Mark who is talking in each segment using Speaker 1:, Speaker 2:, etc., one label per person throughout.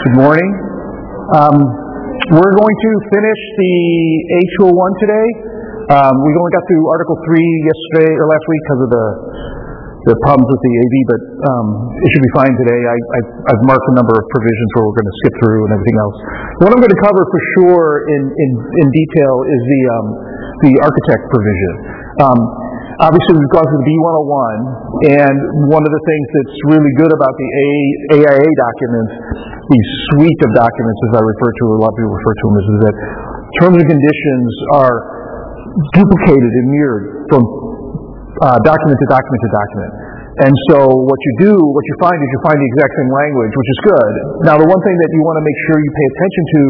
Speaker 1: Good morning. We're going to finish the A201 today. We only got through Article 3 yesterday or last week because of the problems with the AV, but it should be fine today. I've marked a number of provisions where we're going to skip through and everything else. What I'm going to cover for sure in detail is the architect provision. Obviously, we've gone through the B101, and one of the things that's really good about the AIA documents, the suite of documents, as I refer to, a lot of people refer to them, is that terms and conditions are duplicated and mirrored from document to document to document. And so what you find is you find the exact same language, which is good. Now, the one thing that you want to make sure you pay attention to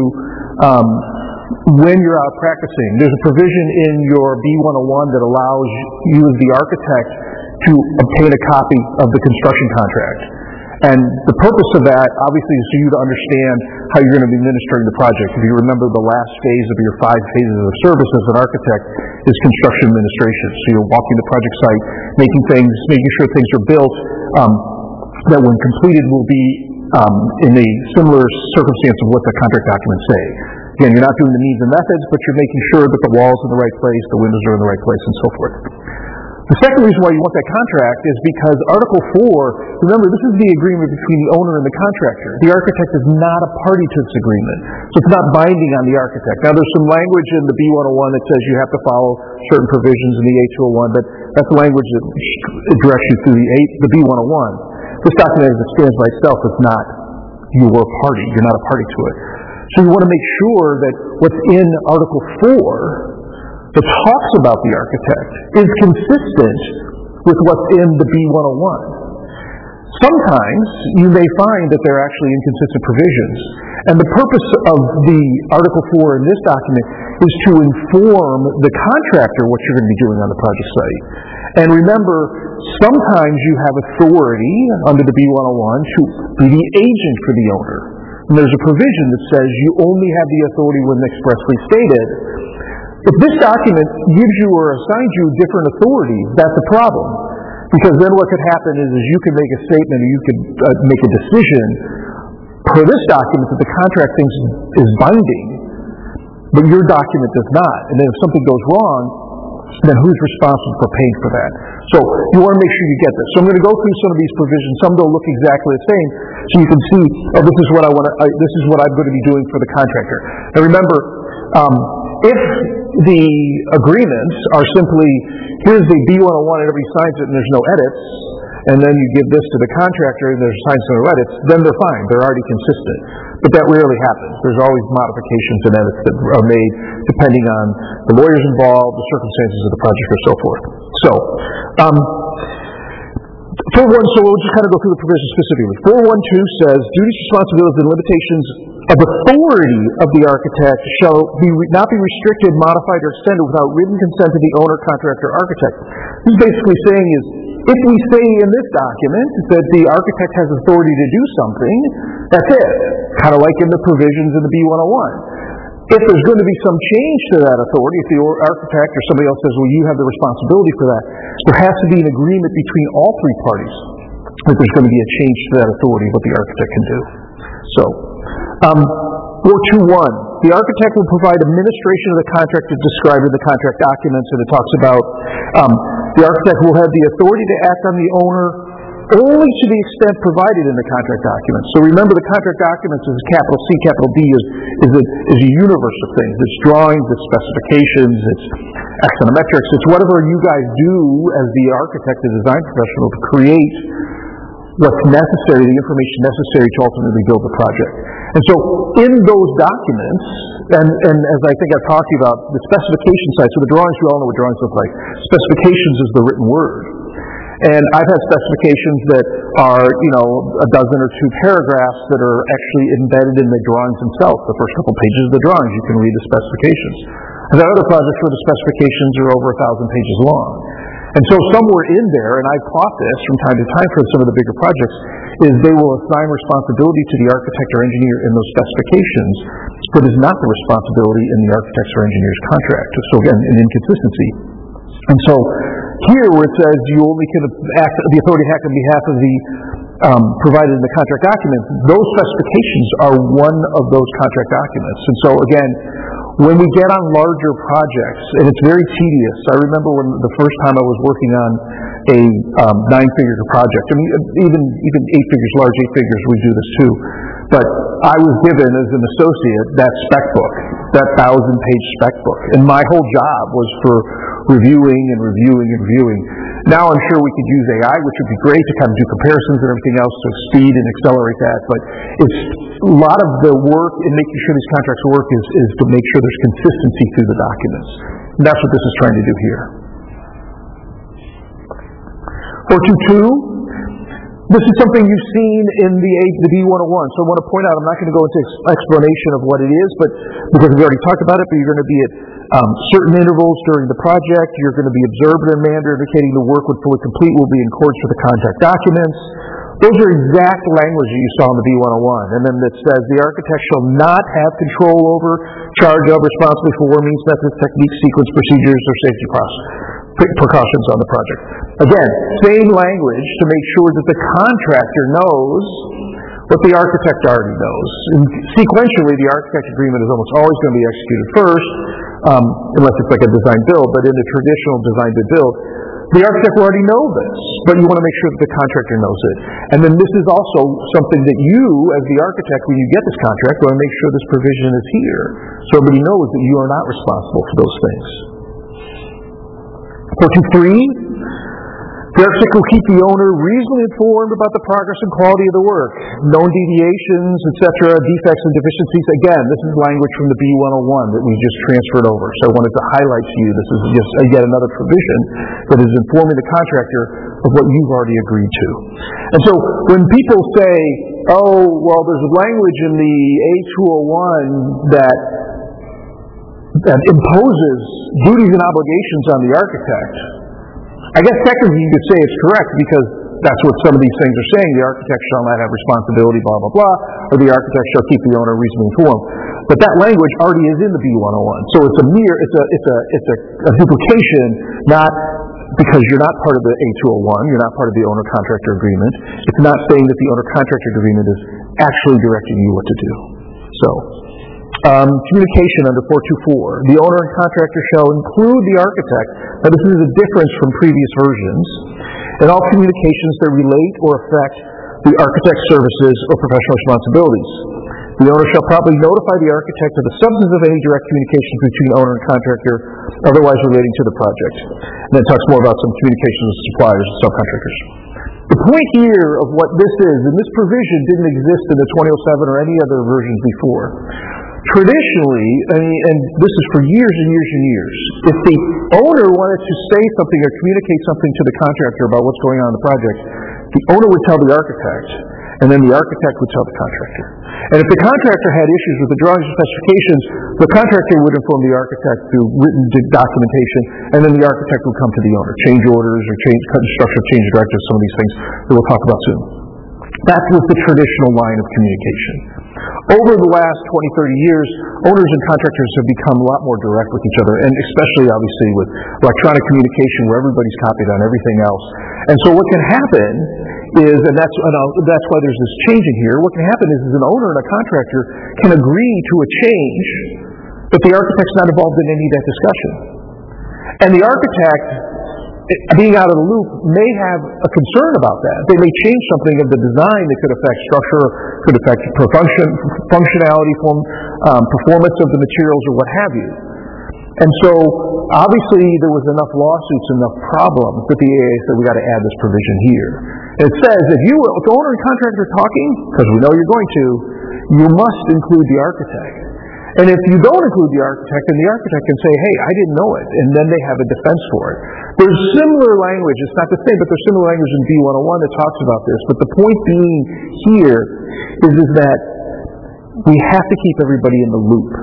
Speaker 1: when you're out practicing, there's a provision in your B101 that allows you as the architect to obtain a copy of the construction contract. And the purpose of that, obviously, is for you to understand how you're going to be administering the project. If you remember, the last phase of your 5 phases of service as an architect is construction administration. So you're walking the project site, making sure things are built, that when completed will be in a similar circumstance of what the contract documents say. Again, you're not doing the means and methods, but you're making sure that the wall's in the right place, the windows are in the right place, and so forth. The second reason why you want that contract is because Article 4, remember, this is the agreement between the owner and the contractor. The architect is not a party to this agreement, so it's not binding on the architect. Now, there's some language in the B101 that says you have to follow certain provisions in the A201, but that's the language that directs you through the B101. This document, as it stands by itself, is not your party. You're not a party to it. So you want to make sure that what's in Article 4 that talks about the architect is consistent with what's in the B101. Sometimes you may find that they're actually inconsistent provisions. And the purpose of the Article 4 in this document is to inform the contractor what you're going to be doing on the project site. And remember, sometimes you have authority under the B101 to be the agent for the owner. And there's a provision that says you only have the authority when expressly stated. If this document gives you or assigns you different authorities, that's a problem. Because then what could happen is you can make a statement or you could make a decision per this document that the contract thinks is binding, but your document does not. And then if something goes wrong, then who's responsible for paying for that? So you want to make sure you get this. So I'm going to go through some of these provisions. Some don't look exactly the same, so you can see, oh, this is what this is what I'm going to be doing for the contractor. Now remember, if the agreements are simply, here's the B101 and everybody signs it and there's no edits, and then you give this to the contractor and there's signs and no edits, then they're fine. They're already consistent. But that rarely happens. There's always modifications and edits that are made depending on the lawyers involved, the circumstances of the project, or so forth. So, so we'll just kind of go through the provisions specifically. 412 says, duties, responsibilities, and limitations of authority of the architect shall not be restricted, modified, or extended without written consent of the owner, contractor, or architect. This is basically saying is, if we say in this document that the architect has authority to do something, that's it. Kind of like in the provisions in the B101. If there's going to be some change to that authority, if the architect or somebody else says, well, you have the responsibility for that, there has to be an agreement between all 3 parties that there's going to be a change to that authority, what the architect can do. So, 421. The architect will provide administration of the contract as described in the contract documents, and it talks about the architect will have the authority to act on the owner only to the extent provided in the contract documents. So remember, the contract documents is capital C, capital D is a universe of things. It's drawings, it's specifications, it's axonometrics, it's whatever you guys do as the architect, the design professional, to create what's necessary, the information necessary to ultimately build the project. And so in those documents, and as I think I've talked to you about, the specification side, so the drawings, we all know what drawings look like. Specifications is the written word. And I've had specifications that are, a dozen or 2 paragraphs that are actually embedded in the drawings themselves. The first couple pages of the drawings, you can read the specifications. I've had other projects where the specifications are over 1,000 pages long. And so somewhere in there, and I've taught this from time to time for some of the bigger projects, is they will assign responsibility to the architect or engineer in those specifications, but is not the responsibility in the architect's or engineer's contract. So again, an inconsistency. And so here where it says you only can act, the authority to act on behalf of the provided in the contract documents, those specifications are one of those contract documents. And so again, when we get on larger projects, and it's very tedious. I remember when the first time I was working on a 9-figure project. I mean, even 8 figures, large 8 figures, we do this too. But I was given as an associate that spec book, that 1,000-page spec book, and my whole job was for reviewing and reviewing and reviewing. Now I'm sure we could use AI, which would be great to kind of do comparisons and everything else to speed and accelerate that. But it's a lot of the work in making sure these contracts work is to make sure there's consistency through the documents. And that's what this is trying to do here. 422. This is something you've seen in the B101. So I want to point out, I'm not going to go into explanation of what it is, but because we already talked about it, but you're going to be at certain intervals during the project. You're going to be observed in a manner indicating the work when fully complete will be in accordance with the contract documents. Those are exact language that you saw in the B101. And then it says, the architect shall not have control over, charge of, responsibility for means, methods, techniques, sequence, procedures, or safety precautions on the project. Again, same language to make sure that the contractor knows what the architect already knows. And sequentially, the architect agreement is almost always going to be executed first, unless it's like a design build, but in a traditional design to build, the architect will already know this, but you want to make sure that the contractor knows it. And then this is also something that you, as the architect, when you get this contract, want to make sure this provision is here, so everybody knows that you are not responsible for those things. 423. The architect will keep the owner reasonably informed about the progress and quality of the work, known deviations, etc., defects and deficiencies. Again, this is language from the B101 that we just transferred over. So I wanted to highlight to you, this is just yet another provision that is informing the contractor of what you've already agreed to. And so when people say, oh, well, there's language in the A201 that imposes duties and obligations on the architect, I guess technically you could say it's correct because that's what some of these things are saying. The architect shall not have responsibility, blah, blah, blah, or the architect shall keep the owner reasonably informed. But that language already is in the B101. So it's a duplication, not because you're not part of the A201, you're not part of the owner-contractor agreement. It's not saying that the owner-contractor agreement is actually directing you what to do. So, communication under 424. The owner and contractor shall include the architect. Now this is a difference from previous versions. In all communications that relate or affect the architect's services or professional responsibilities. The owner shall promptly notify the architect of the substance of any direct communications between owner and contractor otherwise relating to the project. And then it talks more about some communications with suppliers and subcontractors. The point here of what this is, and this provision didn't exist in the 2007 or any other versions before. Traditionally, and this is for years and years and years, if the owner wanted to say something or communicate something to the contractor about what's going on in the project, the owner would tell the architect, and then the architect would tell the contractor. And if the contractor had issues with the drawings and specifications, the contractor would inform the architect through written documentation, and then the architect would come to the owner. Change orders or construction change directives, some of these things that we'll talk about soon. That was the traditional line of communication. Over the last 20, 30 years, owners and contractors have become a lot more direct with each other, and especially, obviously, with electronic communication where everybody's copied on everything else. And so what can happen is, and that's why there's this change in here, what can happen is an owner and a contractor can agree to a change, but the architect's not involved in any of that discussion. And the architect, being out of the loop, may have a concern about that. They may change something of the design that could affect structure, could affect functionality, performance of the materials, or what have you. And so, obviously, there was enough lawsuits, enough problems that the AAA said we got to add this provision here. And it says if the owner and contractor are talking, because we know you're going to, you must include the architect. And if you don't include the architect, then the architect can say, hey, I didn't know it, and then they have a defense for it. There's similar language, it's not the same, but there's similar language in B101 that talks about this. But the point being here is that we have to keep everybody in the loop.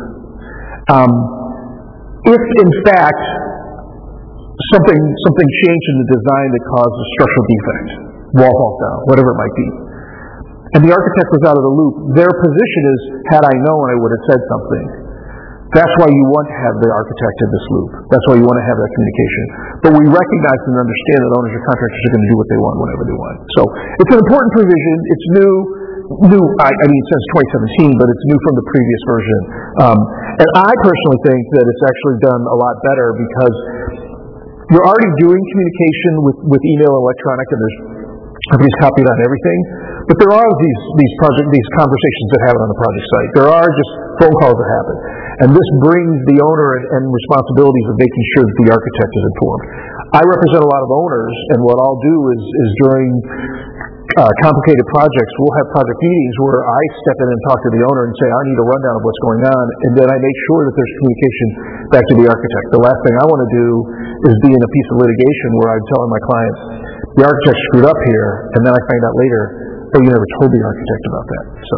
Speaker 1: If, in fact, something changed in the design that caused a structural defect, wall falls down, whatever it might be, and the architect was out of the loop, their position is, had I known, I would have said something. That's why you want to have the architect in this loop. That's why you want to have that communication. But we recognize and understand that owners or contractors are going to do what they want whenever they want. So it's an important provision. It's new, since 2017, but it's new from the previous version. And I personally think that it's actually done a lot better because you're already doing communication with email and electronic, and there's everybody's copied on everything. But there are these conversations that happen on the project site. There are just phone calls that happen. And this brings the owner and responsibilities of making sure that the architect is informed. I represent a lot of owners, and what I'll do is during complicated projects, we'll have project meetings where I step in and talk to the owner and say, I need a rundown of what's going on, and then I make sure that there's communication back to the architect. The last thing I want to do is be in a piece of litigation where I'm telling my clients, the architect screwed up here, and then I find out later, oh, you never told the architect about that. So,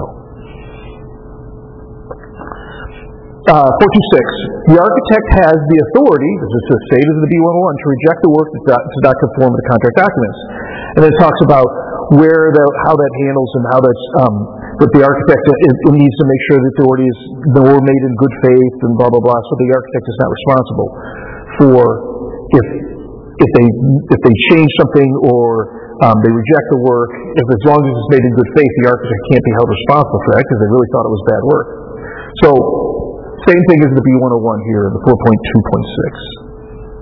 Speaker 1: 426. The architect has the authority, this is the stated in the B101, to reject the work that does not conform to the contract documents. And then it talks about how that handles and how that's that the architect needs to make sure that the order is made in good faith and blah blah blah. So the architect is not responsible for if they change something or they reject the work. As long as it's made in good faith, the architect can't be held responsible for that because they really thought it was bad work. So same thing as the B101 here, the 4.2.6.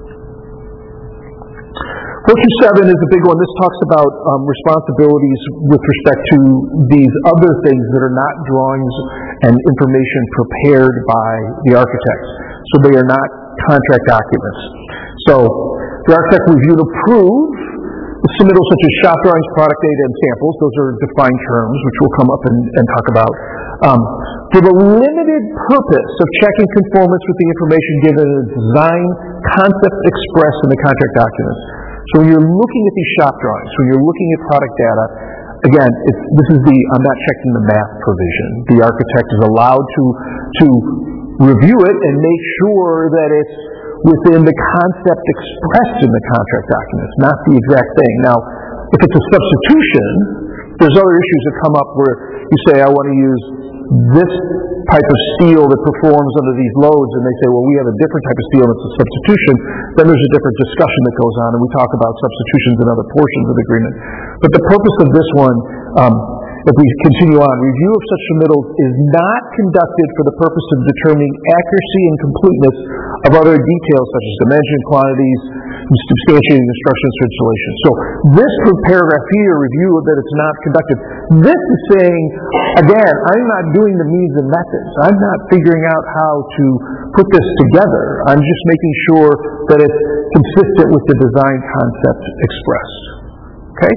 Speaker 1: 427 is a big one. This talks about responsibilities with respect to these other things that are not drawings and information prepared by the architect. So they are not contract documents. So the architect review and approve the submittals such as shop drawings, product data, and samples. Those are defined terms, which we'll come up and talk about. For the limited purpose of checking conformance with the information given in the design concept expressed in the contract documents. So when you're looking at these shop drawings, when you're looking at product data, again, this is the I'm not checking the math provision. The architect is allowed to review it and make sure that it's within the concept expressed in the contract documents, not the exact thing. Now, if it's a substitution, there's other issues that come up where you say, I want to use this type of steel that performs under these loads, and they say, well, we have a different type of steel and it's a substitution. Then there's a different discussion that goes on, and we talk about substitutions in other portions of the agreement. But the purpose of this one, if we continue on, review of such submittals is not conducted for the purpose of determining accuracy and completeness of other details such as dimension, quantities, and substantiating instructions for installation. So this paragraph here, review that it's not conducted, this is saying, again, I'm not doing the means and methods. I'm not figuring out how to put this together. I'm just making sure that it's consistent with the design concept expressed. Okay?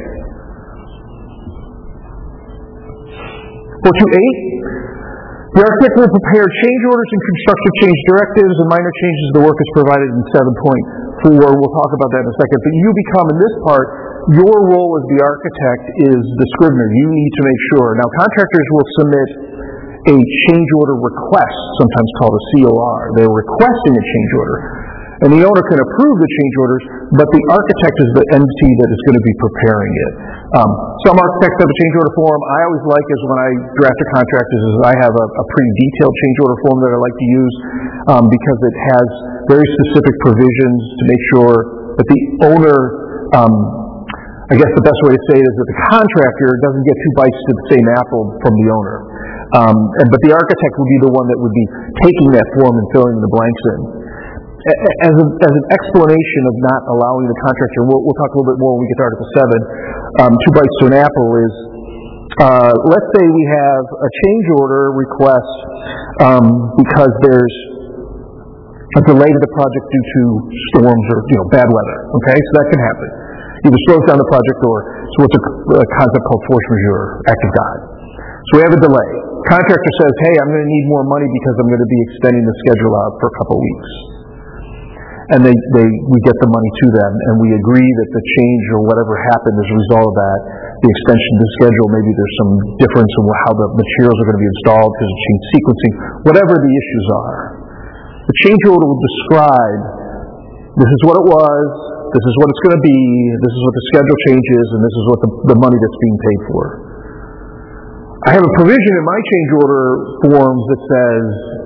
Speaker 1: 428. The architect will prepare change orders and constructive change directives and minor changes to the work as provided in 7.4. We'll talk about that in a second. But you become, in this part, your role as the architect is the scrivener. You need to make sure. Now, contractors will submit a change order request, sometimes called a COR. They're requesting a change order. And the owner can approve the change orders, but the architect is the entity that is going to be preparing it. Some architects have a change order form. I always like is when I draft a contract is I have a pretty detailed change order form that I like to use because it has very specific provisions to make sure that the owner, I guess the best way to say it is that the contractor doesn't get two bites to the same apple from the owner. But the architect would be the one that would be taking that form and filling the blanks in. As an explanation of not allowing the contractor, we'll talk a little bit more when we get to Article 7, two bites to an apple is, let's say we have a change order request because there's a delay to the project due to storms or bad weather. Okay, so that can happen. Either slows down the project or so what's a concept called force majeure, act of God. So we have a delay. Contractor says, hey, I'm going to need more money because I'm going to be extending the schedule out for a couple weeks. And we get the money to them, and we agree that the change or whatever happened as a result of that, the extension of the schedule, maybe there's some difference in how the materials are going to be installed because of change sequencing, whatever the issues are. The change order will describe, this is what it was, this is what it's going to be, this is what the schedule change is, and this is what the money that's being paid for. I have a provision in my change order forms that says,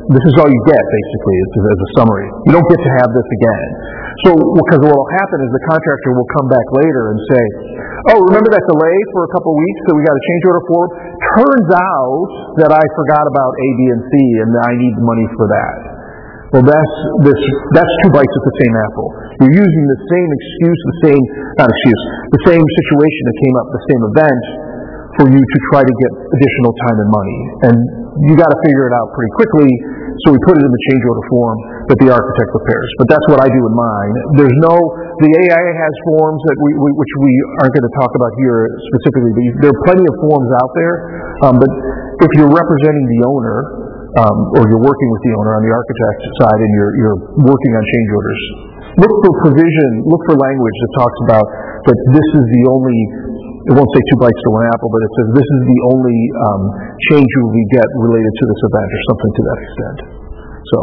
Speaker 1: This is all you get, basically, as a summary. You don't get to have this again. So, because what will happen is the contractor will come back later and say, oh, remember that delay for a couple of weeks that we got a change order for? Turns out that I forgot about A, B, and C, and I need money for that. Well, that's two bites at the same apple. You're using the same excuse, the same situation that came up, the same event, for you to try to get additional time and money. And you got to figure it out pretty quickly, so we put it in the change order form that the architect prepares. But that's what I do in mine. The AI has forms that which we aren't going to talk about here specifically, but there are plenty of forms out there. But if you're representing the owner, or you're working with the owner on the architect side and you're working on change orders, look for provision, look for language that talks about that this is the only, it won't say two bites to one apple, but it says this is the only change you will get related to this event or something to that extent. So,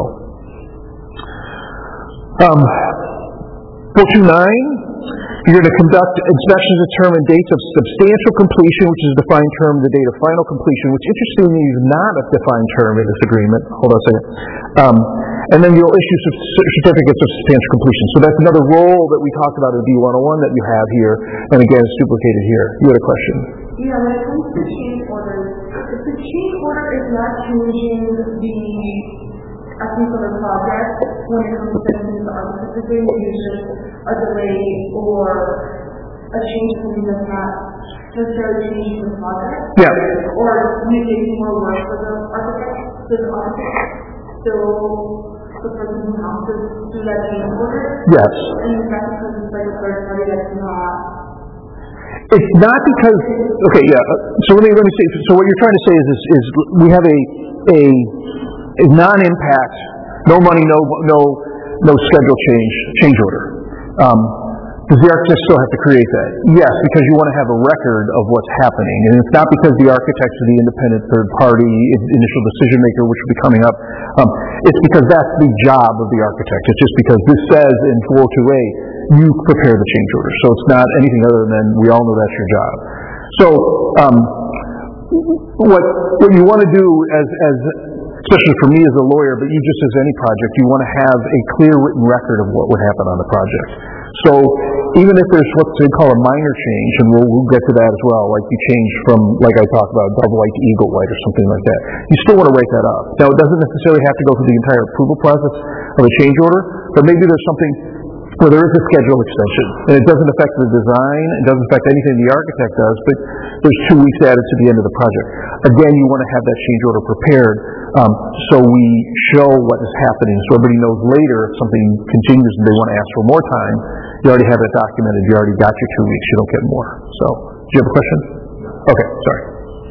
Speaker 1: 429, you're going to conduct inspections, determine dates of substantial completion, which is a defined term, the date of final completion, which interestingly is not a defined term in this agreement. Hold on a second. And then you'll issue certificates of substantial completion. So that's another role that we talked about in D101 that you have here, and again, it's duplicated here. You had a question?
Speaker 2: Yeah, when it comes to change orders, if the change order is not changing the essence of the project, when it comes to the architect agreement, it's just a delay or a change something that's not necessarily changing the project?
Speaker 1: Yeah.
Speaker 2: Or making more work for the architect? So the person who has to do that change order?
Speaker 1: Yes.
Speaker 2: And is that because it's like a third party that's not?
Speaker 1: It's not because, okay, yeah. So let me say. So what you're trying to say is we have a non-impact, no money, no schedule change order. Does the architect still have to create that? Yes, because you want to have a record of what's happening. And it's not because the architect's the independent third party, initial decision maker, which will be coming up. It's because that's the job of the architect. It's just because this says in 428, you prepare the change order. So it's not anything other than we all know that's your job. So what you want to do as especially for me as a lawyer, but you just as any project, you want to have a clear written record of what would happen on the project. So even if there's what they call a minor change, and we'll get to that as well, like you change from, like I talked about, double white to eagle white or something like that, you still want to write that up. Now, it doesn't necessarily have to go through the entire approval process of a change order, but maybe there's something where there is a schedule extension, and it doesn't affect the design, it doesn't affect anything the architect does, but there's 2 weeks added to the end of the project. Again, you want to have that change order prepared so we show what is happening, so everybody knows later if something continues and they want to ask for more time, you already have it documented, you already got your 2 weeks, you don't get more. So, do you have a question? Okay, sorry.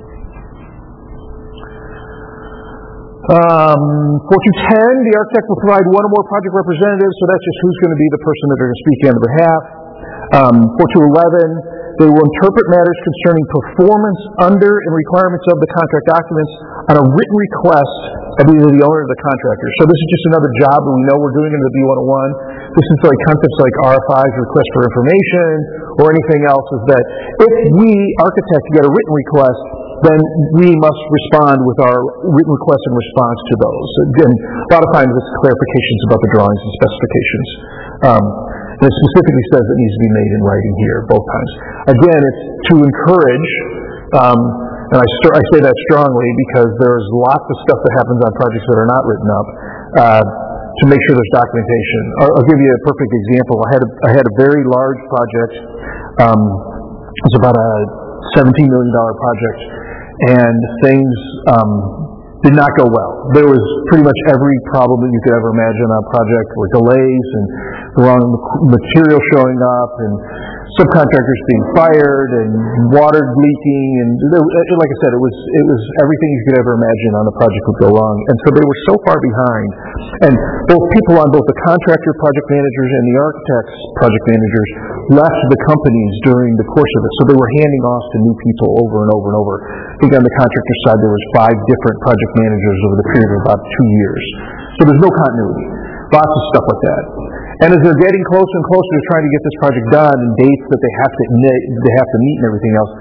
Speaker 1: 410, the architect will provide one or more project representatives, so that's just who's going to be the person that they're going to speak on their behalf. 4211, they will interpret matters concerning performance under and requirements of the contract documents on a written request of either the owner or the contractor. So this is just another job that we know we're doing in the B101. This is like concepts like RFIs, request for information, or anything else, is that if we, architects, get a written request, then we must respond with our written request in response to those. Again, a lot of times it's clarifications about the drawings and specifications. And it specifically says it needs to be made in writing here, both times. Again, it's to encourage, and I say that strongly because there's lots of stuff that happens on projects that are not written up, to make sure there's documentation. I'll give you a perfect example. I had a very large project. It was about a $17 million project, and things did not go well. There was pretty much every problem that you could ever imagine on a project, with delays and the wrong material showing up, and subcontractors being fired, and water leaking, and like I said, it was everything you could ever imagine on a project would go wrong. And so they were so far behind, and both people on both the contractor project managers and the architects project managers left the companies during the course of it. So they were handing off to new people over and over and over. I think on the contractor side there was 5 different project managers over the period of about 2 years. So there's no continuity. Lots of stuff like that. And as they're getting closer and closer to trying to get this project done and dates that they have to meet and everything else,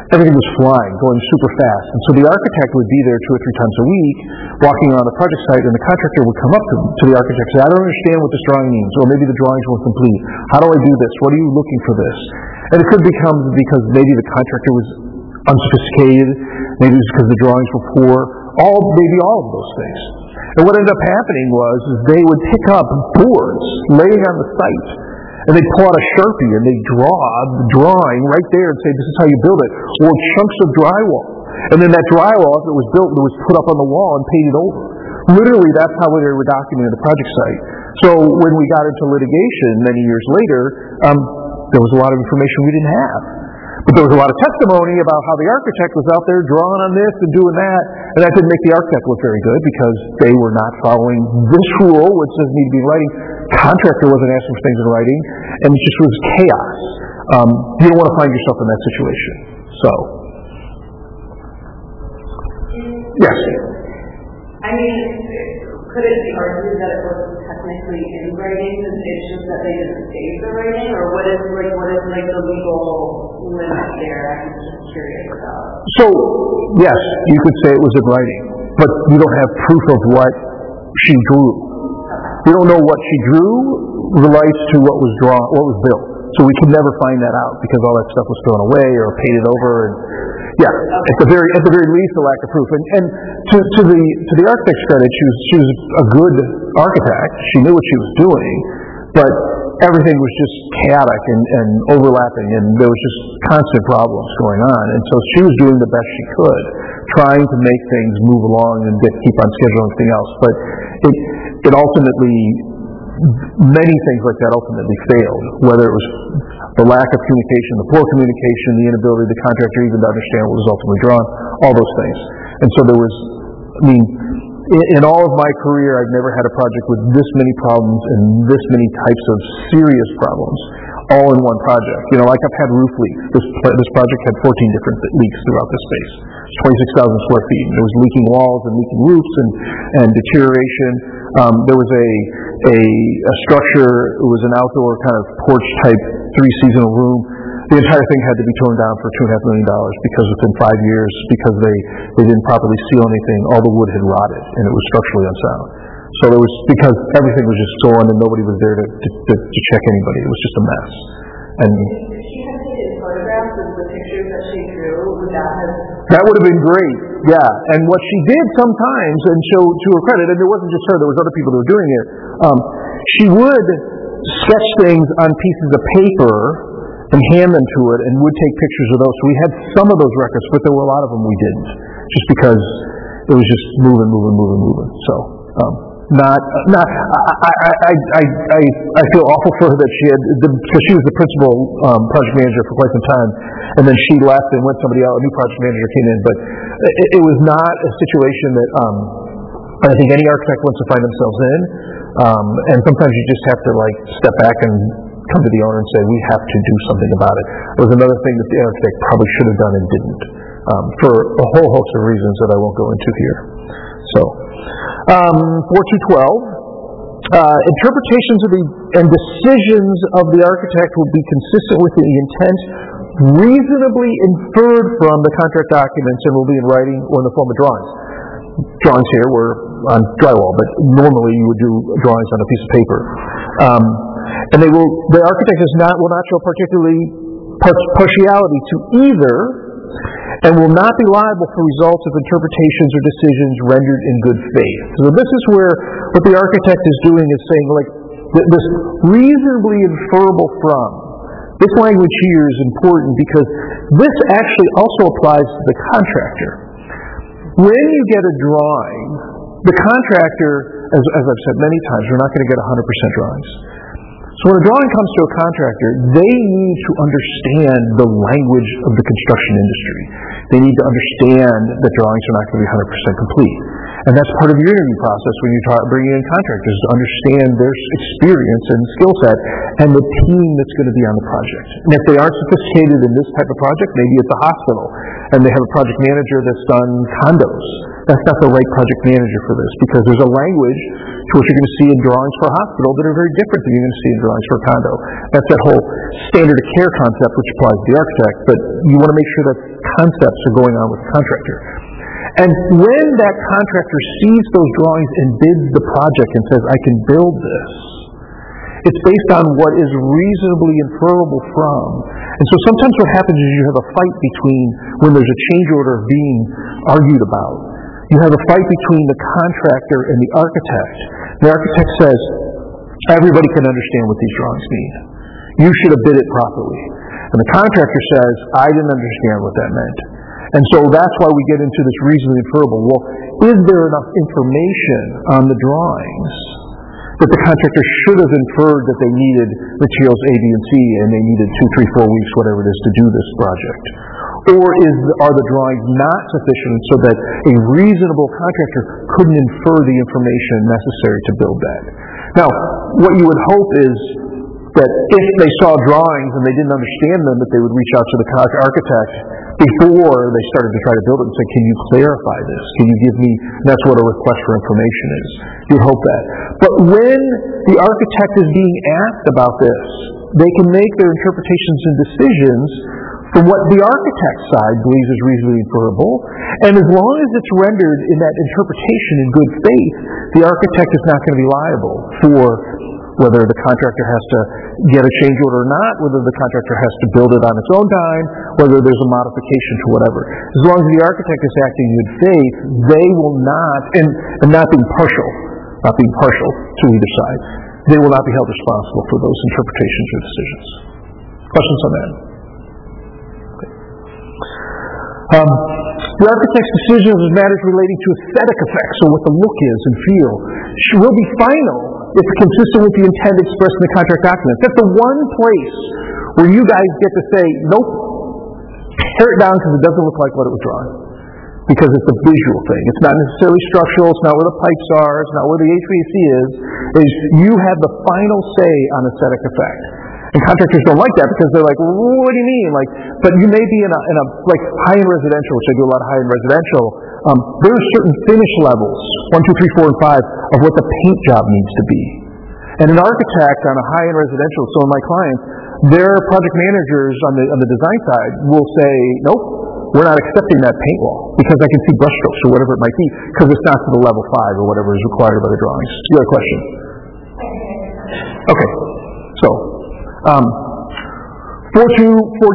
Speaker 1: everything was flying, going super fast. And so the architect would be there 2 or 3 times a week, walking around the project site, and the contractor would come up to the architect and say, I don't understand what this drawing means, or maybe the drawings weren't complete. How do I do this? What are you looking for this? And it could become because maybe the contractor was unsophisticated, maybe it was because the drawings were poor, maybe all of those things. And what ended up happening was they would pick up boards laying on the site, and they'd pull out a Sharpie and they'd draw the drawing right there and say, this is how you build it, or chunks of drywall. And then that drywall, as it was built, it was put up on the wall and painted over. Literally, that's how they were documenting the project site. So when we got into litigation many years later, there was a lot of information we didn't have. But there was a lot of testimony about how the architect was out there drawing on this and doing that, and that didn't make the architect look very good because they were not following this rule, which doesn't need to be in writing. Contractor wasn't asking for things in writing, and it just was chaos. You don't want to find yourself in that situation. So, yes.
Speaker 3: I mean, could it be argued that it was technically in writing, and it's just that they didn't save the writing, or what is the legal limit there? I'm just curious about.
Speaker 1: So, yes, you could say it was in writing, but you don't have proof of what she drew. We don't know what she drew relates to what was drawn, what was built. So we could never find that out because all that stuff was thrown away or painted over. And yeah, okay. At the very least, a lack of proof. And to the architect's credit, she was a good architect. She knew what she was doing, but everything was just chaotic and overlapping, and there was just constant problems going on. And so she was doing the best she could, trying to make things move along and keep on schedule and everything else. But it ultimately, many things like that ultimately failed, whether it was the lack of communication, the poor communication, the inability of the contractor even to understand what was ultimately drawn, all those things. And so there was, in all of my career, I've never had a project with this many problems and this many types of serious problems, all in one project. Like I've had roof leaks. This project had 14 different leaks throughout this space. It's 26,000 square feet. There was leaking walls and leaking roofs and deterioration. There was a structure. It was an outdoor kind of porch type 3-seasonal room. The entire thing had to be torn down for $2.5 million because within 5 years, because they didn't properly seal anything, all the wood had rotted and it was structurally unsound. So because everything was just gone and nobody was there to check anybody. It was just a mess. And
Speaker 3: if she had taken photographs of the pictures that she drew,
Speaker 1: that would have been great, yeah. And what she did sometimes, and to her credit, and it wasn't just her, there was other people that were doing it, she would sketch things on pieces of paper and hand them to it and would take pictures of those. So we had some of those records, but there were a lot of them we didn't, just because it was just moving. So, I feel awful for her that because she was the principal project manager for quite some time, and then she left and went somebody else, a new project manager came in, but it was not a situation that I think any architect wants to find themselves in, and sometimes you just have to step back and come to the owner and say, we have to do something about it. It was another thing that the architect probably should have done and didn't, for a whole host of reasons that I won't go into here. So, 4212, interpretations and decisions of the architect will be consistent with the intent reasonably inferred from the contract documents and will be in writing or in the form of drawings. Drawings here were on drywall, but normally you would do drawings on a piece of paper. And the architect will not show particularly partiality to either, and will not be liable for results of interpretations or decisions rendered in good faith. So this is where what the architect is doing is saying, this reasonably inferable from. This language here is important because this actually also applies to the contractor. When you get a drawing, the contractor, as I've said many times, we're not going to get 100% drawings. So when a drawing comes to a contractor, they need to understand the language of the construction industry. They need to understand that drawings are not going to be 100% complete. And that's part of your interview process when you bring in contractors, to understand their experience and skill set and the team that's going to be on the project. And if they aren't sophisticated in this type of project, maybe it's a hospital, and they have a project manager that's done condos. that's not the right project manager for this, because there's a language to what you're going to see in drawings for a hospital that are very different than you're going to see in drawings for a condo. That's that whole standard of care concept which applies to the architect, but you want to make sure that concepts are going on with the contractor. And when that contractor sees those drawings and bids the project and says, I can build this, it's based on what is reasonably inferable from. And so sometimes what happens is you have a fight between, when there's a change order being argued about, you have a fight between the contractor and the architect. The architect says, everybody can understand what these drawings mean. You should have bid it properly. And the contractor says, I didn't understand what that meant. And so that's why we get into this reasonably inferable. Well, is there enough information on the drawings that the contractor should have inferred that they needed materials A, B, and C, and they needed 2, 3, 4 weeks, whatever it is, to do this project? Or are the drawings not sufficient so that a reasonable contractor couldn't infer the information necessary to build that? Now, what you would hope is that if they saw drawings and they didn't understand them, that they would reach out to the architect before they started to try to build it and say, can you clarify this? Can you give me, and that's what a request for information is. You would hope that. But when the architect is being asked about this, they can make their interpretations and decisions from what the architect's side believes is reasonably inferable, and as long as it's rendered in that interpretation in good faith, the architect is not going to be liable for whether the contractor has to get a change order or not, whether the contractor has to build it on its own time, whether there's a modification to whatever. As long as the architect is acting in good faith, they will not, and not being partial to either side, they will not be held responsible for those interpretations or decisions. Questions on that? The architect's decisions on matters relating to aesthetic effects, so what the look is and feel, will be final if consistent with the intent expressed in the contract documents. That's the one place where you guys get to say, nope, tear it down because it doesn't look like what it was drawn. Because it's a visual thing. It's not necessarily structural, it's not where the pipes are, it's not where the HVAC is you have the final say on aesthetic effect. And contractors don't like that because they're like, well, what do you mean? But you may be in a like high-end residential, which I do a lot of high-end residential. There are certain finish levels, 1, 2, 3, 4, and 5, of what the paint job needs to be. And an architect on a high-end residential, so my clients, their project managers on the design side will say, nope, we're not accepting that paint wall because I can see brushstrokes or whatever it might be because it's not to the level 5 or whatever is required by the drawings. You have a question? Okay, so 4.2.14,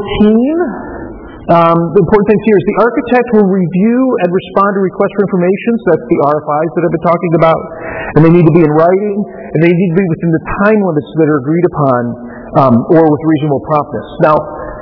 Speaker 1: the important things here is the architect will review and respond to requests for information, so that's the RFIs that I've been talking about, and they need to be in writing, and they need to be within the time limits that are agreed upon or with reasonable promptness. Now,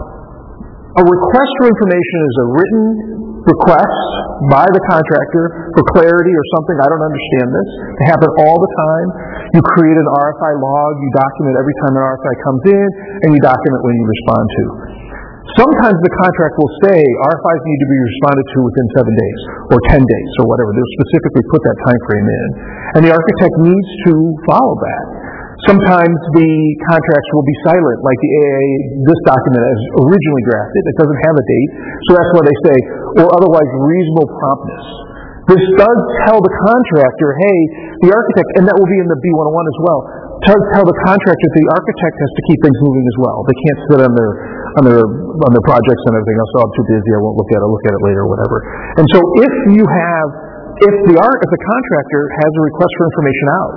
Speaker 1: a request for information is a written request by the contractor for clarity or something. I don't understand this. They happen all the time. You create an RFI log, you document every time an RFI comes in, and you document when you respond to. Sometimes the contract will say RFIs need to be responded to within 7 days or 10 days or whatever. They'll specifically put that time frame in. And the architect needs to follow that. Sometimes the contracts will be silent, like the AAA, this document is originally drafted. It doesn't have a date, so that's why they say, or otherwise reasonable promptness. This does tell the contractor, hey, the architect, and that will be in the B101 as well, does tell the contractor the architect has to keep things moving as well. They can't sit on their projects and everything else. Oh, I'm too busy, I won't look at it, I'll look at it later or whatever. And so if the contractor has a request for information out,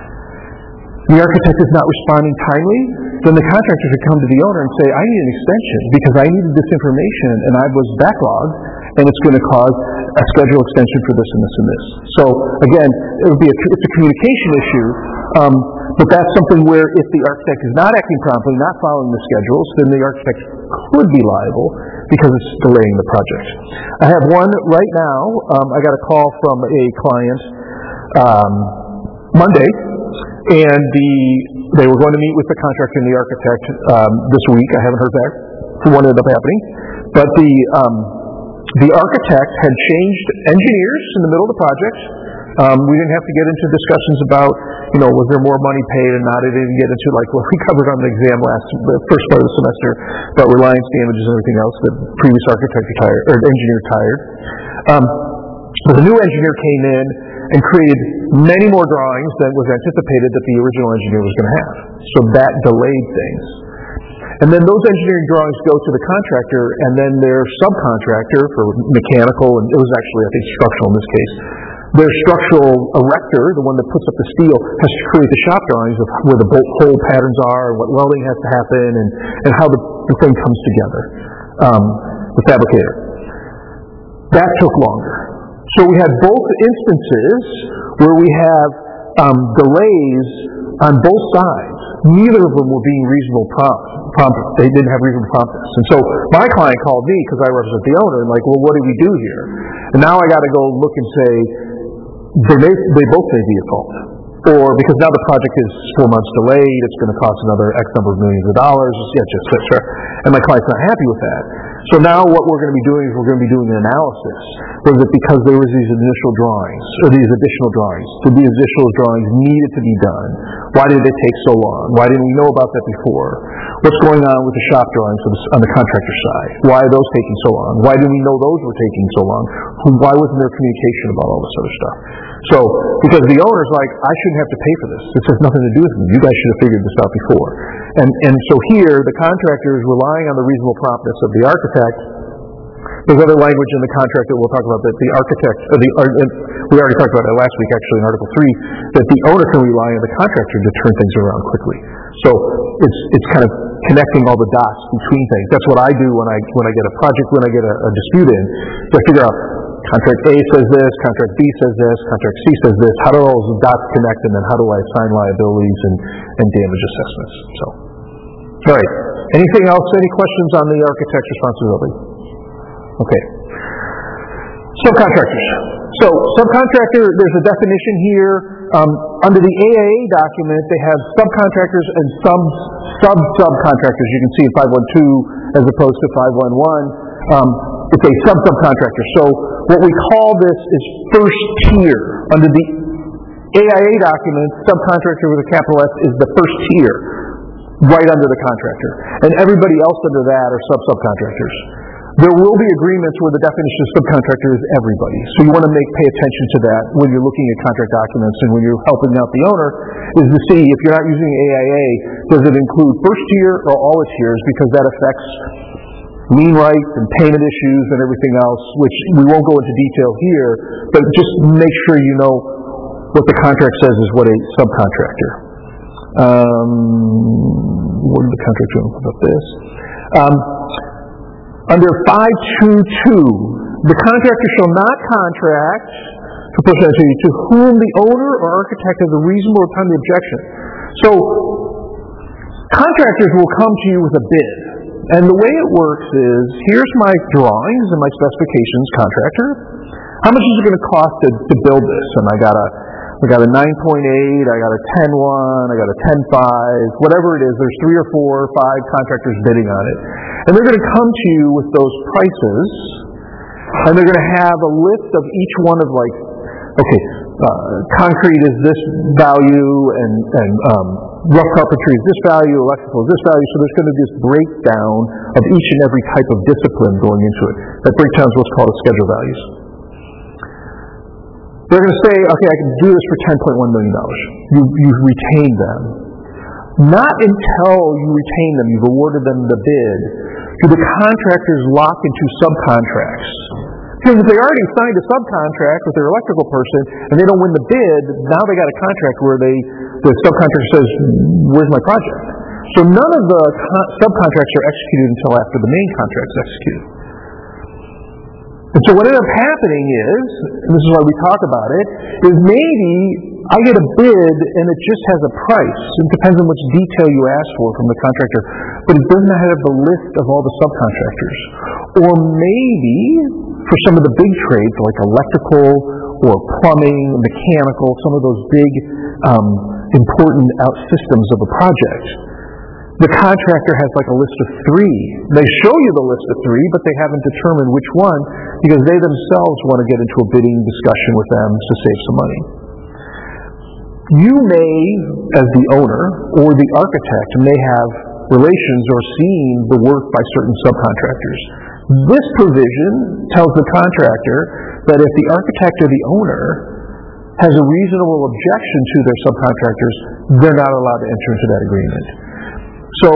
Speaker 1: the architect is not responding timely, then the contractor should come to the owner and say, I need an extension because I needed this information and I was backlogged and it's going to cause a schedule extension for this and this and this. So again, it's a communication issue, but that's something where if the architect is not acting promptly, not following the schedules, then the architect could be liable because it's delaying the project. I have one right now. I got a call from a client Monday, and they were going to meet with the contractor and the architect this week. I haven't heard back from what ended up happening. But the architect had changed engineers in the middle of the project. We didn't have to get into discussions about, was there more money paid or not. It didn't get into like what we covered on the exam the first part of the semester about reliance damages and everything else. The previous architect retired, or engineer retired. But the new engineer came in and created many more drawings than was anticipated that the original engineer was going to have. So that delayed things. And then those engineering drawings go to the contractor, and then their subcontractor for mechanical, and it was actually, I think, structural in this case, their structural erector, the one that puts up the steel, has to create the shop drawings of where the bolt hole patterns are, and what welding has to happen, and how the thing comes together, the fabricator. That took longer. So we had both instances where we have delays on both sides. Neither of them were being reasonable prompt. They didn't have reasonable promptness. And so my client called me, because I represent the owner, and like, well, what do we do here? And now I got to go look and say, they both may be at fault. Or because now the project is 4 months delayed, it's going to cost another X number of millions of dollars, etc. And my client's not happy with that. So now what we're going to be doing is we're going to be doing an analysis. Was it because there was these initial drawings, or these additional drawings? Did these additional drawings needed to be done? Why did it take so long? Why didn't we know about that before? What's going on with the shop drawings on the contractor side? Why are those taking so long? Why didn't we know those were taking so long? Why wasn't there communication about all this other stuff? So, because the owner's like, I shouldn't have to pay for this. This has nothing to do with me. You guys should have figured this out before. And so here, the contractor is relying on the reasonable promptness of the architect. There's other language in the contract that we'll talk about that the architect, we already talked about that last week actually in Article 3, that the owner can rely on the contractor to turn things around quickly. So it's kind of connecting all the dots between things. That's what I do when I get a project, when I get a dispute in, to figure out contract A says this, contract B says this, contract C says this. How do all those dots connect, and then how do I assign liabilities and damage assessments? So, all right. Anything else? Any questions on the architect's responsibility? Okay. Subcontractors. So, subcontractor, there's a definition here. Under the AIA document, they have subcontractors and sub-subcontractors. You can see in 512 as opposed to 511. It's a subcontractor. So, what we call this is first tier. Under the AIA document, subcontractor with a capital S is the first tier, right under the contractor. And everybody else under that are sub-subcontractors. There will be agreements where the definition of subcontractor is everybody. So you want to pay attention to that when you're looking at contract documents and when you're helping out the owner, is to see if you're not using AIA, does it include first tier or all its tiers, because that affects lien rights and payment issues and everything else, which we won't go into detail here, but just make sure you know what the contract says is what a subcontractor. What did the contract do about this? Under 522, the contractor shall not contract for personal activity to whom the owner or architect has a reasonable or timely objection. So, contractors will come to you with a bid. And the way it works is, here's my drawings and my specifications, contractor. How much is it going to cost to build this? And I got a 9.8, I got a 10.1, I got a 10.5, whatever it is. There's 3 or 4 or 5 contractors bidding on it. And they're going to come to you with those prices, and they're going to have a list of each one of like, okay, concrete is this value, and rough carpentry is this value, electrical is this value. So there's going to be this breakdown of each and every type of discipline going into it. That breakdown is what's called a schedule values. They're going to say, okay, I can do this for $10.1 million. You've retained them. Not until you retain them, you've awarded them the bid, do the contractors lock into subcontracts. Because if they already signed a subcontract with their electrical person and they don't win the bid, now they got a contract where the subcontractor says, where's my project? So none of the subcontracts are executed until after the main contract's executed. And so what ended up happening is, and this is why we talk about it, is maybe I get a bid and it just has a price. It depends on which detail you ask for from the contractor, but it doesn't have the list of all the subcontractors. Or maybe for some of the big trades like electrical or plumbing, mechanical, some of those big important out systems of a project, the contractor has like a list of 3. They show you the list of 3, but they haven't determined which one because they themselves want to get into a bidding discussion with them to save some money. You may, as the owner or the architect, may have relations or seen the work by certain subcontractors. This provision tells the contractor that if the architect or the owner has a reasonable objection to their subcontractors, they're not allowed to enter into that agreement. So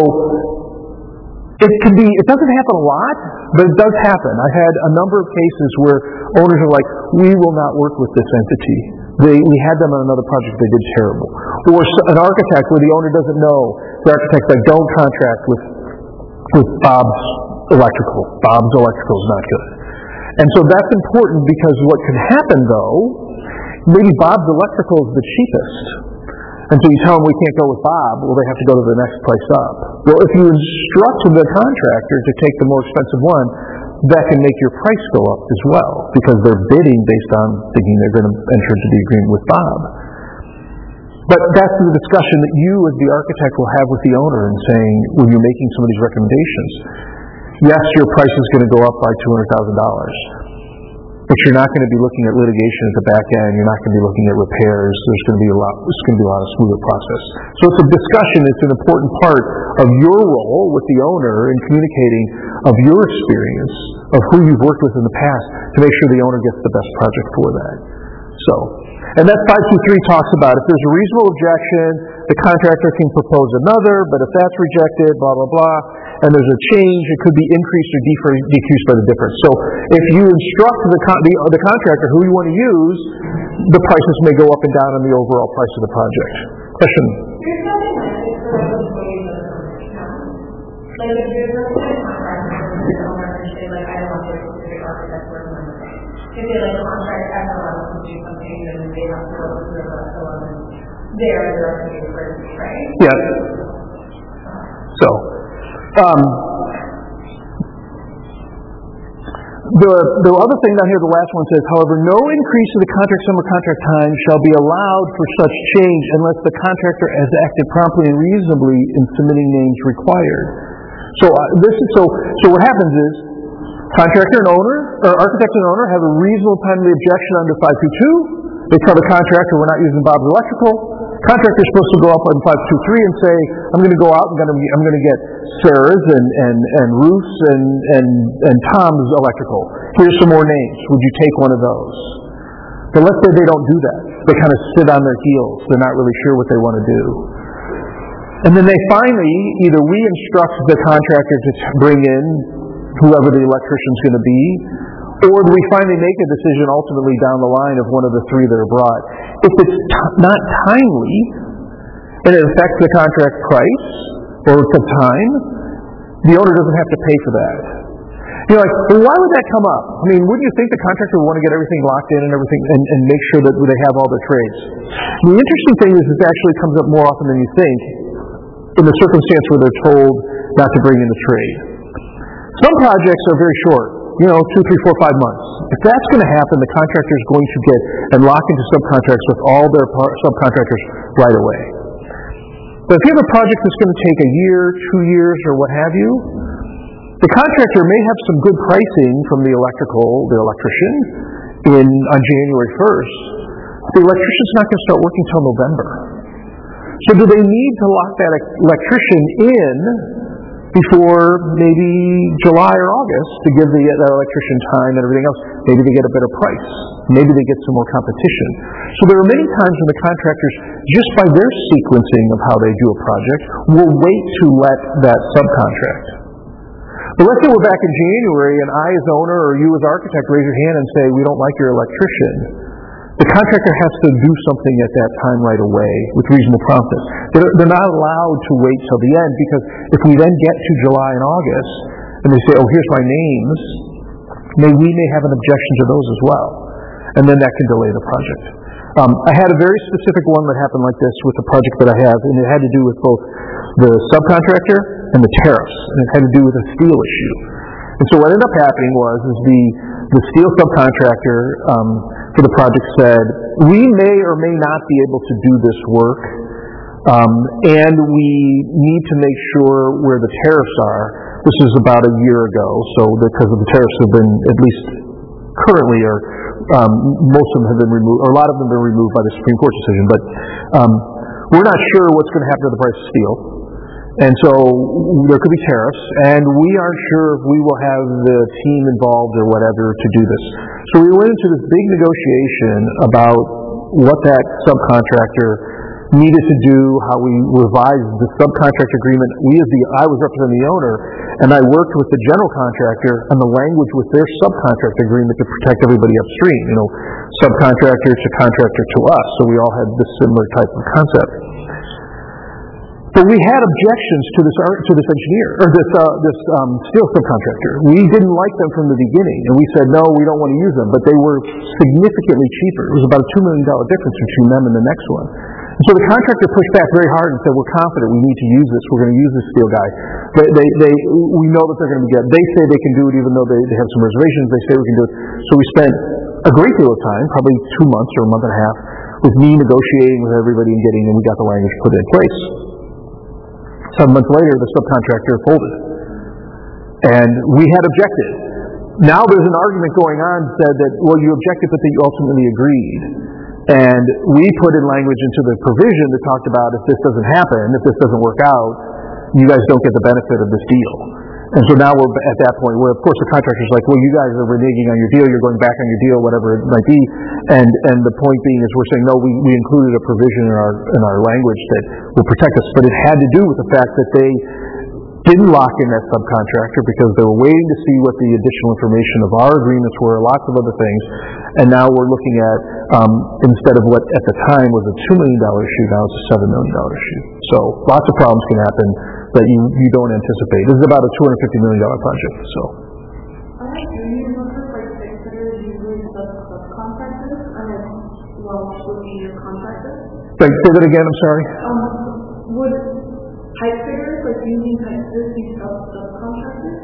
Speaker 1: it doesn't happen a lot, but it does happen. I've had a number of cases where owners are like, we will not work with this entity. We had them on another project, they did terrible. Or an architect where the owner doesn't know, the architect that don't contract with Bob's Electrical. Bob's Electrical is not good. And so that's important because what can happen though, maybe Bob's Electrical is the cheapest. And so you tell them we can't go with Bob, well they have to go to the next price up. Well, if you instruct the contractor to take the more expensive one, that can make your price go up as well because they're bidding based on thinking they're going to enter into the agreement with Bob. But that's the discussion that you as the architect will have with the owner and saying, when you're making some of these recommendations, yes, your price is going to go up by $200,000. But you're not going to be looking at litigation at the back end. You're not going to be looking at repairs. There's going to be a lot of smoother process. So it's a discussion. It's an important part of your role with the owner in communicating of your experience of who you've worked with in the past to make sure the owner gets the best project for that. So, and that 523 talks about if there's a reasonable objection, the contractor can propose another, but if that's rejected, blah, blah, blah, and there's a change, it could be increased or decreased by the difference. So if you instruct the contractor who you want to use, the prices may go up and down on the overall price of the project. Question?
Speaker 2: There's nothing like this for employees of the company. Like if there's no contract with the owner and say like, I don't want your specific architect working on the thing. If they like contract as well to do something, then they have to go through the SO and they're directly referred to, right?
Speaker 1: Yeah. So, the other thing down here, the last one says, however, no increase in the contract sum or contract time shall be allowed for such change unless the contractor has acted promptly and reasonably in submitting names required. So what happens is, contractor and owner, or architect and owner have a reasonable timely objection under 522. They tell the contractor we're not using Bob's Electrical. Contractor's supposed to go up on 523 and say, I'm going to go out and I'm going to get Sarah's and Ruth's and Tom's Electrical. Here's some more names. Would you take one of those? But let's say they don't do that. They kind of sit on their heels. They're not really sure what they want to do. And then they finally, either we instruct the contractor to bring in whoever the electrician's going to be, or do we finally make a decision ultimately down the line of one of the three that are brought? If it's not timely, and it affects the contract price, or the time, the owner doesn't have to pay for that. You're like, well, why would that come up? I mean, wouldn't you think the contractor would want to get everything locked in and everything and make sure that they have all their trades? The interesting thing is this actually comes up more often than you think in the circumstance where they're told not to bring in the trade. Some projects are very short, 2, 3, 4, 5 months. If that's going to happen, the contractor is going to get and lock into subcontracts with all their subcontractors right away. But if you have a project that's going to take a year, 2 years, or what have you, the contractor may have some good pricing from the electrician on January 1st. The electrician's not going to start working until November. So do they need to lock that electrician in before maybe July or August to give that electrician time and everything else? Maybe they get a better price. Maybe they get some more competition. So there are many times when the contractors, just by their sequencing of how they do a project, will wait to let that subcontract. But let's say we're back in January and I as owner or you as architect raise your hand and say, we don't like your electrician. The contractor has to do something at that time right away with reasonable promptness. They're not allowed to wait till the end, because if we then get to July and August and they say, oh, here's my names, we may have an objection to those as well. And then that can delay the project. I had a very specific one that happened like this with the project that I have, and it had to do with both the subcontractor and the tariffs, and it had to do with a steel issue. And so what ended up happening was the steel subcontractor for the project said, we may or may not be able to do this work, and we need to make sure where the tariffs are. This is about a year ago, so because of the tariffs have been, at least currently, or most of them have been removed, or a lot of them have been removed by the Supreme Court decision, but we're not sure what's going to happen to the price of steel. And so there could be tariffs, and we aren't sure if we will have the team involved or whatever to do this. So we went into this big negotiation about what that subcontractor needed to do, how we revised the subcontract agreement. I was representing the owner, and I worked with the general contractor on the language with their subcontract agreement to protect everybody upstream, subcontractor to contractor to us. So we all had this similar type of concept. But we had objections to this engineer, or this steel subcontractor. We didn't like them from the beginning, and we said, no, we don't want to use them, but they were significantly cheaper. It was about a $2 million difference between them and the next one. And so the contractor pushed back very hard and said, we're confident we need to use this. We're going to use this steel guy. We know that they're going to be good. They say they can do it even though they have some reservations. They say we can do it. So we spent a great deal of time, probably 2 months or a month and a half, with me negotiating with everybody and we got the language put in place. 7 months later, the subcontractor folded. And we had objected. Now there's an argument going on said that, well, you objected, but that you ultimately agreed. And we put in language into the provision that talked about if this doesn't happen, if this doesn't work out, you guys don't get the benefit of this deal. And so now we're at that point where, of course, the contractor's like, well, you guys are reneging on your deal, you're going back on your deal, whatever it might be. And the point being is we're saying, no, we included a provision in our language that will protect us. But it had to do with the fact that they didn't lock in that subcontractor because they were waiting to see what the additional information of our agreements were, lots of other things. And now we're looking at, instead of what at the time was a $2 million issue, now it's a $7 million issue. So lots of problems can happen that you don't anticipate. This is about a $250 million project. So.
Speaker 2: Do you remember fixers usually subcontractors would be your contractors?
Speaker 1: Say that again, I'm sorry?
Speaker 2: Would pipe fitters, like union pipe fitters, be subcontractors?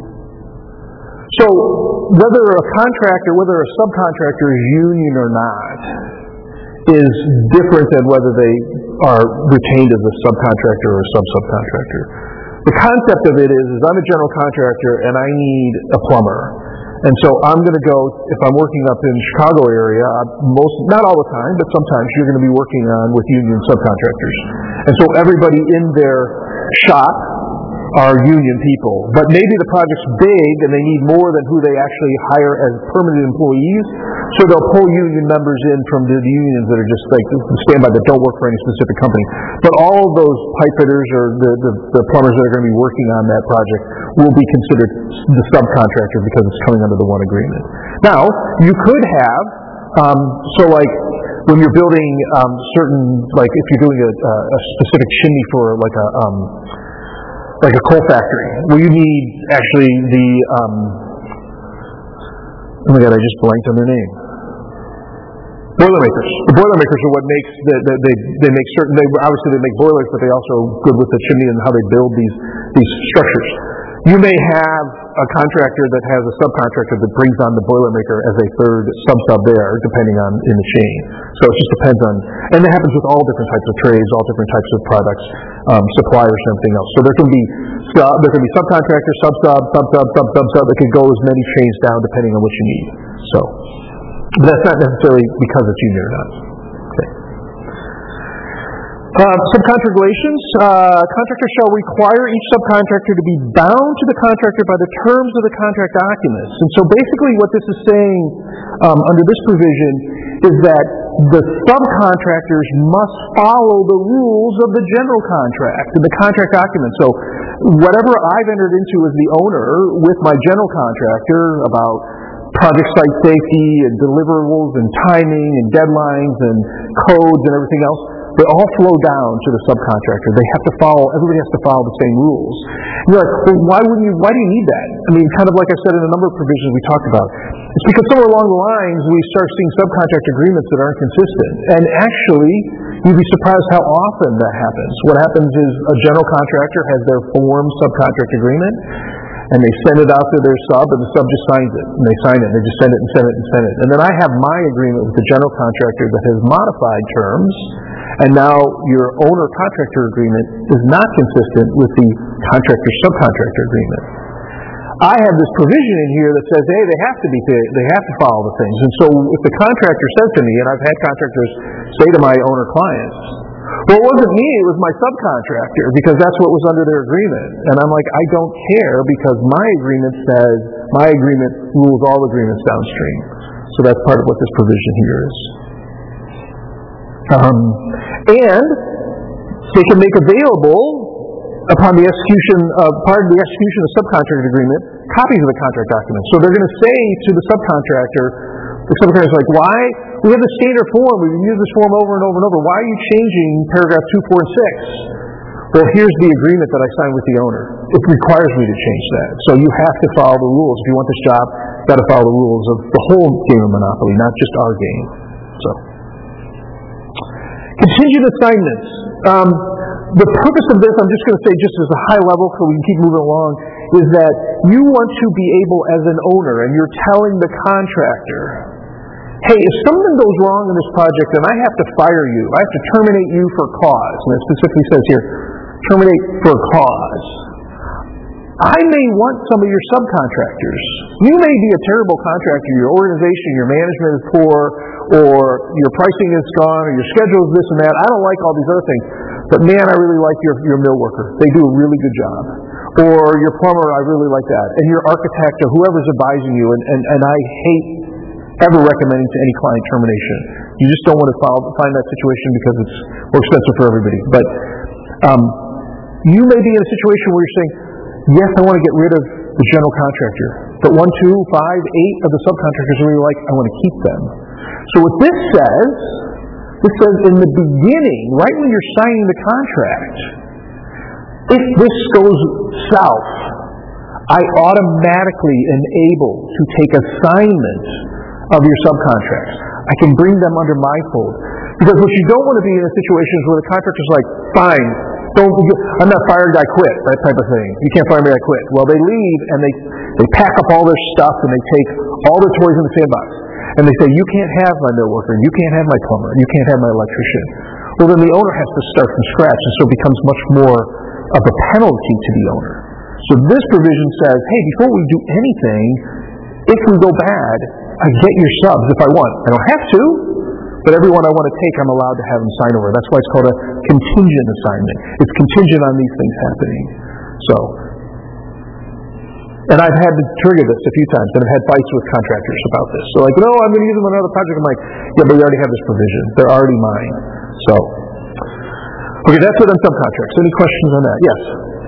Speaker 1: So whether a subcontractor is union or not is different than whether they are retained as a subcontractor or a sub-subcontractor. The concept of it is I'm a general contractor and I need a plumber. And so I'm going to go, if I'm working up in the Chicago area, not all the time, but sometimes you're going to be working with union subcontractors. And so everybody in their shop are union people. But maybe the project's big and they need more than who they actually hire as permanent employees. So they'll pull union members in from the unions that are just like standby that don't work for any specific company. But all of those pipe fitters or the plumbers that are going to be working on that project will be considered the subcontractor because it's coming under the one agreement. Now, you could have, when you're building certain, like if you're doing a specific chimney for like a coal factory, where you need actually oh my God, I just blanked on their name. Boilermakers. The Boilermakers are what makes they make certain. Obviously they make boilers, but they also good with the chimney and how they build these structures. You may have a contractor that has a subcontractor that brings on the Boilermaker as a third sub there, depending on in the chain. So it just depends on, and that happens with all different types of trades, all different types of products, suppliers, and everything else. So there can be subcontractor, sub. That could go as many chains down depending on what you need. So. But that's not necessarily because it's union or not. Okay. Subcontract relations. Contractors shall require each subcontractor to be bound to the contractor by the terms of the contract documents. And so basically what this is saying under this provision is that the subcontractors must follow the rules of the general contract and the contract document. So whatever I've entered into as the owner with my general contractor about project site safety and deliverables and timing and deadlines and codes and everything else, they all flow down to the subcontractor. Everybody has to follow the same rules. And you're like, well, why do you need that? I mean, kind of like I said in a number of provisions we talked about. It's because somewhere along the lines we start seeing subcontract agreements that aren't consistent. And actually, you'd be surprised how often that happens. What happens is a general contractor has their form subcontract agreement, and they send it out to their sub, and the sub just signs it. And they sign it, and they just send it and send it and send it. And then I have my agreement with the general contractor that has modified terms, and now your owner-contractor agreement is not consistent with the contractor-subcontractor agreement. I have this provision in here that says, hey, they have to follow the things. And so if the contractor says to me, and I've had contractors say to my owner clients, Well, it wasn't me, it was my subcontractor, because that's what was under their agreement. And I'm like, I don't care, because my agreement says, my agreement rules all agreements downstream. So that's part of what this provision here is. And they can make available, upon the execution of part of the execution of the subcontract agreement, copies of the contract documents. So they're going to say to the subcontractor's like, why? We have the standard form. We've used this form over and over and over. Why are you changing paragraph 2, 4, and 6? Well, here's the agreement that I signed with the owner. It requires me to change that. So you have to follow the rules. If you want this job, you've got to follow the rules of the whole game of Monopoly, not just our game. So, contingent assignments. The purpose of this, I'm just going to say just as a high level so we can keep moving along, is that you want to be able as an owner, and you're telling the contractor, hey, if something goes wrong in this project, then I have to fire you. I have to terminate you for cause. And it specifically says here, terminate for cause. I may want some of your subcontractors. You may be a terrible contractor. Your organization, your management is poor, or your pricing is gone, or your schedule is this and that. I don't like all these other things. But man, I really like your mill worker. They do a really good job. Or your plumber, I really like that. And your architect or whoever's advising you, and I hate ever recommending to any client termination. You just don't want to find that situation because it's more expensive for everybody. But you may be in a situation where you're saying, yes, I want to get rid of the general contractor. But 1, 2, 5, 8 of the subcontractors I really like, I want to keep them. So what this says in the beginning, right when you're signing the contract, if this goes south, I automatically am able to take assignment of your subcontracts. I can bring them under my fold. Because what you don't want to be in a situation is where the contractor's like, fine, I'm not fired, I quit, that type of thing. You can't fire me, I quit. Well, they leave and they pack up all their stuff and they take all their toys in the sandbox. And they say, you can't have my mill worker, you can't have my plumber, you can't have my electrician. Well, then the owner has to start from scratch, and so it becomes much more of a penalty to the owner. So this provision says, hey, before we do anything, if we go bad, I get your subs if I want. I don't have to, but everyone I want to take, I'm allowed to have them sign over. That's why it's called a contingent assignment. It's contingent on these things happening. And I've had to trigger this a few times, and I've had fights with contractors about this. So like, no, I'm going to use them on another project. I'm like, yeah, but we already have this provision. They're already mine. So, okay, that's it on subcontracts. Any questions on that? Yes?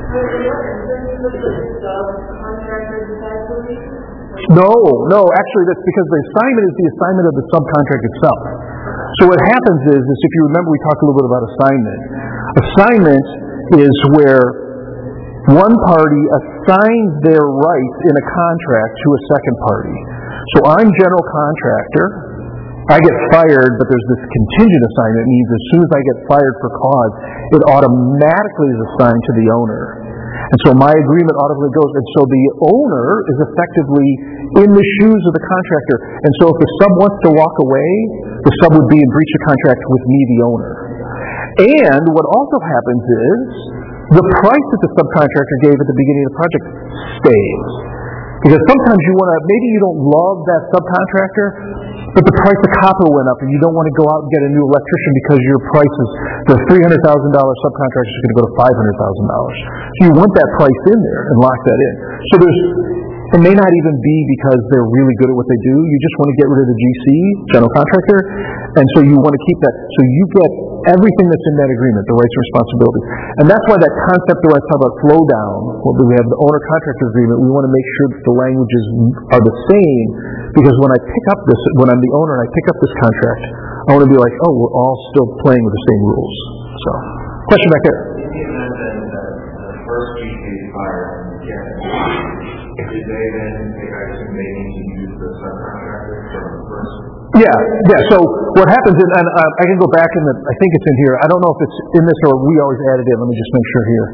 Speaker 1: No, actually that's because the assignment is the assignment of the subcontract itself. So what happens is if you remember, we talked a little bit about assignment. Assignment is where one party assigns their rights in a contract to a second party. So I'm general contractor. I get fired, but there's this contingent assignment. It means as soon as I get fired for cause, it automatically is assigned to the owner. And so my agreement automatically goes. And so the owner is effectively in the shoes of the contractor. And so if the sub wants to walk away, the sub would be in breach of contract with me, the owner. And what also happens is the price that the subcontractor gave at the beginning of the project stays. Because sometimes maybe you don't love that subcontractor, but the price of copper went up and you don't want to go out and get a new electrician because your price is, the $300,000 subcontractor is going to go to $500,000. So you want that price in there and lock that in. So it may not even be because they're really good at what they do. You just want to get rid of the GC, general contractor, and so you want to keep that. So you get everything that's in that agreement, the rights and responsibilities. And that's why that concept that I talk about flow down, we have the owner-contractor agreement, we want to make sure that the languages are the same, because when I'm the owner and I pick up this contract, I want to be like, oh, we're all still playing with the same rules. So, question back there.
Speaker 4: In the event that the first GC is fired and you get do they then they need to use the subcontractor for the first?
Speaker 1: Yeah. So what happens, and I can go back I think it's in here. I don't know if it's in this or we always added it. Let me just make sure here.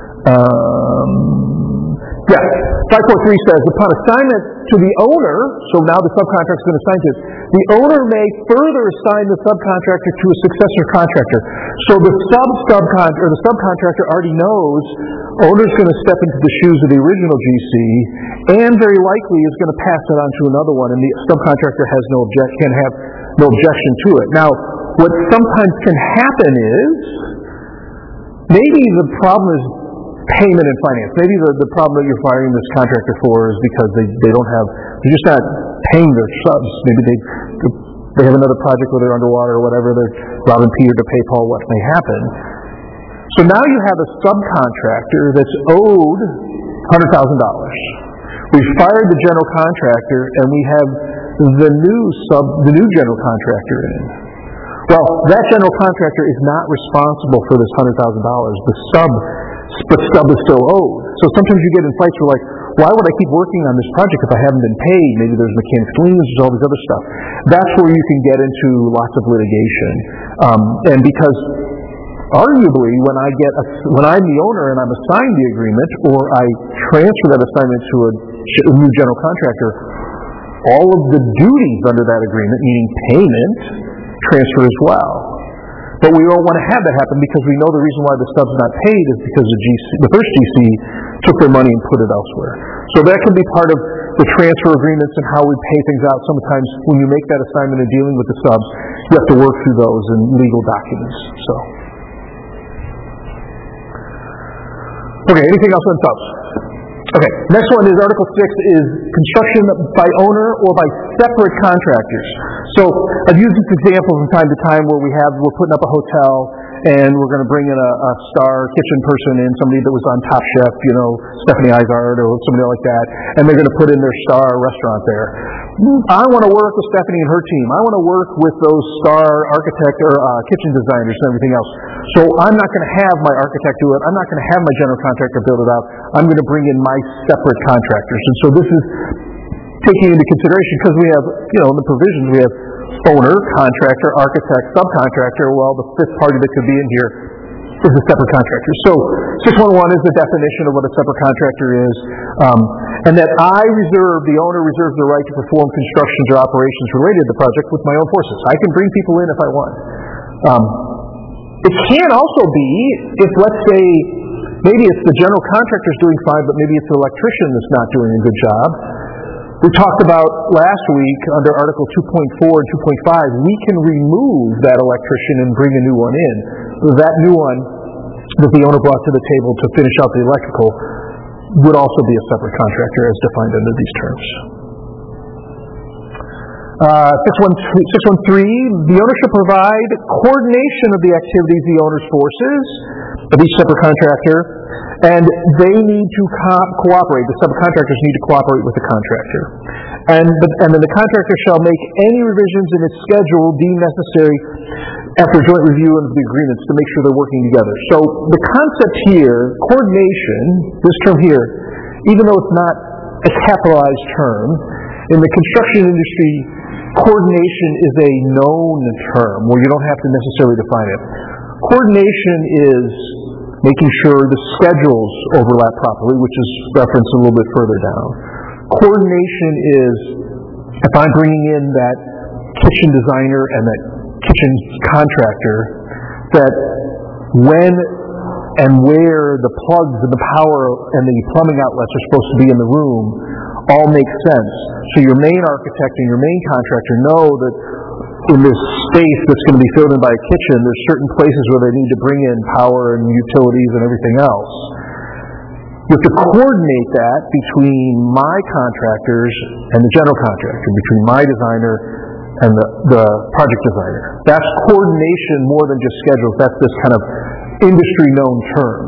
Speaker 1: 543 says, upon assignment to the owner, so now the subcontractor is going to assign to it, the owner may further assign the subcontractor to a successor contractor. So the subcontractor already knows owner's going to step into the shoes of the original GC, and very likely is going to pass it on to another one, and the subcontractor can have no objection to it. Now, what sometimes can happen is maybe the problem is payment and finance. Maybe the problem that you're firing this contractor for is because they're just not paying their subs. Maybe they have another project where they're underwater or whatever. They're robbing Peter to pay Paul. What may happen? So now you have a subcontractor that's owed $100,000. We've fired the general contractor, and we have the new general contractor in. Well, that general contractor is not responsible for this $100,000. But stub is still owed. So sometimes you get in fights where, like, why would I keep working on this project if I haven't been paid? Maybe there's mechanics liens, there's all this other stuff. That's where you can get into lots of litigation. And because arguably, when I'm the owner and I'm assigned the agreement, or I transfer that assignment to a new general contractor, all of the duties under that agreement, meaning payment, transfer as well. But we don't want to have that happen because we know the reason why the sub's not paid is because the first GC took their money and put it elsewhere. So that can be part of the transfer agreements and how we pay things out. Sometimes when you make that assignment of dealing with the subs, you have to work through those in legal documents. So, okay, anything else on subs? Okay, next one is Article 6 is construction by owner or by separate contractors. So I've used this example from time to time where we're putting up a hotel and we're going to bring in a star kitchen person in, somebody that was on Top Chef, Stephanie Izard or somebody like that, and they're going to put in their star restaurant there. I want to work with Stephanie and her team. I want to work with those star architect or kitchen designers and everything else. So I'm not going to have my architect do it. I'm not going to have my general contractor build it out. I'm going to bring in my separate contractors. And so this is taking into consideration because we have, in the provisions we have owner, contractor, architect, subcontractor. Well, the fifth party that could be in here is a separate contractor. So 611 is the definition of what a separate contractor is, and that the owner reserves the right to perform constructions or operations related to the project with my own forces. I can bring people in if I want. It can also be if, let's say, maybe it's the general contractor's doing fine, but maybe it's the electrician that's not doing a good job. We talked about last week under Article 2.4 and 2.5, we can remove that electrician and bring a new one in. That new one that the owner brought to the table to finish out the electrical would also be a separate contractor as defined under these terms. 613, the owner should provide coordination of the activities of the owner's forces of each separate contractor, and they need to cooperate. The subcontractors need to cooperate with the contractor. And then the contractor shall make any revisions in its schedule deemed necessary after joint review of the agreements to make sure they're working together. So the concept here, coordination, this term here, even though it's not a capitalized term, in the construction industry, coordination is a known term where you don't have to necessarily define it. Coordination is making sure the schedules overlap properly, which is referenced a little bit further down. Coordination is if I'm bringing in that kitchen designer and that kitchen contractor, that when and where the plugs and the power and the plumbing outlets are supposed to be in the room all make sense. So your main architect and your main contractor know that in this space that's going to be filled in by a kitchen, there's certain places where they need to bring in power and utilities and everything else. You have to coordinate that between my contractors and the general contractor, between my designer and the project designer. That's coordination more than just schedules. That's this kind of industry-known term.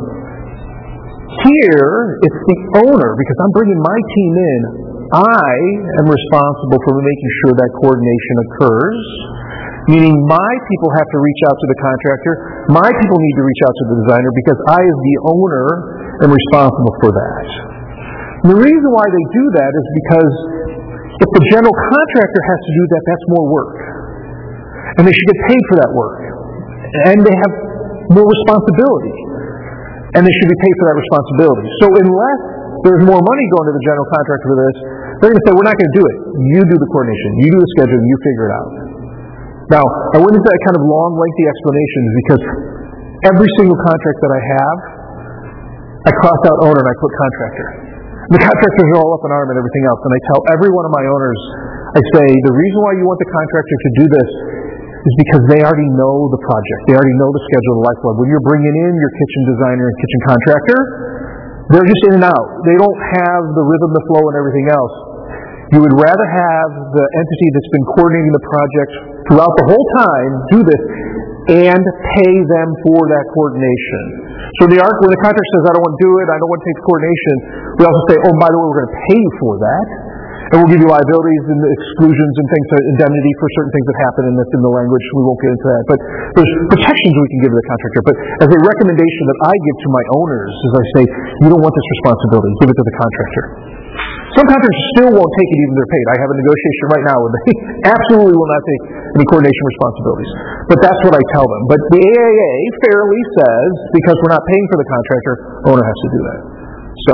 Speaker 1: Here, it's the owner, because I'm bringing my team in. I am responsible for making sure that coordination occurs, meaning my people have to reach out to the contractor, my people need to reach out to the designer, because I, as the owner, am responsible for that. And the reason why they do that is because if the general contractor has to do that, that's more work. And they should get paid for that work. And they have more responsibility. And they should be paid for that responsibility. So unless there's more money going to the general contractor for this, they're going to say, we're not going to do it. You do the coordination. You do the schedule. You figure it out. Now, I went into that kind of long, lengthy explanation because every single contract that I have, I cross out owner and I put contractor. The contractors are all up in arm and everything else. And I tell every one of my owners, I say, the reason why you want the contractor to do this is because they already know the project. They already know the schedule, the lifeblood. When you're bringing in your kitchen designer and kitchen contractor, they're just in and out. They don't have the rhythm, the flow, and everything else. You would rather have the entity that's been coordinating the project throughout the whole time do this and pay them for that coordination. So when the contractor says, I don't want to do it, I don't want to take the coordination, we also say, oh, by the way, we're going to pay you for that. And we'll give you liabilities and exclusions and things, indemnity for certain things that happen, and that's in the language. We won't get into that. But there's protections we can give to the contractor. But as a recommendation that I give to my owners is I say, you don't want this responsibility. Give it to the contractor. Some contractors still won't take it even if they're paid. I have a negotiation right now where they absolutely will not take any coordination responsibilities. But that's what I tell them. But the AAA fairly says, because we're not paying for the contractor, owner has to do that. So,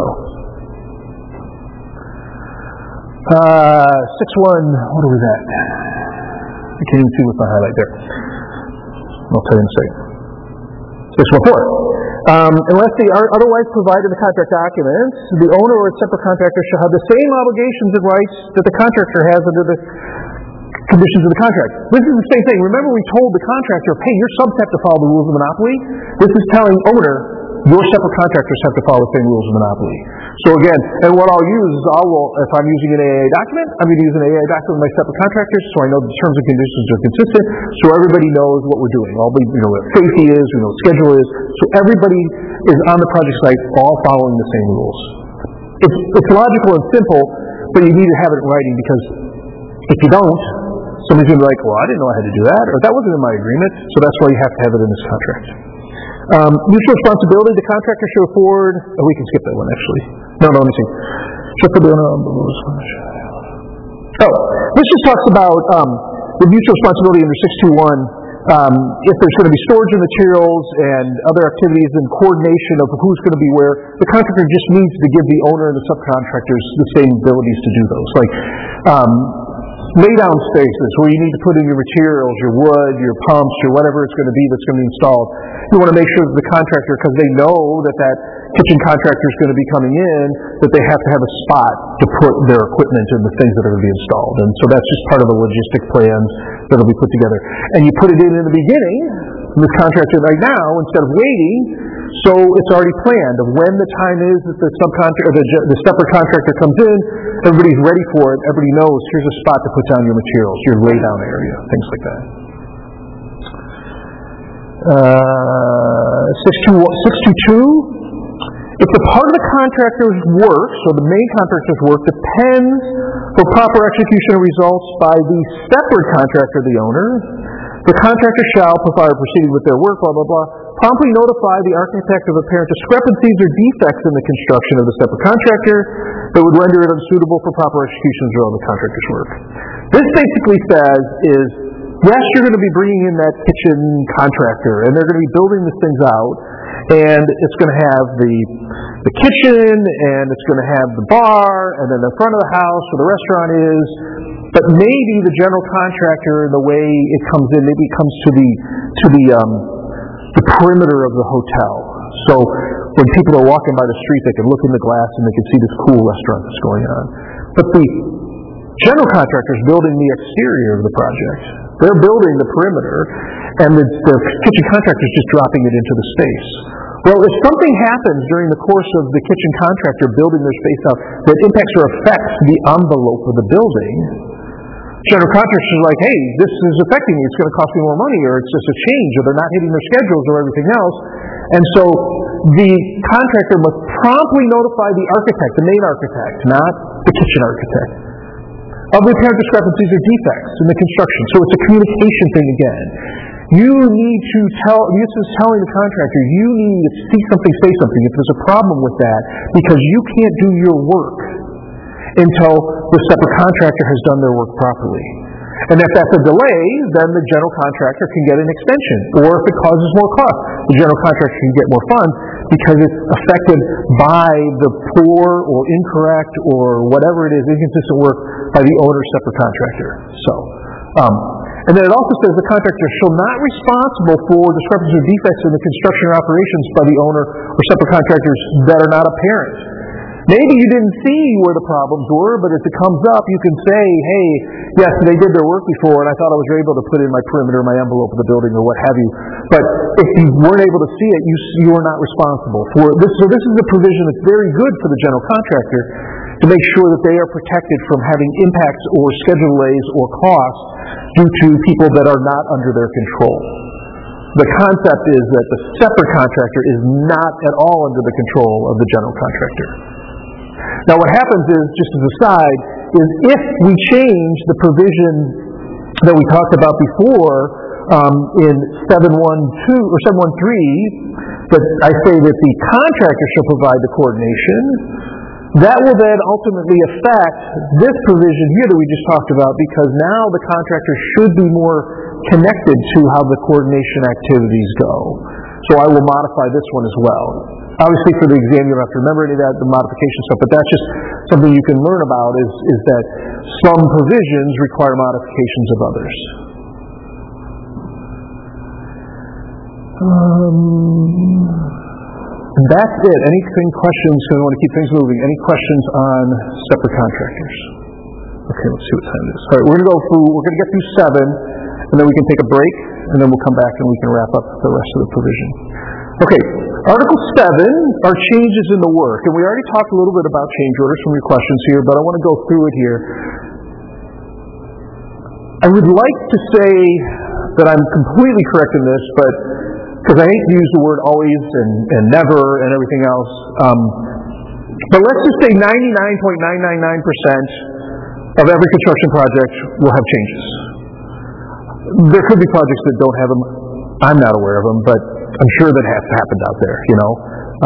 Speaker 1: 6-1, what are we at? I can't even see what's my highlight there. I'll tell you in a second. 6-1-4. Unless they are otherwise provided in the contract documents, the owner or its separate contractor shall have the same obligations and rights that the contractor has under the conditions of the contract. This is the same thing. Remember, we told the contractor, hey, your subs have to follow the rules of monopoly. This is telling owner, your separate contractors have to follow the same rules of monopoly. So again, and what I'll use is if I'm using an AAA document, I'm going to use an AAA document with my separate contractors so I know the terms and conditions are consistent, so everybody knows what we're doing. We know what safety is, we know what schedule is, so everybody is on the project site all following the same rules. It's logical and simple, but you need to have it in writing because if you don't, somebody's going to be like, well, I didn't know I had to do that, or that wasn't in my agreement, so that's why you have to have it in this contract. Mutual responsibility, the contractor should afford, we can skip that one actually. No, let me see. This just talks about the mutual responsibility under 621. If there's going to be storage of materials and other activities and coordination of who's going to be where, the contractor just needs to give the owner and the subcontractors the same abilities to do those. Like lay down spaces where you need to put in your materials, your wood, your pumps, your whatever it's going to be that's going to be installed. You want to make sure that the contractor, because they know that kitchen contractor is going to be coming in, that they have to have a spot to put their equipment and the things that are going to be installed. And so that's just part of the logistic plans that will be put together. And you put it in the beginning, this contractor right now, instead of waiting, so it's already planned of when the time is that the subcontractor, the separate contractor comes in, everybody's ready for it, everybody knows here's a spot to put down your materials, your lay down area, things like that. 622. If the part of the contractor's work, so the main contractor's work, depends for proper execution of results by the separate contractor, the owner, the contractor shall, prior to proceeding with their work, blah, blah, blah, promptly notify the architect of apparent discrepancies or defects in the construction of the separate contractor that would render it unsuitable for proper execution of the contractor's work. This basically says is, yes, you're going to be bringing in that kitchen contractor, and they're going to be building these things out, and it's going to have the kitchen, and it's going to have the bar, and then the front of the house where the restaurant is. But maybe the general contractor, the way it comes in, maybe it comes to the perimeter of the hotel. So when people are walking by the street, they can look in the glass and they can see this cool restaurant that's going on. But the general contractor is building the exterior of the project. They're building the perimeter, and the kitchen contractor is just dropping it into the space. Well, if something happens during the course of the kitchen contractor building their space out that impacts or affects the envelope of the building, general contractors are like, hey, this is affecting me, it's going to cost me more money, or it's just a change, or they're not hitting their schedules or everything else. And so the contractor must promptly notify the architect, the main architect, not the kitchen architect, of apparent discrepancies or defects in the construction. So it's a communication thing again. You need to this is telling the contractor, you need to see something, say something, if there's a problem with that, because you can't do your work until the separate contractor has done their work properly. And if that's a delay, then the general contractor can get an extension. Or if it causes more cost, the general contractor can get more funds because it's affected by the poor or incorrect or whatever it is, inconsistent work by the owner's separate contractor. And then it also says the contractor shall not be responsible for discrepancies or defects in the construction or operations by the owner or separate contractors that are not apparent. Maybe you didn't see where the problems were, but if it comes up, you can say, hey, yes, they did their work before, and I thought I was able to put in my perimeter, my envelope of the building, or what have you. But if you weren't able to see it, you are not responsible for this. So this is a provision that's very good for the general contractor to make sure that they are protected from having impacts or schedule delays or costs due to people that are not under their control. The concept is that the separate contractor is not at all under the control of the general contractor. Now what happens is, just as a side, is if we change the provision that we talked about before in 712 or 713, that I say that the contractor shall provide the coordination, that will then ultimately affect this provision here that we just talked about, because now the contractor should be more connected to how the coordination activities go. So I will modify this one as well. Obviously for the exam you don't have to remember any of that, the modification stuff, but that's just something you can learn about is that some provisions require modifications of others. And that's it. Any questions? Because I want to keep things moving. Any questions on separate contractors? Okay, let's see what time it is. All right, we're going to get through 7, and then we can take a break, and then we'll come back and we can wrap up the rest of the provision. Okay, Article 7 are changes in the work, and we already talked a little bit about change orders from your questions here, but I want to go through it here. I would like to say that I'm completely correct in this, but because I hate to use the word always and never and everything else, but let's just say 99.999% of every construction project will have changes. There could be projects that don't have them. I'm not aware of them, but I'm sure that has happened out there, you know.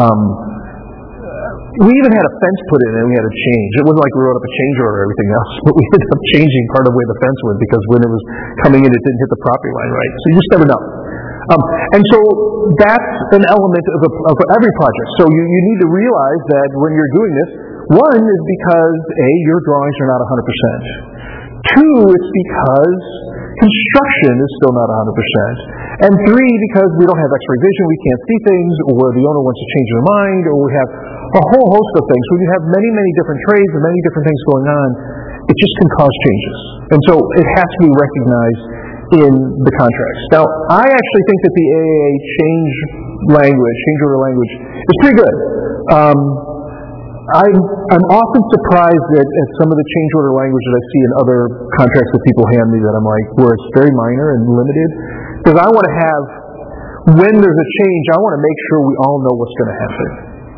Speaker 1: We even had a fence put in and we had to change. It wasn't like we wrote up a change order or everything else, but we ended up changing part of the way the fence went because when it was coming in, it didn't hit the property line right. So you just never know. And so that's an element of every project. So you need to realize that when you're doing this, one is because, A, your drawings are not 100%. Two, it's because construction is still not 100%. And three, because we don't have X-ray vision, we can't see things, or the owner wants to change their mind, or we have a whole host of things. When you have many, many different trades and many different things going on, it just can cause changes. And so it has to be recognized in the contracts. Now, I actually think that the AAA change order language, is pretty good. I'm often surprised at some of the change order language that I see in other contracts that people hand me that I'm like, where it's very minor and limited. Because I want to have, when there's a change, I want to make sure we all know what's going to happen.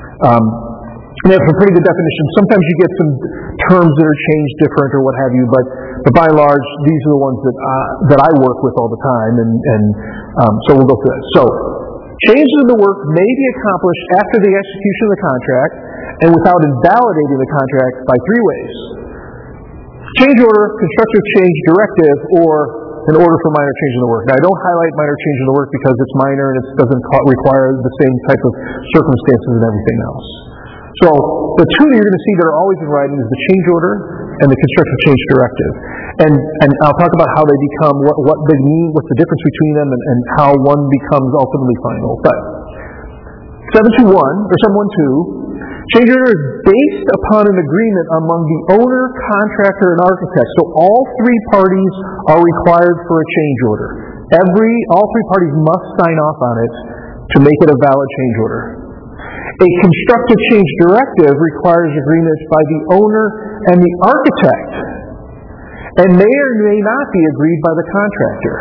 Speaker 1: And that's a pretty good definition. Sometimes you get some terms that are changed different or what have you, but by and large, these are the ones that I work with all the time, and so we'll go through that. So, changes in the work may be accomplished after the execution of the contract and without invalidating the contract by 3 ways. Change order, constructive change directive, or an order for minor change in the work. Now, I don't highlight minor change in the work because it's minor and it doesn't require the same type of circumstances and everything else. So, the 2 that you're going to see that are always in writing is the change order and the constructive change directive. And I'll talk about how they become, what they mean, what's the difference between them, and how one becomes ultimately final. But 721, or 712, change order is based upon an agreement among the owner, contractor, and architect. So all 3 parties are required for a change order. All 3 parties must sign off on it to make it a valid change order. A constructive change directive requires agreement by the owner and the architect, and may or may not be agreed by the contractor.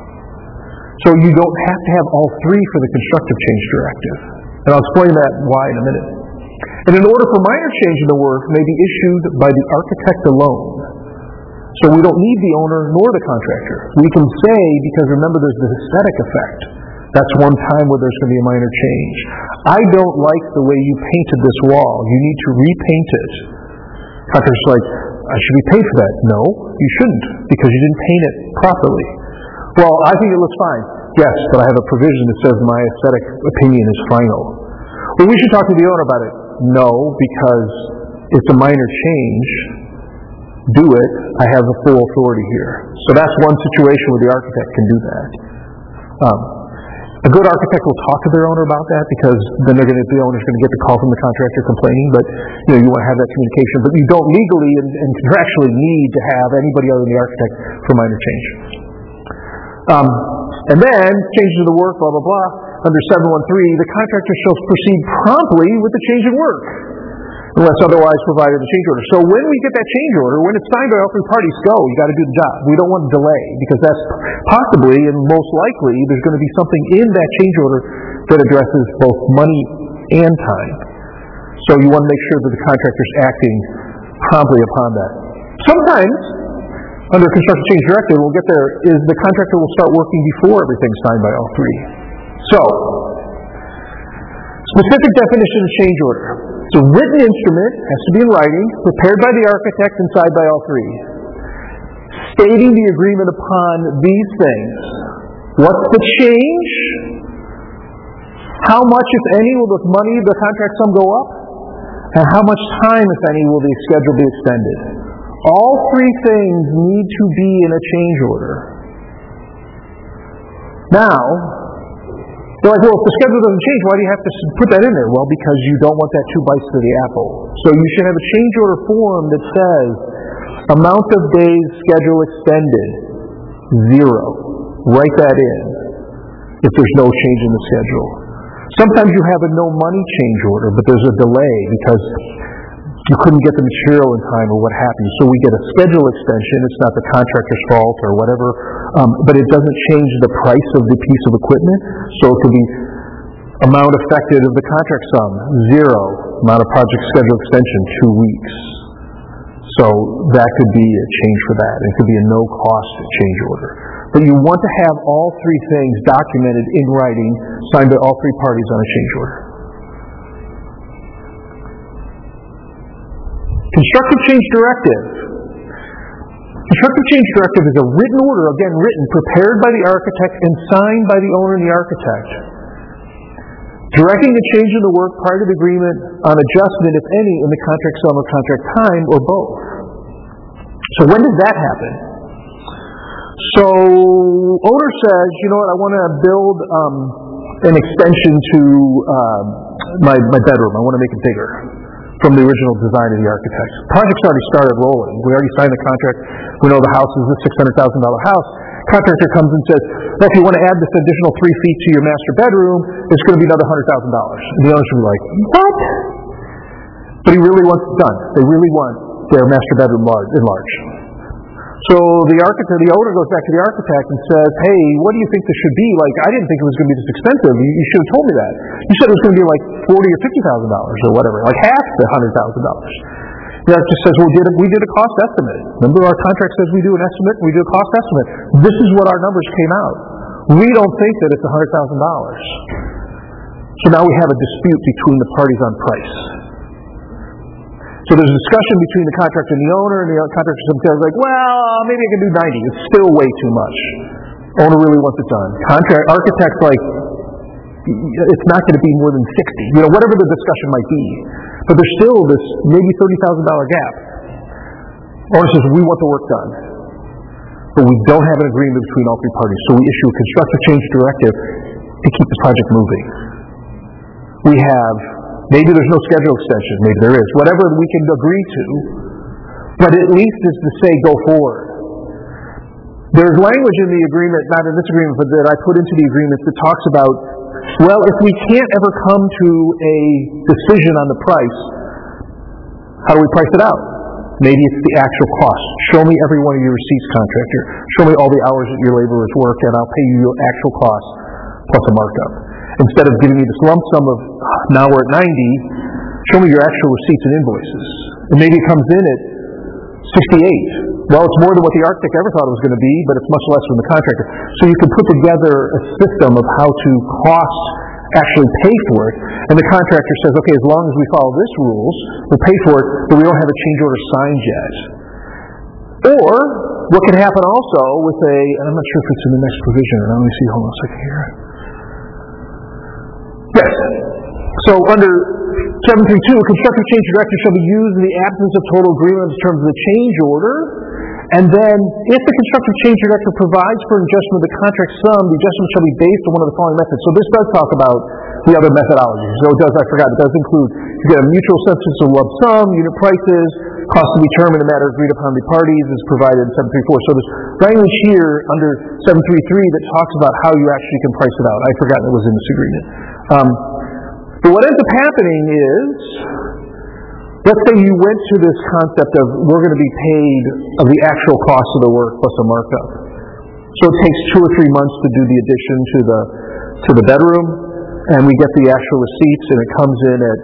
Speaker 1: So you don't have to have all 3 for the constructive change directive. And I'll explain that why in a minute. And an order for minor change in the work may be issued by the architect alone. So we don't need the owner nor the contractor. We can say, because remember there's the aesthetic effect. That's one time where there's going to be a minor change. I don't like the way you painted this wall. You need to repaint it. Contractor's like, should we pay for that? No, you shouldn't, because you didn't paint it properly. Well, I think it looks fine. Yes, but I have a provision that says my aesthetic opinion is final. Well, we should talk to the owner about it. No, because it's a minor change. Do it. I have the full authority here. So that's one situation where the architect can do that. A good architect will talk to their owner about that because then the owner's going to get the call from the contractor complaining, but you want to have that communication. But you don't legally and contractually need to have anybody other than the architect for minor change. And then, changes of the work, blah, blah, blah. Under 713, the contractor shall proceed promptly with the change in work, unless otherwise provided a change order. So when we get that change order, when it's signed by all three parties, go. You got to do the job. We don't want delay because that's possibly and most likely there's going to be something in that change order that addresses both money and time. So you want to make sure that the contractor's acting promptly upon that. Sometimes, under construction change directive, we'll get there, is the contractor will start working before everything's signed by all three. So, specific definition of change order. It's a written instrument, has to be in writing, prepared by the architect and signed by all three, stating the agreement upon these things. What's the change? How much, if any, will the money of the contract sum go up? And how much time, if any, will the schedule be extended? All three things need to be in a change order. Now, you're like, well, if the schedule doesn't change, why do you have to put that in there? Well, because you don't want that 2 bites to the apple. So you should have a change order form that says, amount of days schedule extended, 0. Write that in if there's no change in the schedule. Sometimes you have a no money change order, but there's a delay because you couldn't get the material in time or what have you. So we get a schedule extension. It's not the contractor's fault or whatever, but it doesn't change the price of the piece of equipment. So it could be amount affected of the contract sum, 0. Amount of project schedule extension, 2 weeks. So that could be a change for that. It could be a no-cost change order. But you want to have all three things documented in writing, signed by all three parties on a change order. Constructive change directive. Constructive change directive is a written order, again written, prepared by the architect and signed by the owner and the architect, directing the change in the work prior to the agreement on adjustment, if any, in the contract sum or contract time, or both. So when does that happen? So owner says, you know what, I want to build an extension to my bedroom. I want to make it bigger from the original design of the architect. Project's already started rolling. We already signed the contract. We know the house is a $600,000 house. Contractor comes and says, well, if you want to add this additional 3 feet to your master bedroom, it's going to be another $100,000. And the owner's going to be like, what? But he really wants it done. They really want their master bedroom enlarged. So the owner goes back to the architect and says, hey, what do you think this should be? Like, I didn't think it was going to be this expensive. You should have told me that. You said it was going to be like $40,000 or $50,000 or whatever, like half the $100,000. The architect says, well, we did a cost estimate. Remember our contract says we do an estimate, we do a cost estimate. This is what our numbers came out. We don't think that it's $100,000. So now we have a dispute between the parties on price. So there's a discussion between the contractor and the owner, and the contractor says, like, well, maybe I can do 90. It's still way too much. Owner really wants it done. Architect's like, it's not going to be more than 60. Whatever the discussion might be. But there's still this maybe $30,000 gap. Owner says, we want the work done. But we don't have an agreement between all three parties. So we issue a constructive change directive to keep the project moving. We have, maybe there's no schedule extension, maybe there is, whatever we can agree to, but at least is to say go forward. There's language in the agreement, not in this agreement, but that I put into the agreement that talks about, well, if we can't ever come to a decision on the price, how do we price it out? Maybe it's the actual cost. Show me every one of your receipts, contractor. Show me all the hours that your laborers work, and I'll pay you your actual cost plus a markup. Instead of giving me this lump sum of, now we're at 90, show me your actual receipts and invoices. And maybe it comes in at 68. Well, it's more than what the architect ever thought it was going to be, but it's much less from the contractor. So you can put together a system of how to cost actually pay for it, and the contractor says, okay, as long as we follow this rules, we'll pay for it, but we don't have a change order signed yet. Or, what can happen also with and I'm not sure if it's in the next provision, let me see, hold on a second here. Yes. So under 732, a constructive change directive shall be used in the absence of total agreement in terms of the change order And then, if the constructive change directive provides for an adjustment of the contract sum, the adjustment shall be based on one of the following methods. So this does talk about the other methodologies. So it does, I forgot, it does include, you get a mutual census of lump sum, unit prices, cost to be determined in a matter agreed upon by parties is provided in 734. So there's language here under 733 that talks about how you actually can price it out. I forgot it was in this agreement. But what ends up happening is, let's say you went to this concept of we're going to be paid of the actual cost of the work plus a markup. So it takes 2 or 3 months to do the addition to the bedroom, and we get the actual receipts, and it comes in at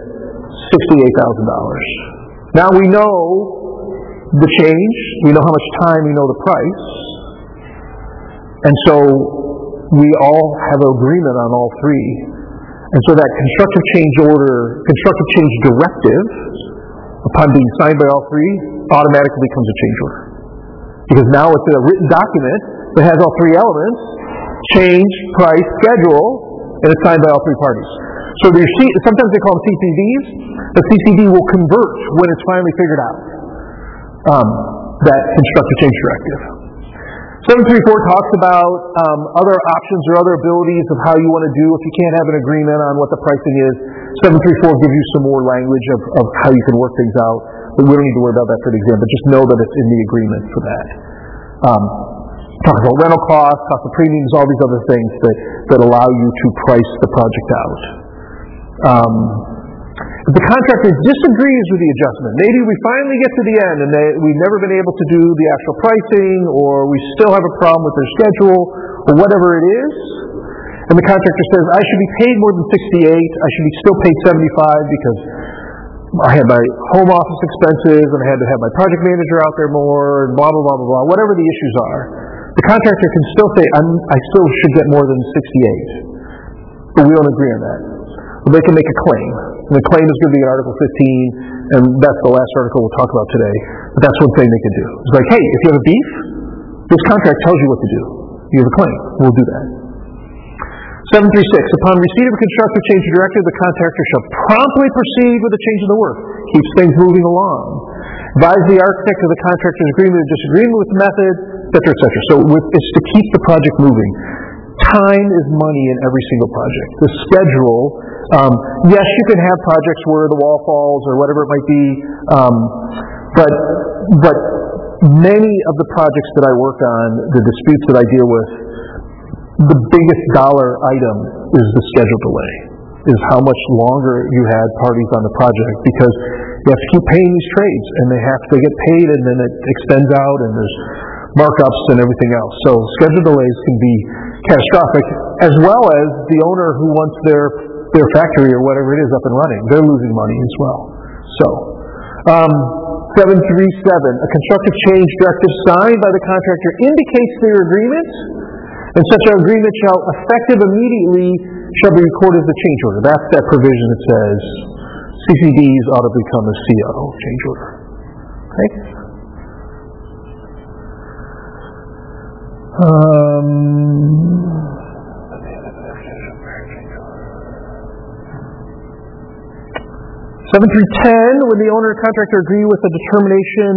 Speaker 1: $68,000. Now we know the change, we know how much time, we know the price, and so we all have an agreement on all three. And so that constructive change directive, upon being signed by all three, automatically becomes a change order. Because now it's a written document that has all three elements: change, price, schedule, and it's signed by all three parties. So sometimes they call them CCDs. The CCD will convert when it's finally figured out, that constructive change directive. 734 talks about other options or other abilities of how you want to do if you can't have an agreement on what the pricing is. 734 gives you some more language of how you can work things out, but we don't need to worry about that for the exam, but just know that it's in the agreement for that. Talks about rental costs, cost of premiums, all these other things that allow you to price the project out. If the contractor disagrees with the adjustment, maybe we finally get to the end and we've never been able to do the actual pricing, or we still have a problem with their schedule, or whatever it is, and the contractor says, I should be paid more than 68, I should be still paid 75 because I had my home office expenses and I had to have my project manager out there more, and blah, blah, blah, blah, blah, whatever the issues are, the contractor can still say, I still should get more than 68, but we don't agree on that. Well, they can make a claim. And the claim is going to be in Article 15, and that's the last article we'll talk about today. But that's one thing they can do. It's like, hey, if you have a beef, this contract tells you what to do. You have a claim. We'll do that. 736. Upon receipt of a constructive change directive, the contractor shall promptly proceed with the change of the work. Keeps things moving along. Advise the architect of the contractor's agreement or disagreement with the method, etc., etc. So it's to keep the project moving. Time is money in every single project. The schedule, yes, you can have projects where the wall falls or whatever it might be, but many of the projects that I work on, the disputes that I deal with, the biggest dollar item is the schedule delay, is how much longer you had parties on the project, because you have to keep paying these trades, and they have to get paid, and then it extends out, and there's markups and everything else. So schedule delays can be catastrophic, as well as the owner who wants their factory or whatever it is up and running. They're losing money as well. So, 737, a constructive change directive signed by the contractor indicates their agreement, and such an agreement shall, effective immediately, shall be recorded as a change order. That's that provision that says CCDs ought to become a CO, change order. Okay? 7.3.10, when the owner and contractor agree with the determination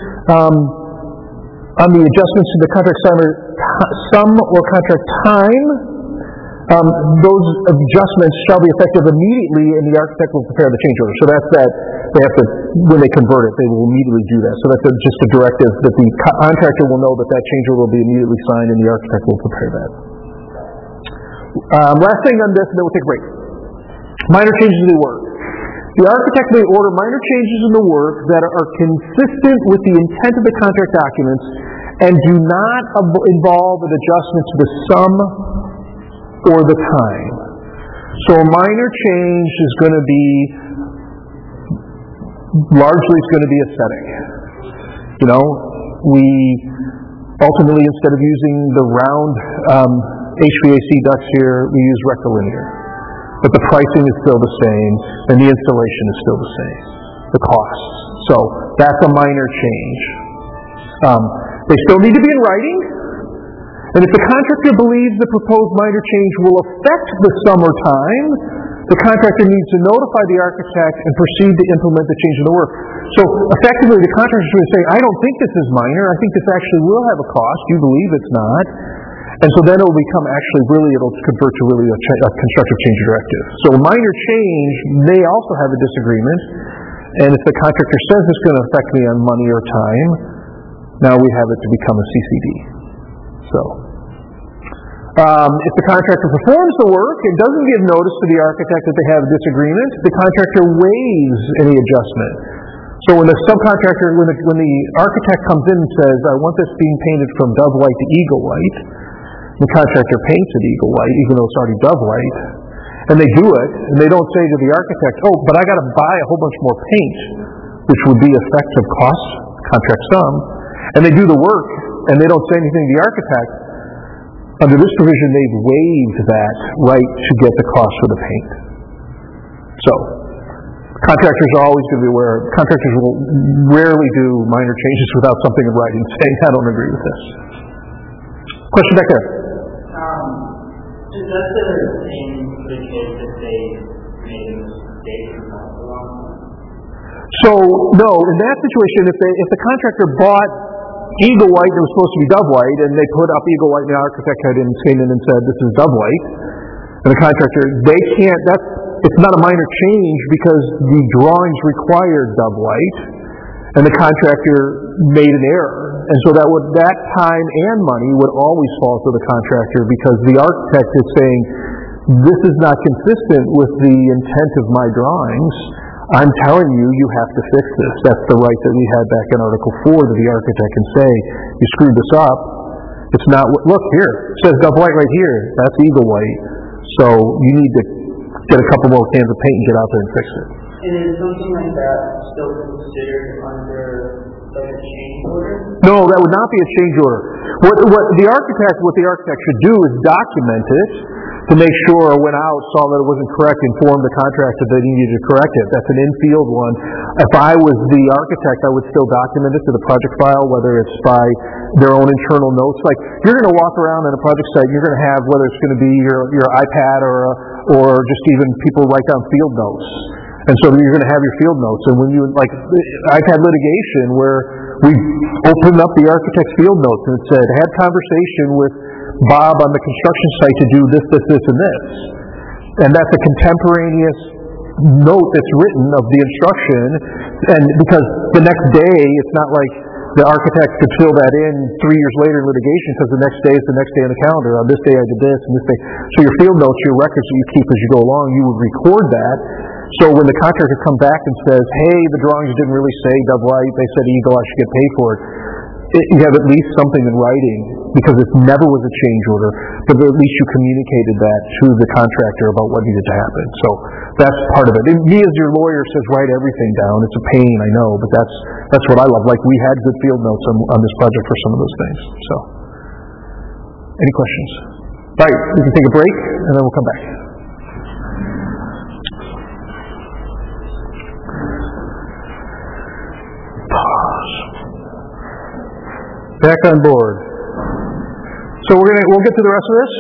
Speaker 1: on the adjustments to the contract sum or contract time, those adjustments shall be effective immediately, and the architect will prepare the change order. So that's that. They have to, when they convert it, they will immediately do that. So that's just a directive that the contractor will know that change order will be immediately signed, and the architect will prepare that. Last thing on this, and then we'll take a break. Minor changes in the work. The architect may order minor changes in the work that are consistent with the intent of the contract documents and do not involve an adjustment to the sum or the time. So a minor change is going to be, largely it's going to be aesthetic. You know, we ultimately, instead of using the round HVAC ducts here, we use rectilinear. But the pricing is still the same, and the installation is still the same, the costs. So that's a minor change. They still need to be in writing, and if the contractor believes the proposed minor change will affect the sum or time, the contractor needs to notify the architect and proceed to implement the change in the work. So effectively, the contractor is going to say, I don't think this is minor. I think this actually will have a cost. You believe it's not. And so then it will become it'll convert to really a constructive change directive. So a minor change may also have a disagreement. And if the contractor says it's going to affect me on money or time, now we have it to become a CCD. So, if the contractor performs the work and doesn't give notice to the architect that they have a disagreement, the contractor waives any adjustment. So when the subcontractor, when the architect comes in and says, I want this being painted from Dove White to Eagle White, the contractor paints it Eagle White, even though it's already Dove White, and they do it, and they don't say to the architect, oh, but I got to buy a whole bunch more paint, which would be effective cost, contract sum, and they do the work, and they don't say anything to the architect. Under this provision, they've waived that right to get the cost for the paint. So, contractors are always going to be aware. Contractors will rarely do minor changes without something in writing saying, I don't agree with this. Question back there.
Speaker 5: Is that the same for the case that they made a mistake or not wrong?
Speaker 1: So, no, in that situation, if the contractor bought Eagle White and it was supposed to be Dove White, and they put up Eagle White and the architect came in and said, this is Dove White, and the contractor, it's not a minor change because the drawings required Dove White, and the contractor made an error. And so that time and money would always fall to the contractor because the architect is saying, this is not consistent with the intent of my drawings. I'm telling you, you have to fix this. That's the right that we had back in Article 4 that the architect can say, you screwed this up. It's not, look here, it says Dove White right here. That's Eagle White. So you need to get a couple more cans of paint and get out there and fix it.
Speaker 5: And is something like that still considered under a change order?
Speaker 1: No, that would not be a change order. What the architect should do is document it to make sure it went out, saw that it wasn't correct, informed the contractor that he needed to correct it. That's an in-field one. If I was the architect, I would still document it to the project file, whether it's by their own internal notes. Like, you're going to walk around on a project site, you're going to have, whether it's going to be your iPad or just even people write down field notes. And so you're going to have your field notes. And when I've had litigation where we opened up the architect's field notes and it said, had conversation with Bob on the construction site to do this, and this. And that's a contemporaneous note that's written of the instruction. And because the next day, it's not like the architect could fill that in 3 years later in litigation because the next day is the next day on the calendar. On this day I did this and this day. So your field notes, your records that you keep as you go along, you would record that. So when the contractor comes back and says, hey, the drawings didn't really say Dove White, they said Eagle, I should get paid for it, you have at least something in writing because it never was a change order, but at least you communicated that to the contractor about what needed to happen. So that's part of it. And me as your lawyer says write everything down. It's a pain, I know, but that's what I love. Like we had good field notes on this project for some of those things. So, any questions? All right, we can take a break and then we'll come back. Back on board. So we'll get to the rest of this.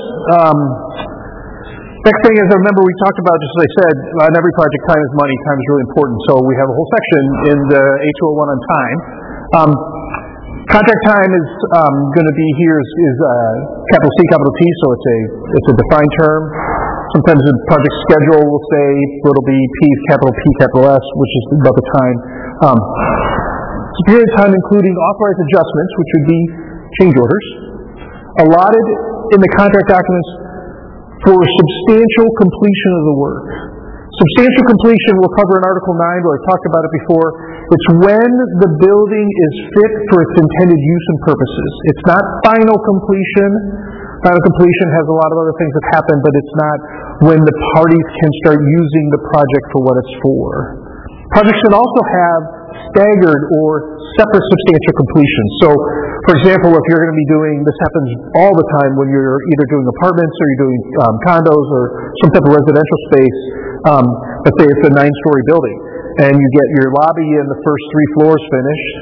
Speaker 1: Next thing is, remember we talked about, just as I said, on every project, time is money. Time is really important. So we have a whole section in the A201 on time. Contract time is going to be here is capital C, capital T. So it's a defined term. Sometimes the project schedule will say it'll be P, capital S, which is about the time. It's a period of time including authorized adjustments, which would be change orders, allotted in the contract documents for substantial completion of the work. Substantial completion we'll cover in Article 9, where I talked about it before. It's when the building is fit for its intended use and purposes. It's not final completion. Final completion has a lot of other things that happen, but it's not when the parties can start using the project for what it's for. Projects should also have staggered or separate substantial completion. So, for example, if you're going to be doing, this happens all the time when you're either doing apartments or you're doing condos or some type of residential space. Let's say it's a 9-story building, and you get your lobby and the first 3 floors finished.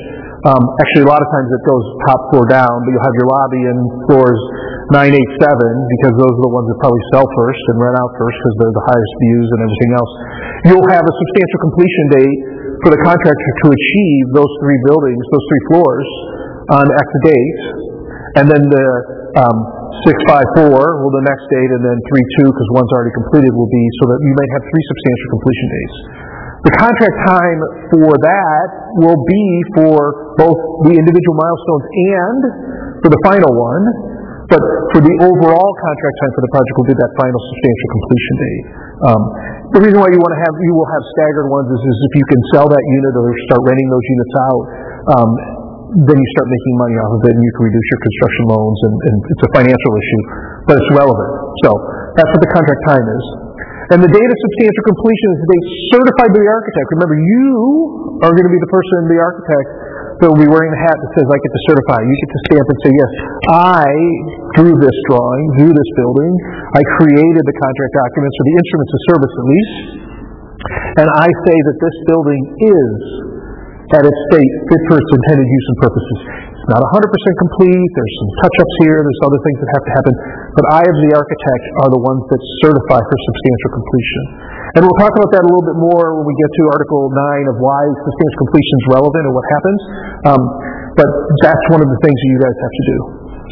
Speaker 1: Actually, a lot of times it goes top floor down, but you'll have your lobby in floors 9, 8, 7, because those are the ones that probably sell first and rent out first because they're the highest views and everything else. You'll have a substantial completion date for the contractor to achieve those 3 buildings, those 3 floors on X date, and then the 654 will the next date, and then 3-2, because one's already completed, will be so that you might have 3 substantial completion dates. The contract time for that will be for both the individual milestones and for the final one, but for the overall contract time for the project will be that final substantial completion date. The reason why you will have staggered ones is if you can sell that unit or start renting those units out, then you start making money off of it and you can reduce your construction loans, and it's a financial issue, but it's relevant. So that's what the contract time is. And the date of substantial completion is the date certified by the architect. Remember, you are going to be the person, the architect, that will be wearing the hat that says, I get to certify. You get to stamp and say, yes, I drew this drawing, drew this building, I created the contract documents, or the instruments of service at least, and I say that this building is, at its state, fit for its intended use and purposes. It's not 100% complete, there's some touch-ups here, there's other things that have to happen, but I, as the architect, are the ones that certify for substantial completion. And we'll talk about that a little bit more when we get to Article 9 of why substantial completion is relevant and what happens, but that's one of the things that you guys have to do.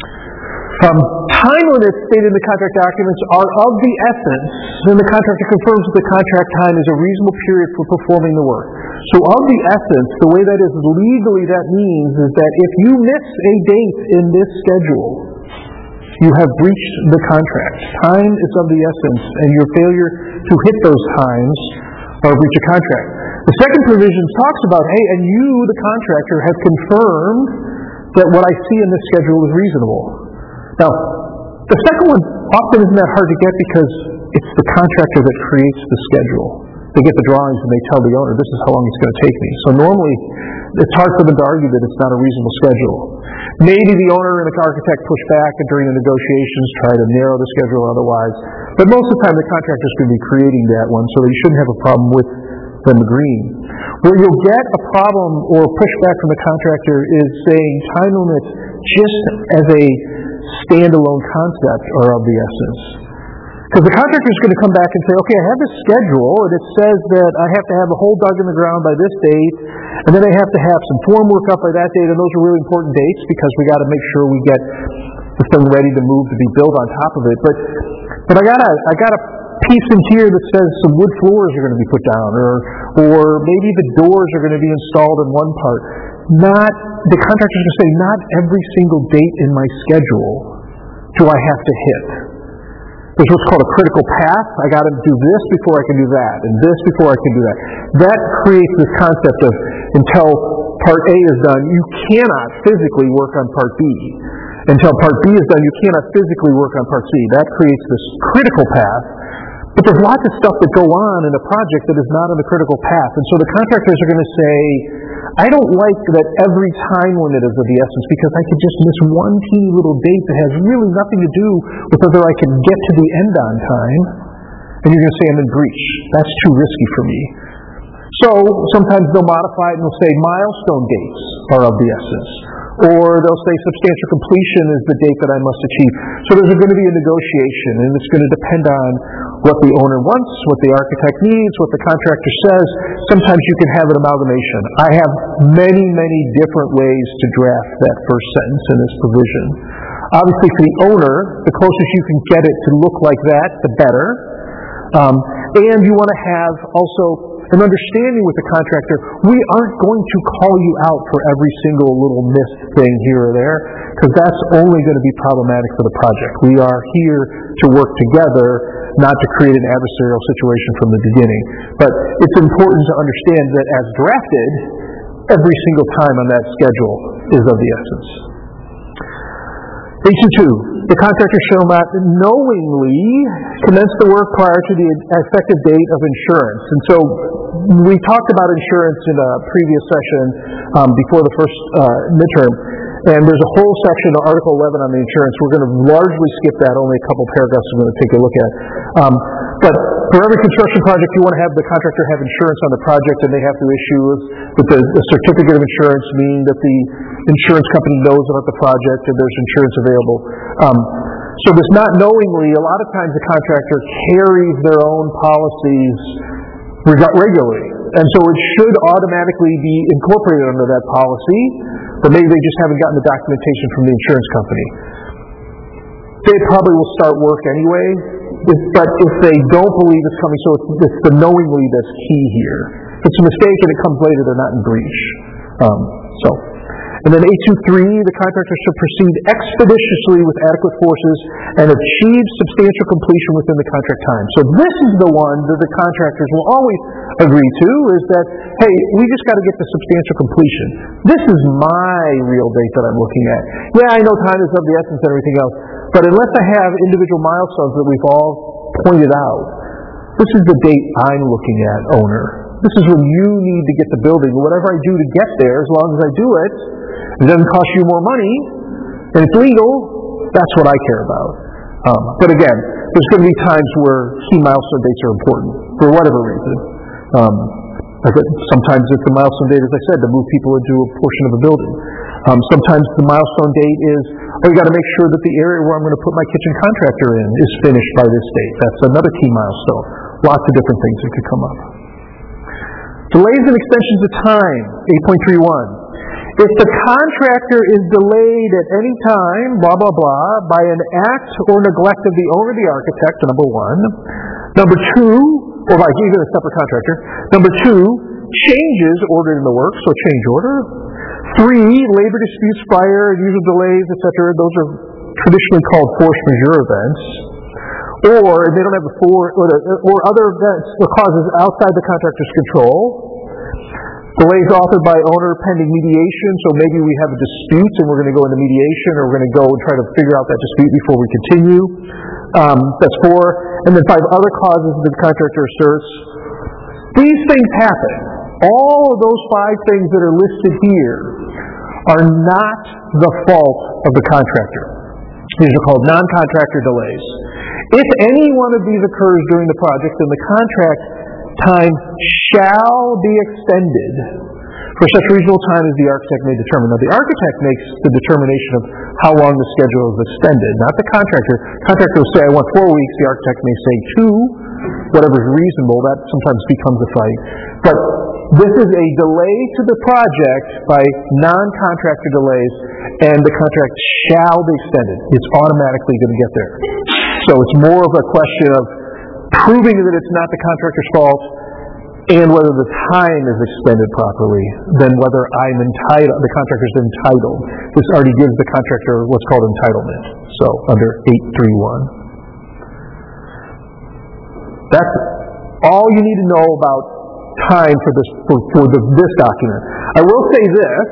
Speaker 1: Time limits stated in the contract documents are of the essence, and the contractor confirms that the contract time is a reasonable period for performing the work. So of the essence, the way that is legally, that means is that if you miss a date in this schedule, you have breached the contract. Time is of the essence, and your failure to hit those times are a breach of contract. The second provision talks about, hey, and you, the contractor, have confirmed that what I see in this schedule is reasonable. Now, the second one often isn't that hard to get because it's the contractor that creates the schedule. They get the drawings and they tell the owner, this is how long it's going to take me. So normally, it's hard for them to argue that it's not a reasonable schedule. Maybe the owner and the architect push back and during the negotiations try to narrow the schedule otherwise. But most of the time, the contractor is going to be creating that one, so you shouldn't have a problem with them agreeing. Where you'll get a problem or pushback from the contractor is saying time limits just as a standalone concept are of the essence. Because the contractor is going to come back and say, okay, I have this schedule, and it says that I have to have a hole dug in the ground by this date, and then I have to have some form work up by that date, and those are really important dates because we got to make sure we get the thing ready to move to be built on top of it. But I got a piece in here that says some wood floors are going to be put down, or maybe the doors are going to be installed in one part. The contractor's going to say, not every single date in my schedule do I have to hit. There's what's called a critical path. I got to do this before I can do that, and this before I can do that. That creates this concept of until Part A is done, you cannot physically work on Part B. Until Part B is done, you cannot physically work on Part C. That creates this critical path. But there's lots of stuff that go on in a project that is not on the critical path. And so the contractors are going to say, I don't like that every time limit is of the essence because I could just miss one teeny little date that has really nothing to do with whether I can get to the end on time. And you're going to say I'm in breach. That's too risky for me. So sometimes they'll modify it and they'll say milestone dates are of the essence. Or they'll say substantial completion is the date that I must achieve. So there's going to be a negotiation, and it's going to depend on what the owner wants, what the architect needs, what the contractor says. Sometimes you can have an amalgamation. I have many, many different ways to draft that first sentence in this provision. Obviously, for the owner, the closest you can get it to look like that, the better. And you want to have also an understanding with the contractor. We aren't going to call you out for every single little missed thing here or there, because that's only going to be problematic for the project. We are here to work together, not to create an adversarial situation from the beginning. But it's important to understand that as drafted, every single time on that schedule is of the essence. H2, the contractor shall not knowingly commence the work prior to the effective date of insurance. And so we talked about insurance in a previous session before the first midterm, and there's a whole section of Article 11 on the insurance. We're going to largely skip that, only a couple paragraphs we're going to take a look at. But for every construction project, you want to have the contractor have insurance on the project, and they have to issue with the certificate of insurance, meaning that the insurance company knows about the project and there's insurance available. So this not knowingly, a lot of times the contractor carries their own policies regularly. And so it should automatically be incorporated under that policy, but maybe they just haven't gotten the documentation from the insurance company. They probably will start work anyway, but if they don't believe it's coming, so it's the knowingly that's key here. If it's a mistake and it comes later, they're not in breach. And then 823, the contractor should proceed expeditiously with adequate forces and achieve substantial completion within the contract time. So this is the one that the contractors will always agree to, is that, hey, we just got to get the substantial completion. This is my real date that I'm looking at. Yeah, I know time is of the essence and everything else, but unless I have individual milestones that we've all pointed out, this is the date I'm looking at, owner. This is when you need to get the building. Whatever I do to get there, as long as I do it, it doesn't cost you more money, and it's legal, that's what I care about. But again, there's going to be times where key milestone dates are important, for whatever reason. Sometimes it's the milestone date, as I said, to move people into a portion of a building. Sometimes the milestone date is, you got to make sure that the area where I'm going to put my kitchen contractor in is finished by this date. That's another key milestone. Lots of different things that could come up. Delays and extensions of time, 8.31. If the contractor is delayed at any time, blah, blah, blah, by an act or neglect of the owner or the architect, number one. Number two, or by even a separate contractor. Number two, changes ordered in the work, so change order. Three, labor disputes, fire, unusual delays, etc. Those are traditionally called force majeure events. Or they don't have the or other events or causes outside the contractor's control. Delays authored by owner pending mediation, so maybe we have a dispute and we're going to go into mediation, or we're going to go and try to figure out that dispute before we continue. That's four. And then five, other causes that the contractor asserts. These things happen. All of those five things that are listed here are not the fault of the contractor. These are called non-contractor delays. If any one of these occurs during the project, then the contract time shall be extended for such reasonable time as the architect may determine. Now, the architect makes the determination of how long the schedule is extended, not the contractor. The contractor will say, I want 4 weeks. The architect may say 2, whatever is reasonable. That sometimes becomes a fight. But this is a delay to the project by non-contractor delays, and the contract shall be extended. It's automatically going to get there. So it's more of a question of proving that it's not the contractor's fault and whether the time is extended properly than whether the contractor's entitled. This already gives the contractor what's called entitlement. So under 831. That's all you need to know about time for this this document. I will say this.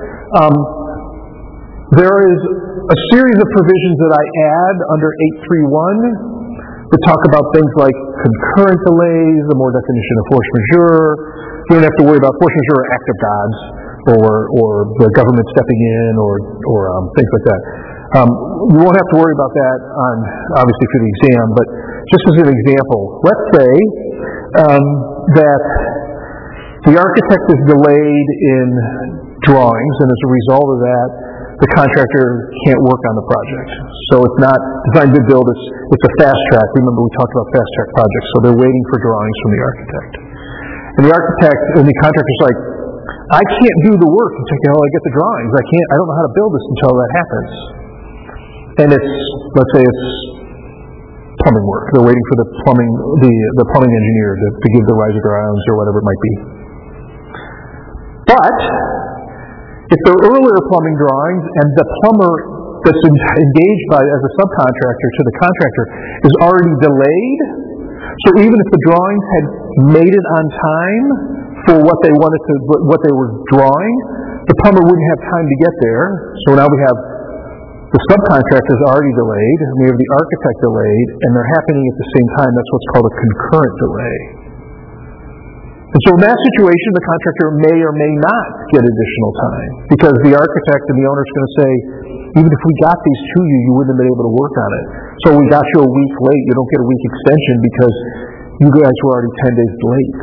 Speaker 1: There is a series of provisions that I add under 831 that talk about things like concurrent delays, the more definition of force majeure. You don't have to worry about force majeure or act of gods, or the government stepping in, or things like that. You won't have to worry about that obviously for the exam, but just as an example, let's say that the architect is delayed in drawings, and as a result of that, the contractor can't work on the project. So it's not design bid build, it's a fast track. Remember we talked about fast track projects, so they're waiting for drawings from the architect. And the architect and the contractor's like, I can't do the work until I get the drawings. I don't know how to build this until that happens. And let's say it's plumbing work. They're waiting for the plumbing engineer to give the riser drawings or whatever it might be. But if the earlier plumbing drawings and the plumber that's engaged as a subcontractor to the contractor is already delayed, so even if the drawings had made it on time for what they were drawing, the plumber wouldn't have time to get there. So now we have the subcontractor is already delayed, and we have the architect delayed, and they're happening at the same time. That's what's called a concurrent delay. And so in that situation, the contractor may or may not get additional time, because the architect and the owner is going to say, even if we got these to you, you wouldn't have been able to work on it. So we got you a week late. You don't get a week extension because you guys were already 10 days late.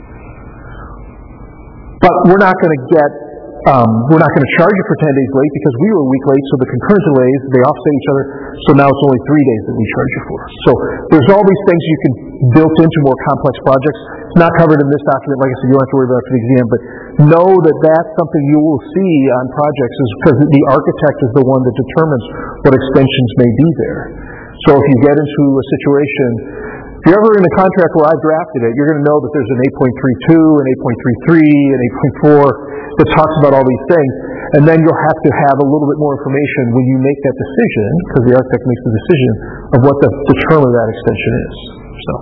Speaker 1: But we're not going to charge you for 10 days late because we were a week late, so the concurrent delays, they offset each other, so now it's only 3 days that we charge you for. So there's all these things you can built into more complex projects. It's not covered in this document. Like I said, you don't have to worry about it for the exam, but know that that's something you will see on projects is because the architect is the one that determines what extensions may be there. So if you get into a situation, if you're ever in a contract where I've drafted it, you're going to know that there's an 8.32, an 8.33, an 8.4 that talks about all these things. And then you'll have to have a little bit more information when you make that decision, because the architect makes the decision of what the term of that extension is. So,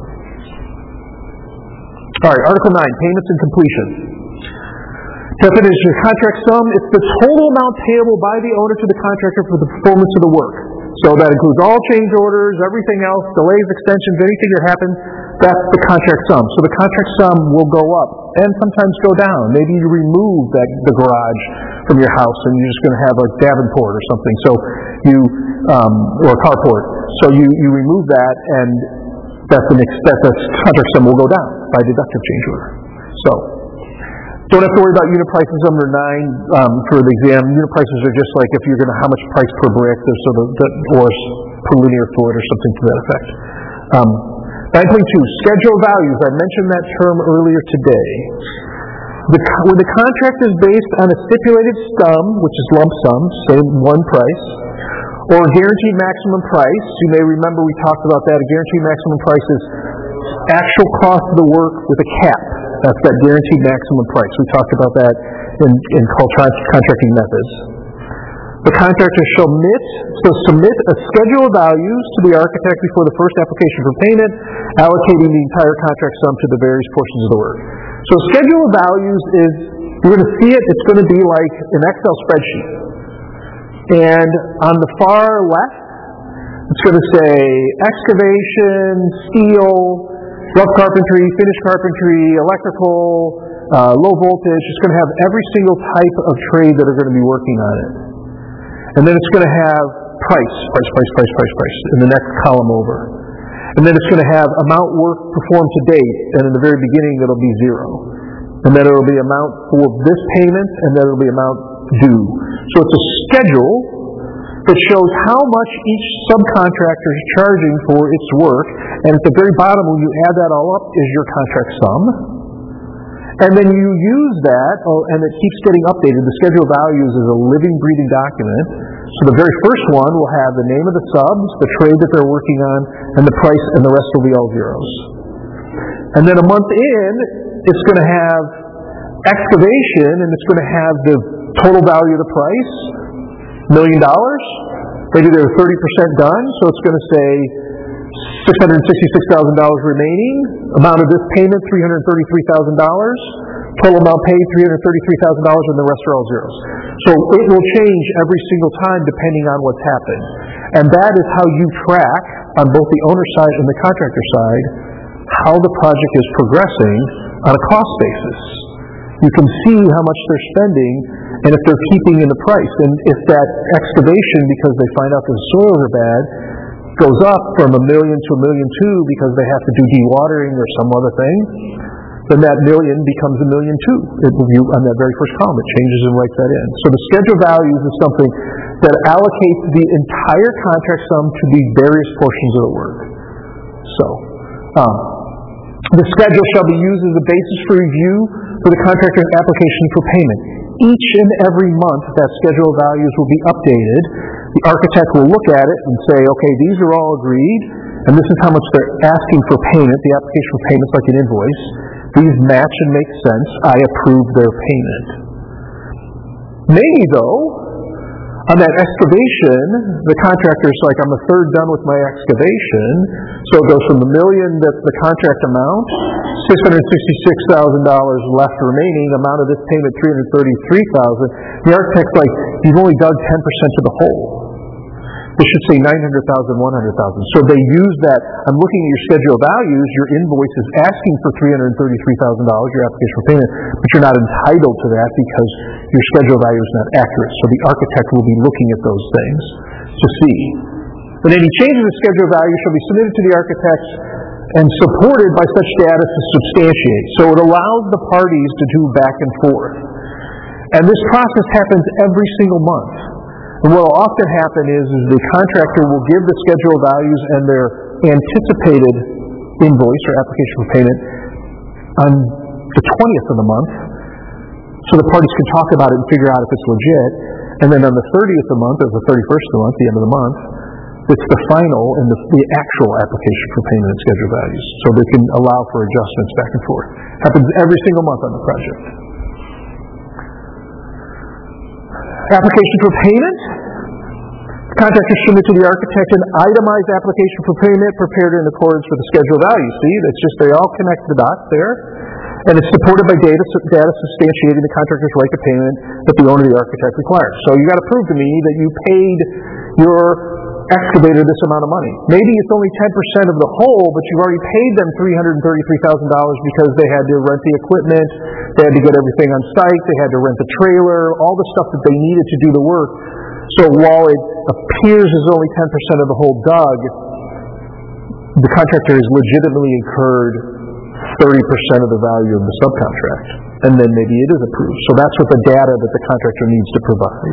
Speaker 1: all right, Article 9, payments and completion. Definition of contract sum, it's the total amount payable by the owner to the contractor for the performance of the work. So that includes all change orders, everything else, delays, extensions, anything that happens, that's the contract sum. So the contract sum will go up and sometimes go down. Maybe you remove the garage from your house and you're just going to have a Davenport or something. So or a carport. So you remove that, and that's contract sum will go down by deductive change order. So don't have to worry about unit prices under 9 for the exam. Unit prices are just like if you're going to how much price per brick, or per linear foot or something to that effect. 9.2, schedule values. I mentioned that term earlier today. When the contract is based on a stipulated sum, which is lump sum, same one price, or a guaranteed maximum price, you may remember we talked about that. A guaranteed maximum price is actual cost of the work with a cap. That's that guaranteed maximum price. We talked about that in contracting methods. The contractor shall submit a schedule of values to the architect before the first application for payment, allocating the entire contract sum to the various portions of the work. So schedule of values is, you're going to see it, it's going to be like an Excel spreadsheet. And on the far left, it's going to say excavation, steel, rough carpentry, finished carpentry, electrical, low voltage. It's going to have every single type of trade that are going to be working on it. And then it's going to have price in the next column over. And then it's going to have amount work performed to date, and in the very beginning it'll be 0. And then it'll be amount for this payment, and then it'll be amount due. So it's a schedule that shows how much each subcontractor is charging for its work, and at the very bottom, when you add that all up, is your contract sum. And then you use that, and it keeps getting updated. The schedule of values is a living, breathing document. So the very first one will have the name of the subs, the trade that they're working on, and the price, and the rest will be all zeros. And then a month in, it's going to have excavation, and it's going to have the total value of the price, $1 million. Maybe they're 30% done, so it's going to say $666,000 remaining. Amount of this payment, $333,000. Total amount paid, $333,000, and the rest are all zeros. So it will change every single time depending on what's happened. And that is how you track, on both the owner side and the contractor side, how the project is progressing on a cost basis. You can see how much they're spending and if they're keeping in the price. And if that excavation, because they find out the soils are bad, goes up from $1 million to $1.2 million because they have to do dewatering or some other thing, then that $1 million becomes $1.2 million. On that very first column, it changes and writes that in. So the schedule of values is something that allocates the entire contract sum to the various portions of the work. So the schedule shall be used as a basis for review for the contractor's application for payment. Each and every month, that schedule of values will be updated. The architect will look at it and say, okay, these are all agreed, and this is how much they're asking for payment. The application for payment is like an invoice. These match and make sense. I approve their payment. Maybe, though, on that excavation, the contractor's like, I'm a third done with my excavation, so it goes from $1 million, that's the contract amount, $666,000 left remaining, amount of this payment $333,000. The architect's like, you've only dug 10% of the hole. It should say $900,000, $100,000. So they use that. I'm looking at your schedule of values. Your invoice is asking for $333,000, your application for payment, but you're not entitled to that because your schedule of value is not accurate. So the architect will be looking at those things to see. But any changes in schedule of value shall be submitted to the architect and supported by such data to substantiate. So it allows the parties to do back and forth. And this process happens every single month. And what will often happen is the contractor will give the schedule values and their anticipated invoice or application for payment on the 20th of the month, so the parties can talk about it and figure out if it's legit. And then on the 30th of the month, or the 31st of the month, the end of the month, it's the final and the actual application for payment and schedule values. So they can allow for adjustments back and forth. Happens every single month on the project. Application for payment. Contractor submit to the architect an itemized application for payment prepared in accordance with the schedule values. See, that's just, they all connect the dots there. And it's supported by data substantiating the contractor's right to payment that the owner of the architect requires. So you got to prove to me that you paid your excavator this amount of money. Maybe it's only 10% of the whole, but you've already paid them $333,000 because they had to rent the equipment, they had to get everything on site, they had to rent the trailer, all the stuff that they needed to do the work. So while it appears as only 10% of the whole dug, the contractor has legitimately incurred 30% of the value of the subcontract, and then maybe it is approved. So that's what the data that the contractor needs to provide.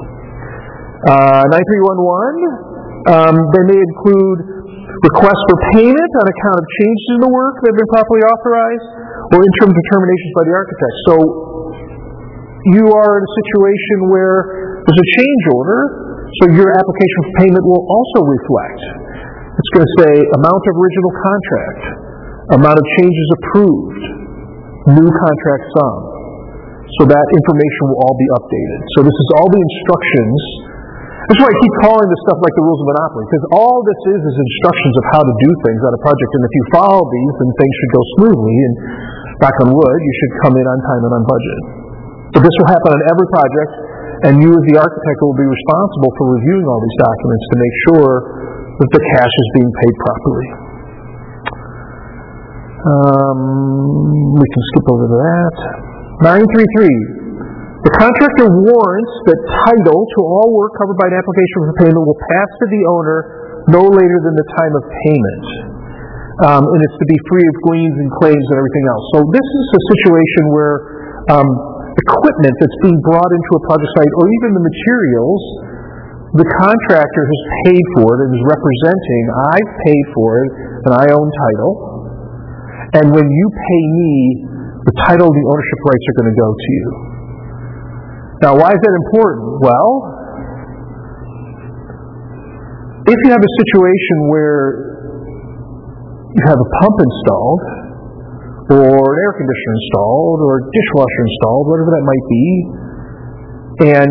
Speaker 1: 9311, they may include requests for payment on account of changes in the work that have been properly authorized, or interim determinations by the architect. So you are in a situation where there's a change order, so your application for payment will also reflect. It's going to say amount of original contract, amount of changes approved, new contract sum. So that information will all be updated. So this is all the instructions. That's why I keep calling this stuff like the rules of monopoly, because all this is instructions of how to do things on a project, and if you follow these, then things should go smoothly, and knock on wood, you should come in on time and on budget. But this will happen on every project, and you as the architect will be responsible for reviewing all these documents to make sure that the cash is being paid properly. We can skip over to that. 933. The contractor warrants that title to all work covered by an application for payment will pass to the owner no later than the time of payment. And it's to be free of liens and claims and everything else. So this is a situation where equipment that's being brought into a project site, or even the materials, the contractor has paid for it and is representing, I've paid for it and I own title. And when you pay me, the title and the ownership rights are going to go to you. Now, why is that important? Well, if you have a situation where you have a pump installed, or an air conditioner installed, or a dishwasher installed, whatever that might be, and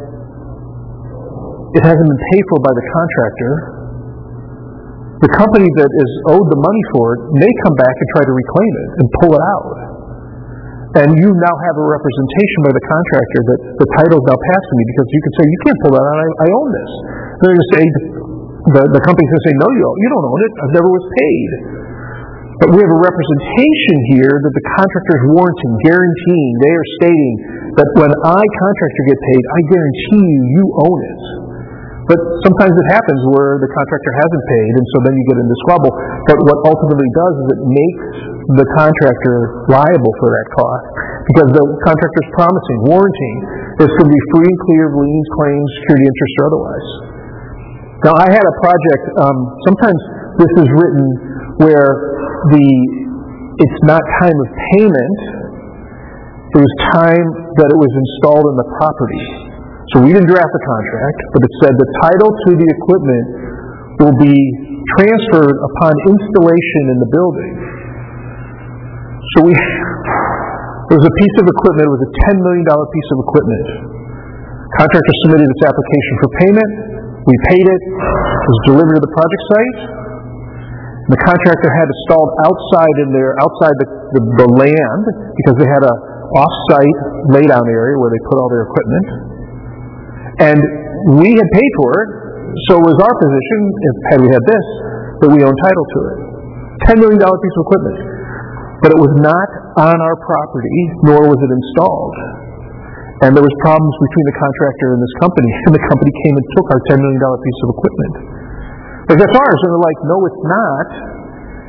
Speaker 1: it hasn't been paid for by the contractor, the company that is owed the money for it may come back and try to reclaim it and pull it out. And you now have a representation by the contractor that the title is now passed to me, because you can say, you can't pull that out, I own this. They're going to say, the company's going to say, no, you don't own it, I never was paid. But we have a representation here that the contractor is warranting, guaranteeing, they are stating that when I, contractor, get paid, I guarantee you own it. But sometimes it happens where the contractor hasn't paid, and so then you get into squabble. But what ultimately does is it makes the contractor liable for that cost, because the contractor is promising, warranting, it's going to be free and clear of liens, claims, security interest, or otherwise. Now, I had a project, sometimes this is written where it's not time of payment, it was time that it was installed in the property. So we didn't draft the contract, but it said the title to the equipment will be transferred upon installation in the building. So there was a piece of equipment, it was a $10 million piece of equipment. Contractor submitted its application for payment, we paid it, it was delivered to the project site. The contractor had installed outside the land, because they had a off-site laydown area where they put all their equipment. And we had paid for it, so it was our position, had we had this, that we own title to it. $10 million piece of equipment. But it was not on our property, nor was it installed. And there was problems between the contractor and this company, and the company came and took our $10 million piece of equipment. Like, that's ours. And they're like, no, it's not.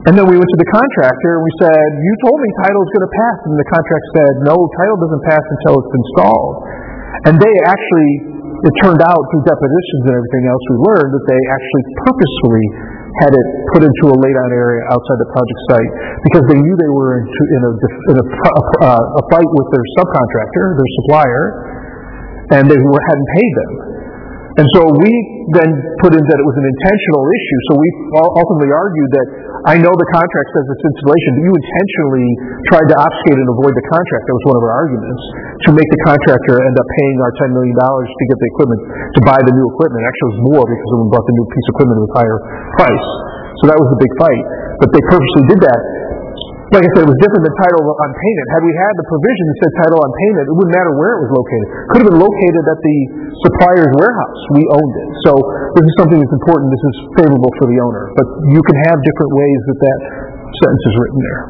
Speaker 1: And then we went to the contractor and we said, you told me title's going to pass. And the contract said, no, title doesn't pass until it's installed. And they actually, it turned out through depositions and everything else we learned that they actually purposefully had it put into a laydown area outside the project site because they knew they were in a fight with their subcontractor, their supplier, and they hadn't paid them. And so we then put in that it was an intentional issue. So we ultimately argued that I know the contract says it's installation, but you intentionally tried to obfuscate and avoid the contract. That was one of our arguments, to make the contractor end up paying our $10 million to get the equipment, to buy the new equipment. Actually, it was more because when we bought the new piece of equipment, it was higher price. So that was the big fight. But they purposely did that. Like I said, it was different than title on payment. Had we had the provision that said title on payment, it wouldn't matter where it was located. It could have been located at the supplier's warehouse. We owned it. So this is something that's important. This is favorable for the owner. But you can have different ways that that sentence is written there.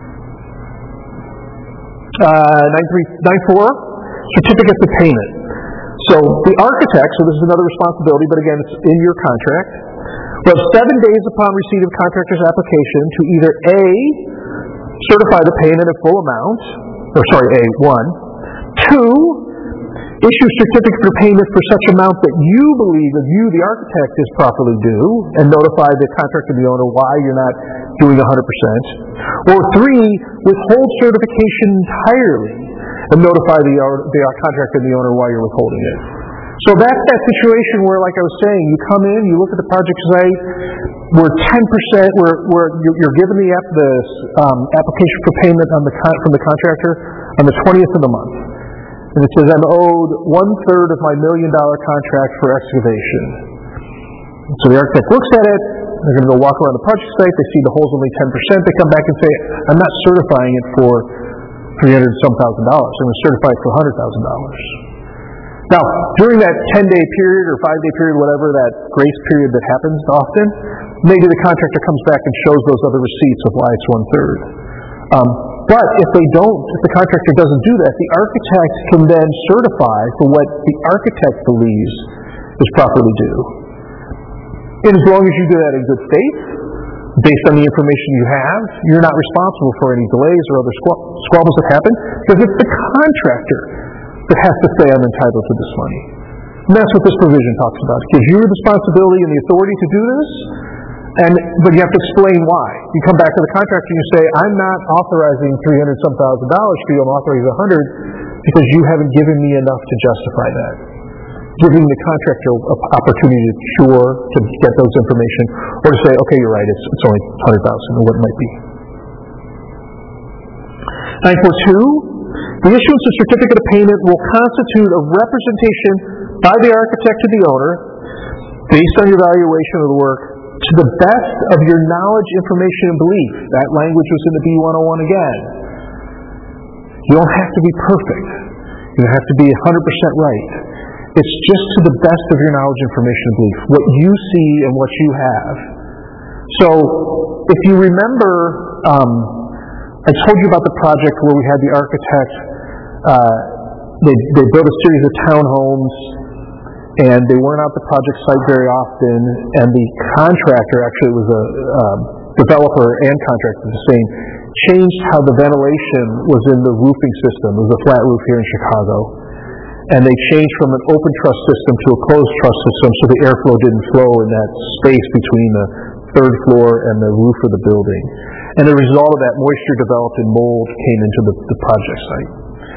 Speaker 1: 9.4, certificates of payment. So the architect, so this is another responsibility, but again, it's in your contract, will have 7 days upon receipt of contractor's application to either A, certify the payment in full amount, A1. 2, issue certificate for payment for such amount that you believe that you, the architect, is properly due, and notify the contractor and the owner why you're not doing 100%. Or 3, withhold certification entirely, and notify the contractor and the owner why you're withholding it. So that's that situation where, like I was saying, you come in, you look at the project site, we're 10%, you're given the application for payment from the contractor on the 20th of the month. And it says, I'm owed 1/3 of my $1 million contract for excavation. So the architect looks at it, they're going to go walk around the project site, they see the hole's only 10%, they come back and say, I'm not certifying it for $300,000. I'm going to certify it for $100,000. Now, during that 10-day period or 5-day period, whatever, that grace period that happens often, maybe the contractor comes back and shows those other receipts of why it's 1/3. But if the contractor doesn't do that, the architect can then certify for what the architect believes is properly due. And as long as you do that in good faith, based on the information you have, you're not responsible for any delays or other squabbles that happen, because it's the contractor that has to say I'm entitled to this money. And that's what this provision talks about. It gives you the responsibility and the authority to do this, but you have to explain why. You come back to the contractor and you say, I'm not authorizing $300,000 for you, I'm authorizing $100,000 because you haven't given me enough to justify that. Giving the contractor an opportunity to cure, to get those information, or to say, okay, you're right, it's only $100,000 or what it might be. 9.42. The issuance of certificate of payment will constitute a representation by the architect to the owner, based on your evaluation of the work, to the best of your knowledge, information, and belief. That language was in the B101 again. You don't have to be perfect. You don't have to be 100% right. It's just to the best of your knowledge, information, and belief. What you see and what you have. So, if you remember, I told you about the project where we had the architect, they built a series of townhomes, and they weren't out the project site very often, and the contractor, actually it was a developer and contractor the same, changed how the ventilation was in the roofing system. It was a flat roof here in Chicago. And they changed from an open truss system to a closed truss system so the airflow didn't flow in that space between the third floor and the roof of the building. And the result of that, moisture developed and mold came into the project site.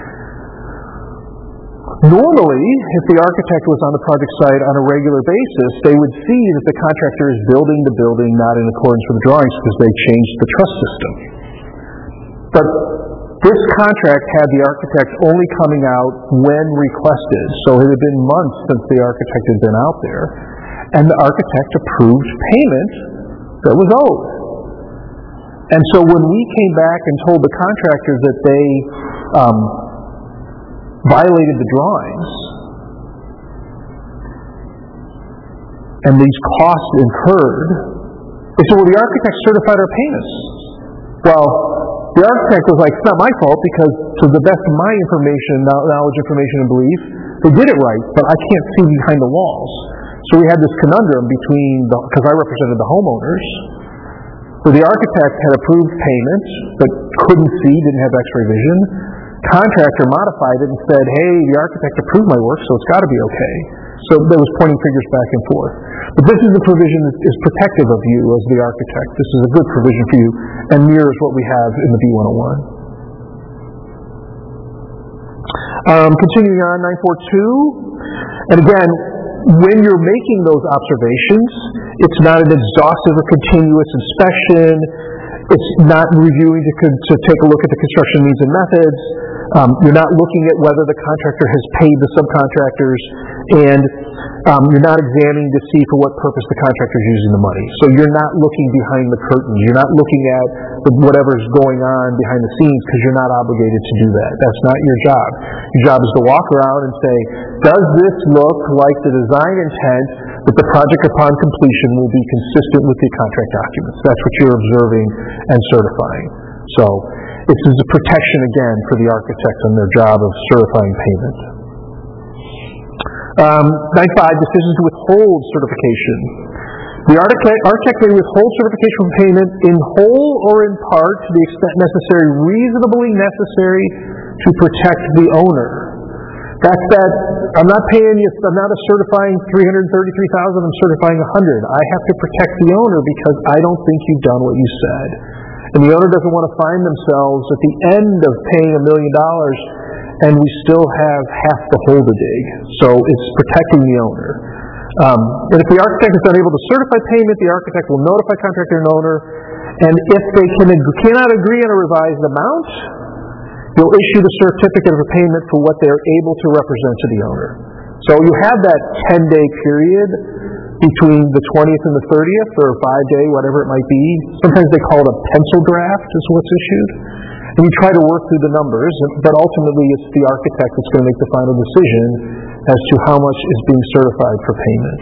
Speaker 1: Normally, if the architect was on the project site on a regular basis, they would see that the contractor is building the building not in accordance with the drawings because they changed the truss system. But this contract had the architect only coming out when requested. So it had been months since the architect had been out there. And the architect approved payment that was owed. And so when we came back and told the contractor that they violated the drawings, and these costs incurred, they said, well, the architect certified our payments. Well, the architect was like, it's not my fault because to the best of my information, knowledge, information, and belief, they did it right, but I can't see behind the walls. So we had this conundrum between, because I represented the homeowners, where the architect had approved payment but couldn't see, didn't have X-ray vision. Contractor modified it and said, hey, the architect approved my work, so it's got to be okay. So there was pointing fingers back and forth. But this is the provision that is protective of you as the architect. This is a good provision for you and mirrors what we have in the B101. Continuing on, 942. And again, when you're making those observations, it's not an exhaustive or continuous inspection. It's not reviewing to take a look at the construction needs and methods. You're not looking at whether the contractor has paid the subcontractors, and you're not examining to see for what purpose the contractor is using the money. So you're not looking behind the curtains. You're not looking at whatever's going on behind the scenes because you're not obligated to do that. That's not your job. Your job is to walk around and say, does this look like the design intent that the project upon completion will be consistent with the contract documents? That's what you're observing and certifying. So this is a protection, again, for the architect and their job of certifying payment. 9.5, decisions to withhold certification. The architect may withhold certification from payment in whole or in part to the extent necessary, reasonably necessary to protect the owner. That's that, I'm not paying you, I'm not certifying $333,000, I'm certifying $100. I have to protect the owner because I don't think you've done what you said. And the owner doesn't want to find themselves at the end of paying $1 million and we still have half the hole to dig. So it's protecting the owner. And if the architect is unable to certify payment, the architect will notify contractor and owner, and if they cannot agree on a revised amount, they'll issue the certificate of payment for what they're able to represent to the owner. So you have that 10-day period between the 20th and the 30th, or 5-day, whatever it might be. Sometimes they call it a pencil draft is what's issued. And you try to work through the numbers, but ultimately it's the architect that's going to make the final decision as to how much is being certified for payment.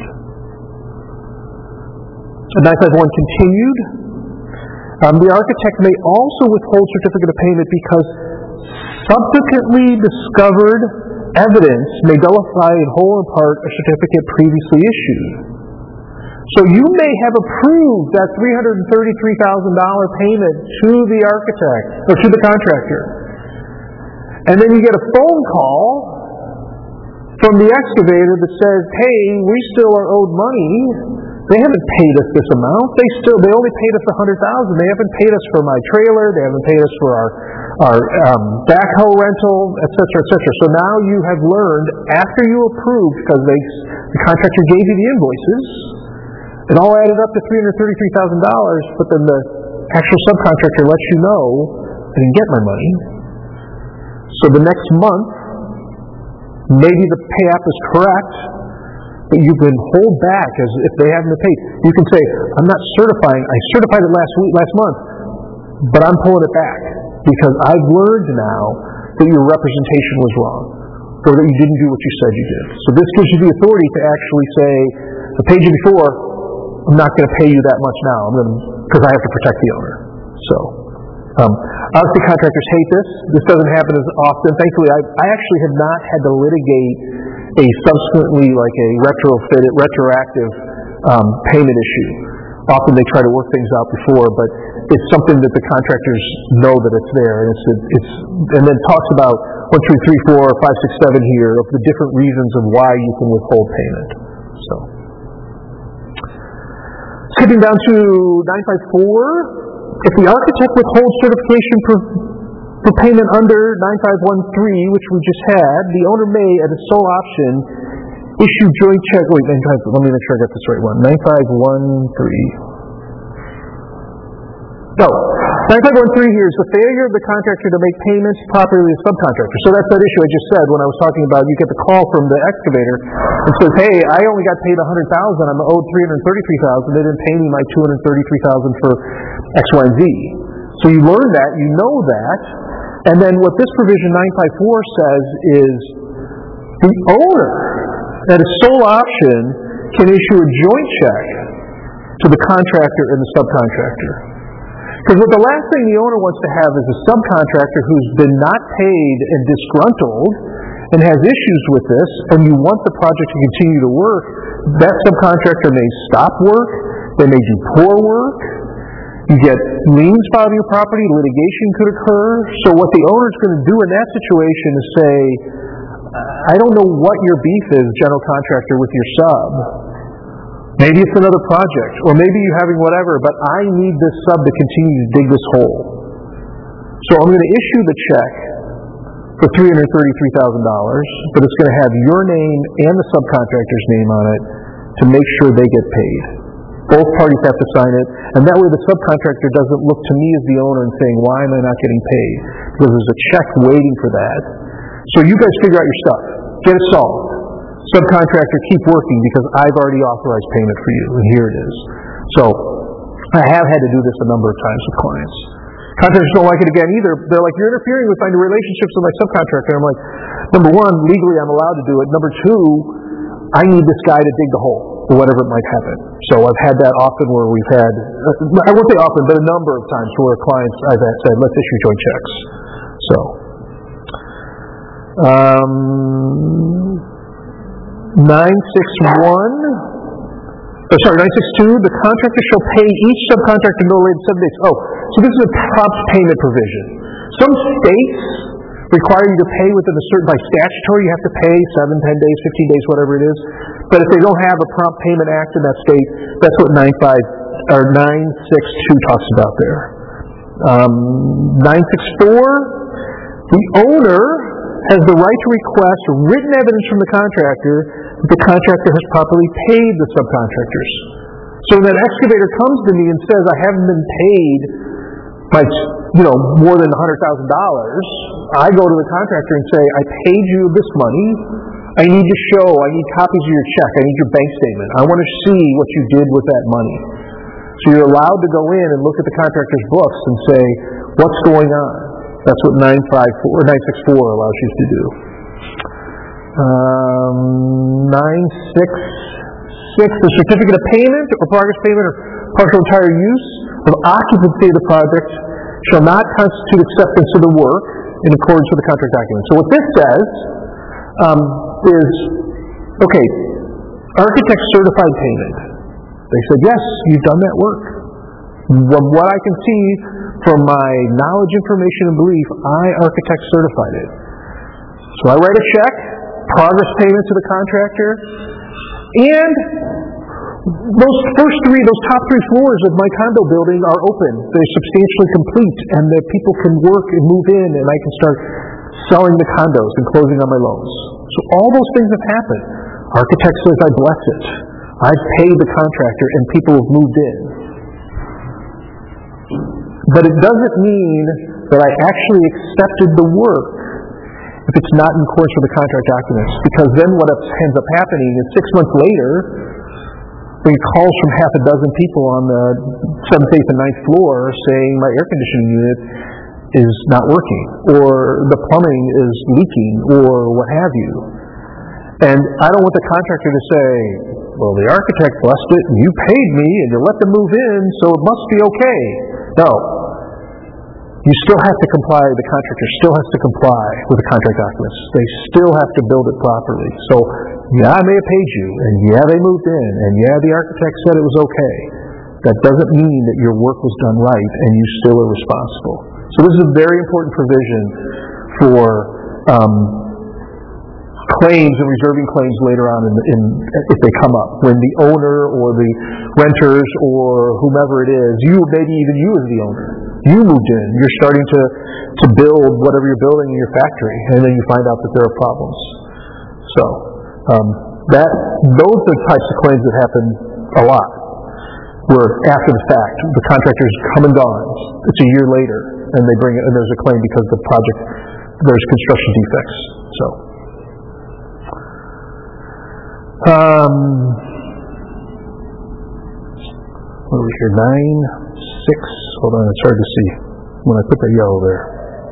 Speaker 1: 951 continued. The architect may also withhold certificate of payment because subsequently discovered evidence may nullify in whole or part a certificate previously issued. So you may have approved that $333,000 payment to the architect or to the contractor, and then you get a phone call from the excavator that says, "Hey, we still are owed money. They haven't paid us this amount. They only paid us $100,000. They haven't paid us for my trailer. They haven't paid us for our backhoe rental, etc., etc." So now you have learned after you approved, because the contractor gave you the invoices. It all added up to $333,000, but then the actual subcontractor lets you know, I didn't get my money. So the next month, maybe the pay app is correct, but you've been held back as if they haven't been paid. You can say, I'm not certifying, I certified it last month, but I'm pulling it back because I've learned now that your representation was wrong, or that you didn't do what you said you did. So this gives you the authority to actually say, I paid you before, I'm not going to pay you that much now, because I have to protect the owner. So, obviously contractors hate this. This doesn't happen as often. Thankfully, I actually have not had to litigate a subsequently, like a retroactive payment issue. Often they try to work things out before, but it's something that the contractors know that it's there, and then talks about 1, 2, 3, 4, 5, 6, 7 here of the different reasons of why you can withhold payment. So. Skipping down to 954, if the architect withholds certification for payment under 9513, which we just had, the owner may, at his sole option, issue joint check. Wait, let me make sure I got this right one. 9513. No, 9513 here is the failure of the contractor to make payments properly to the subcontractor. So that's that issue I just said when I was talking about you get the call from the excavator and says, hey, I only got paid $100,000, I'm owed $333,000, they didn't pay me my $233,000 for X, Y, and Z. So you learn that, you know that, and then what this provision 954 says is the owner, at his sole option, can issue a joint check to the contractor and the subcontractor. Because what the last thing the owner wants to have is a subcontractor who's been not paid and disgruntled and has issues with this, and you want the project to continue to work. That subcontractor may stop work, they may do poor work, You get liens filed on your property, litigation could occur. So what the owner's going to do in that situation is say, I don't know what your beef is, general contractor, with your sub. Maybe it's another project, or maybe you're having whatever, but I need this sub to continue to dig this hole. So I'm going to issue the check for $333,000, but it's going to have your name and the subcontractor's name on it to make sure they get paid. Both parties have to sign it, and that way the subcontractor doesn't look to me as the owner and saying, why am I not getting paid? Because there's a check waiting for that. So you guys figure out your stuff. Get it solved. Subcontractor, keep working because I've already authorized payment for you, and here it is. So I have had to do this a number of times with clients. Contractors don't like it again either. They're like, you're interfering with my relationships with my subcontractor. I'm like, number one, legally I'm allowed to do it. Number two, I need this guy to dig the hole, or whatever it might happen. So I've had that often where we've had, I won't say often, but a number of times where clients I've said, let's issue joint checks. So, 962, the contractor shall pay each subcontractor no later than 7 days. Oh, so this is a prompt payment provision. Some states require you to pay within a certain, by statutory, you have to pay 7, 10 days, 15 days, whatever it is. But if they don't have a Prompt Payment Act in that state, that's what 962 talks about there. 964, the owner has the right to request written evidence from the contractor that the contractor has properly paid the subcontractors. So when that excavator comes to me and says, I haven't been paid by, more than $100,000, I go to the contractor and say, I paid you this money. I need to show, I need copies of your check, I need your bank statement. I want to see what you did with that money. So you're allowed to go in and look at the contractor's books and say, what's going on? That's what 964 allows you to do. 966, the certificate of payment or progress payment or partial entire use of occupancy of the project shall not constitute acceptance of the work in accordance with the contract document. So what this says is, okay, architect certified payment. They said, yes, you've done that work. From what I can see from my knowledge, information, and belief, I architect certified it. So I write a check, progress payment to the contractor, and those top three floors of my condo building are open. They're substantially complete, and the people can work and move in, and I can start selling the condos and closing on my loans. So all those things have happened. Architect says I bless it. I've paid the contractor, and people have moved in. But it doesn't mean that I actually accepted the work if it's not in accordance with the contract documents. Because then what ends up happening is 6 months later, we get calls from half a dozen people on the 7th, 8th, and 9th floor saying my air conditioning unit is not working, or the plumbing is leaking, or what have you. And I don't want the contractor to say, well, the architect blessed it, and you paid me, and you let them move in, so it must be okay. No. You still have to comply, the contractor still has to comply with the contract documents. They still have to build it properly. So, yeah, I may have paid you, and yeah, they moved in, and yeah, the architect said it was okay. That doesn't mean that your work was done right, and you still are responsible. So this is a very important provision for claims and reserving claims later on if they come up. When the owner or the renters or whomever it is, maybe even you as the owner, you moved in, you're starting to build whatever you're building in your factory, and then you find out that there are problems. So those are the types of claims that happen a lot, where after the fact, the contractor's come and gone. It's a year later, and they bring it, and there's a claim because the project, there's construction defects. So, what are we here? 9-6. Hold on, it's hard to see when I put that yellow there.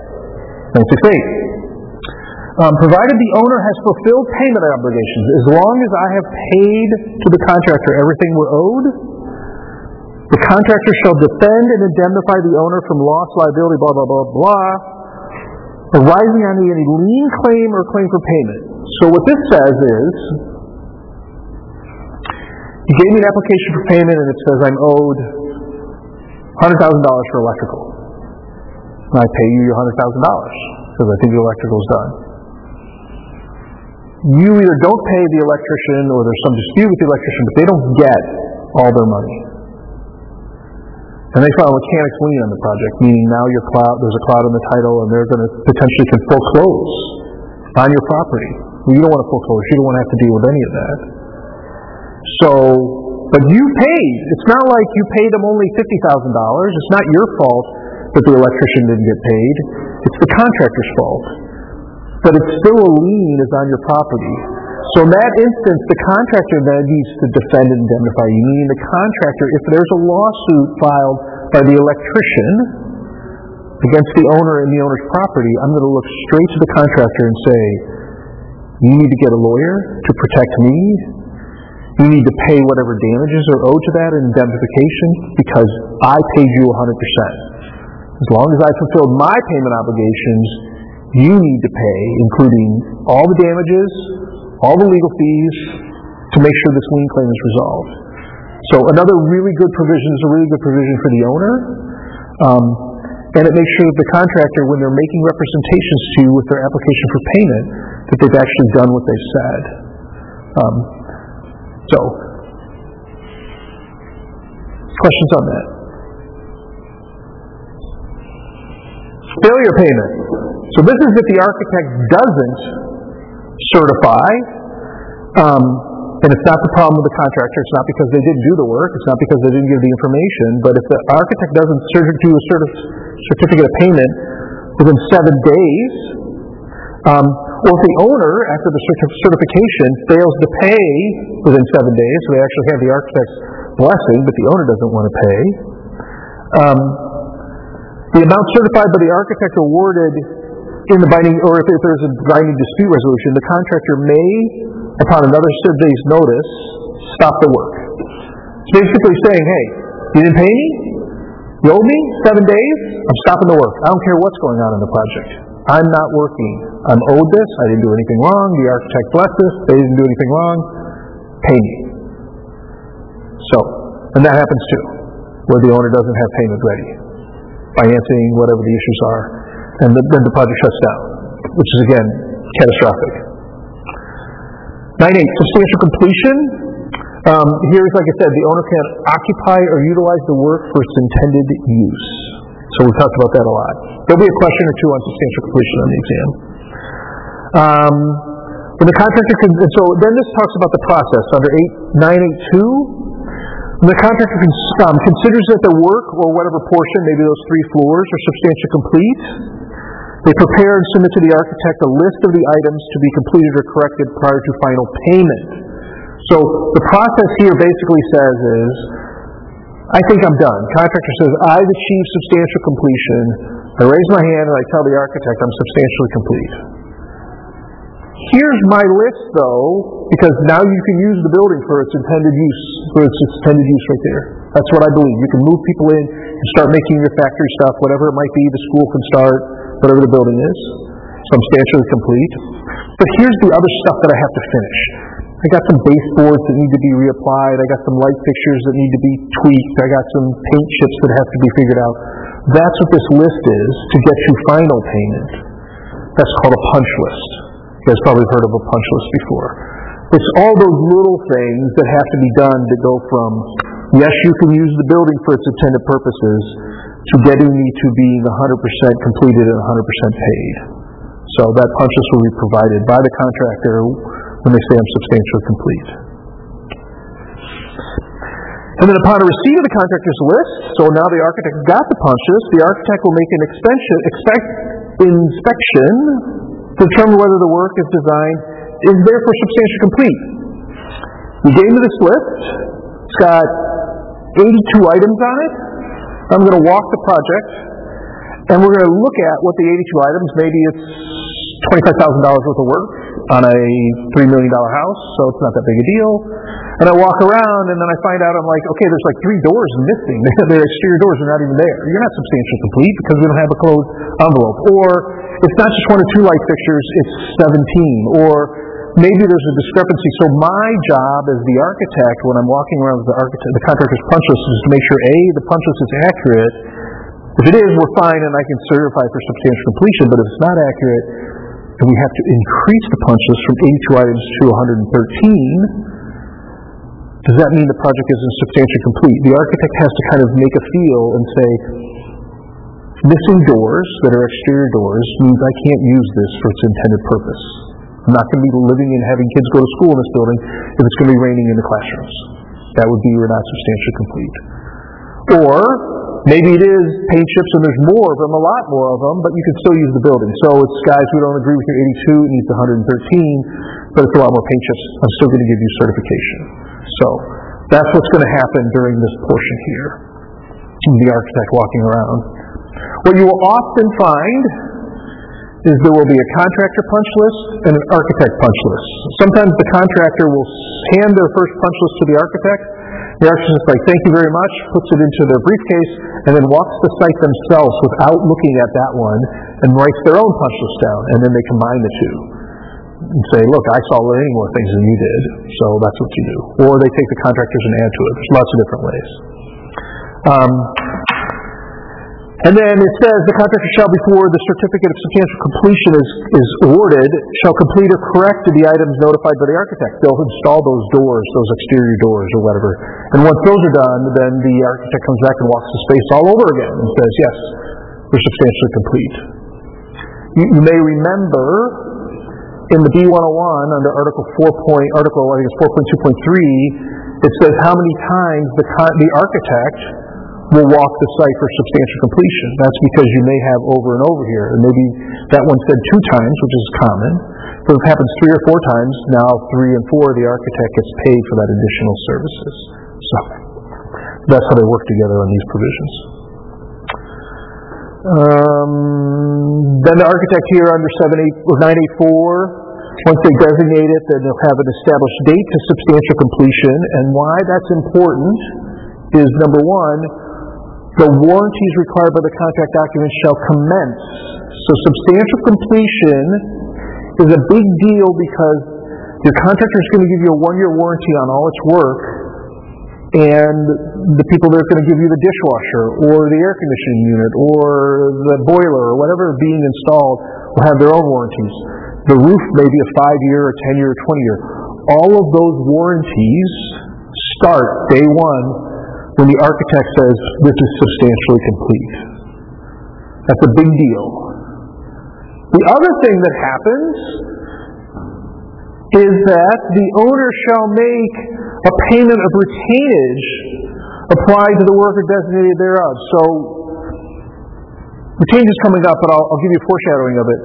Speaker 1: 968. Provided the owner has fulfilled payment obligations, as long as I have paid to the contractor everything we're owed, the contractor shall defend and indemnify the owner from loss, liability, blah, blah, blah, blah, arising on any lien claim or claim for payment. So what this says is, you gave me an application for payment and it says I'm owed $100,000 for electrical. And I pay you your $100,000 because I think the electrical is done. You either don't pay the electrician or there's some dispute with the electrician, but they don't get all their money. And they file a mechanics lien on the project, meaning now there's a cloud on the title and they're going to potentially can foreclose on your property. Well, you don't want to foreclose. You don't want to have to deal with any of that. So, but you paid. It's not like you paid them only $50,000. It's not your fault that the electrician didn't get paid. It's the contractor's fault. But it's still a lien is on your property. So in that instance, the contractor then needs to defend and indemnify you, meaning the contractor, if there's a lawsuit filed by the electrician against the owner and the owner's property, I'm going to look straight to the contractor and say, you need to get a lawyer to protect me. You need to pay whatever damages are owed to that in indemnification because I paid you 100%. As long as I fulfilled my payment obligations, you need to pay, including all the damages, all the legal fees, to make sure this lien claim is resolved. So another really good provision is a really good provision for the owner, and it makes sure that the contractor, when they're making representations to you with their application for payment, that they've actually done what they said. So, questions on that? Failure payment. So this is if the architect doesn't certify, and it's not the problem with the contractor, it's not because they didn't do the work, it's not because they didn't give the information, but if the architect doesn't do a certificate of payment within 7 days, or if the owner, after the certification, fails to pay within 7 days, so they actually have the architect's blessing, but the owner doesn't want to pay, the amount certified by the architect awarded in the binding, or if there's a binding dispute resolution, the contractor may, upon another 7 days' notice, stop the work. It's basically saying, hey, you didn't pay me? You owe me 7 days? I'm stopping the work. I don't care what's going on in the project. I'm not working. I'm owed this. I didn't do anything wrong. The architect blessed this. They didn't do anything wrong. Pay me. So, and that happens too, where the owner doesn't have payment ready, financing, whatever the issues are, and then the project shuts down, which is, again, catastrophic. 9.8, substantial completion. Here is, like I said, the owner can occupy or utilize the work for its intended use. So we've talked about that a lot. There'll be a question or two on substantial completion on the exam. When the contractor can, and so then this talks about the process under 9.8.2. When the contractor considers that the work or whatever portion, maybe those 3 floors, are substantially complete, they prepare and submit to the architect a list of the items to be completed or corrected prior to final payment. So the process here basically says is, I think I'm done. Contractor says, I've achieved substantial completion. I raise my hand and I tell the architect I'm substantially complete. Here's my list, though, because now you can use the building for its intended use, right there. That's what I believe. You can move people in and start making your factory stuff, whatever it might be. The school can start, whatever the building is, substantially complete. But here's the other stuff that I have to finish. I got some baseboards that need to be reapplied. I got some light fixtures that need to be tweaked. I got some paint chips that have to be figured out. That's what this list is to get you final payment. That's called a punch list. You guys probably heard of a punch list before. It's all those little things that have to be done to go from, yes, you can use the building for its intended purposes, to getting me to being 100% completed and 100% paid. So that punch list will be provided by the contractor when they say I'm substantially complete. And then upon a receipt of the contractor's list, so now the architect got the punch list, the architect will make an inspection to determine whether the work is designed is therefore substantially complete. He gave me this list. It's got 82 items on it. I'm going to walk the project, and we're going to look at what the 82 items, maybe it's $25,000 worth of work on a $3 million house, so it's not that big a deal. And I walk around, and then I find out, I'm like, okay, there's like 3 doors missing. Their exterior doors are not even there. You're not substantially complete because we don't have a closed envelope. Or it's not just 1 or 2 light fixtures, it's 17. Or maybe there's a discrepancy. So my job as the architect, when I'm walking around with the contractor's punch list, is to make sure, A, the punch list is accurate. If it is, we're fine and I can certify for substantial completion, but if it's not accurate, and we have to increase the punch list from 82 items to 113, does that mean the project isn't substantially complete? The architect has to kind of make a feel and say, missing doors that are exterior doors means I can't use this for its intended purpose. I'm not going to be living and having kids go to school in this building if it's going to be raining in the classrooms. That would be we're not substantially complete. Or maybe it is paint chips and there's more of them, a lot more of them, but you can still use the building. So it's, guys, we don't agree with your 82, it needs 113, but it's a lot more paint chips. I'm still going to give you certification. So that's what's going to happen during this portion here. The architect walking around. What you will often find is there will be a contractor punch list and an architect punch list. Sometimes the contractor will hand their first punch list to the architect. The architect is like, thank you very much, puts it into their briefcase, and then walks the site themselves without looking at that one and writes their own punch list down, and then they combine the two and say, look, I saw many more things than you did, so that's what you do. Or they take the contractors and add to it. There's lots of different ways. And then it says, the contractor shall, before the certificate of substantial completion is awarded, shall complete or correct the items notified by the architect. They'll install those doors, those exterior doors or whatever. And once those are done, then the architect comes back and walks the space all over again and says, yes, we're substantially complete. You may remember in the B101 under Article 4.2.3, it says how many times the architect will walk the site for substantial completion. That's because you may have over and over here. And maybe that one said 2 times, which is common. But if it happens 3 or 4 times, now 3 and 4, the architect gets paid for that additional services. So that's how they work together on these provisions. Then the architect here under 984, once they designate it, then they'll have an established date to substantial completion. And why that's important is, number one, the warranties required by the contract documents shall commence. So substantial completion is a big deal because your contractor is going to give you a 1-year warranty on all its work, and the people that are going to give you the dishwasher or the air conditioning unit or the boiler or whatever being installed will have their own warranties. The roof may be a 5-year or 10-year or 20-year. All of those warranties start day one when the architect says, this is substantially complete. That's a big deal. The other thing that happens is that the owner shall make a payment of retainage applied to the worker designated thereof. So, retainage is coming up, but I'll give you a foreshadowing of it.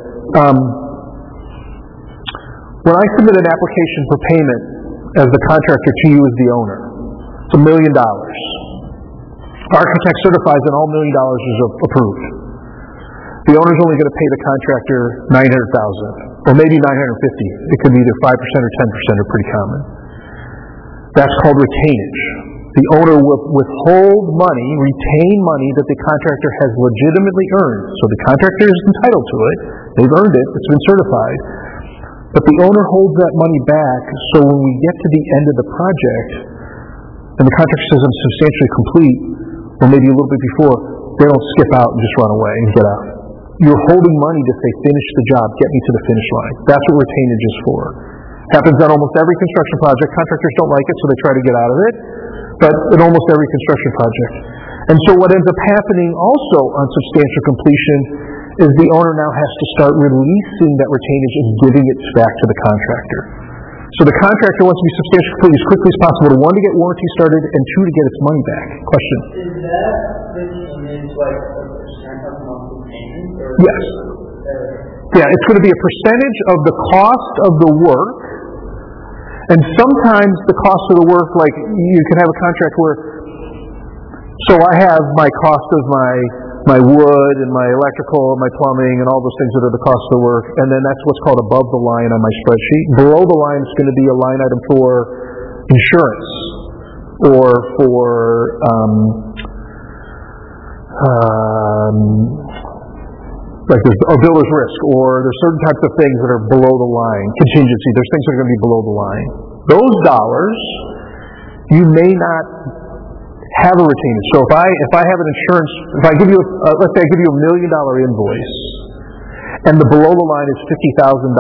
Speaker 1: When I submit an application for payment as the contractor to you as the owner, it's $1 million. Architect certifies that all $1 million is approved. The owner's only going to pay the contractor $900,000, or maybe $950,000. It could be either 5% or 10%, are pretty common. That's called retainage. The owner will withhold money, retain money that the contractor has legitimately earned. So the contractor is entitled to it. They've earned it. It's been certified. But the owner holds that money back, so when we get to the end of the project, and the contractor says I'm substantially complete, or maybe a little bit before, they don't skip out and just run away and get out. You're holding money to say, finish the job, get me to the finish line. That's what retainage is for. Happens on almost every construction project. Contractors don't like it, so they try to get out of it, but in almost every construction project. And so what ends up happening also on substantial completion is the owner now has to start releasing that retainage and giving it back to the contractor. So the contractor wants to be substantially complete as quickly as possible, to 1, to get warranty started, and 2, to get its money back. Question?
Speaker 5: Is that retainage like a percent of monthly payment?
Speaker 1: Yes. Yeah, it's going to be a percentage of the cost of the work, and sometimes the cost of the work, like you can have a contract where, so I have my cost of my wood and my electrical and my plumbing and all those things that are the cost of the work, and then that's what's called above the line on my spreadsheet. Below the line is going to be a line item for insurance or for like there's a builder's risk, or there's certain types of things that are below the line, contingency, there's things that are going to be below the line. Those dollars, you may not have a retainage. So if I have an insurance, if I give you, let's say I give you $1 million invoice, and the below the line is $50,000,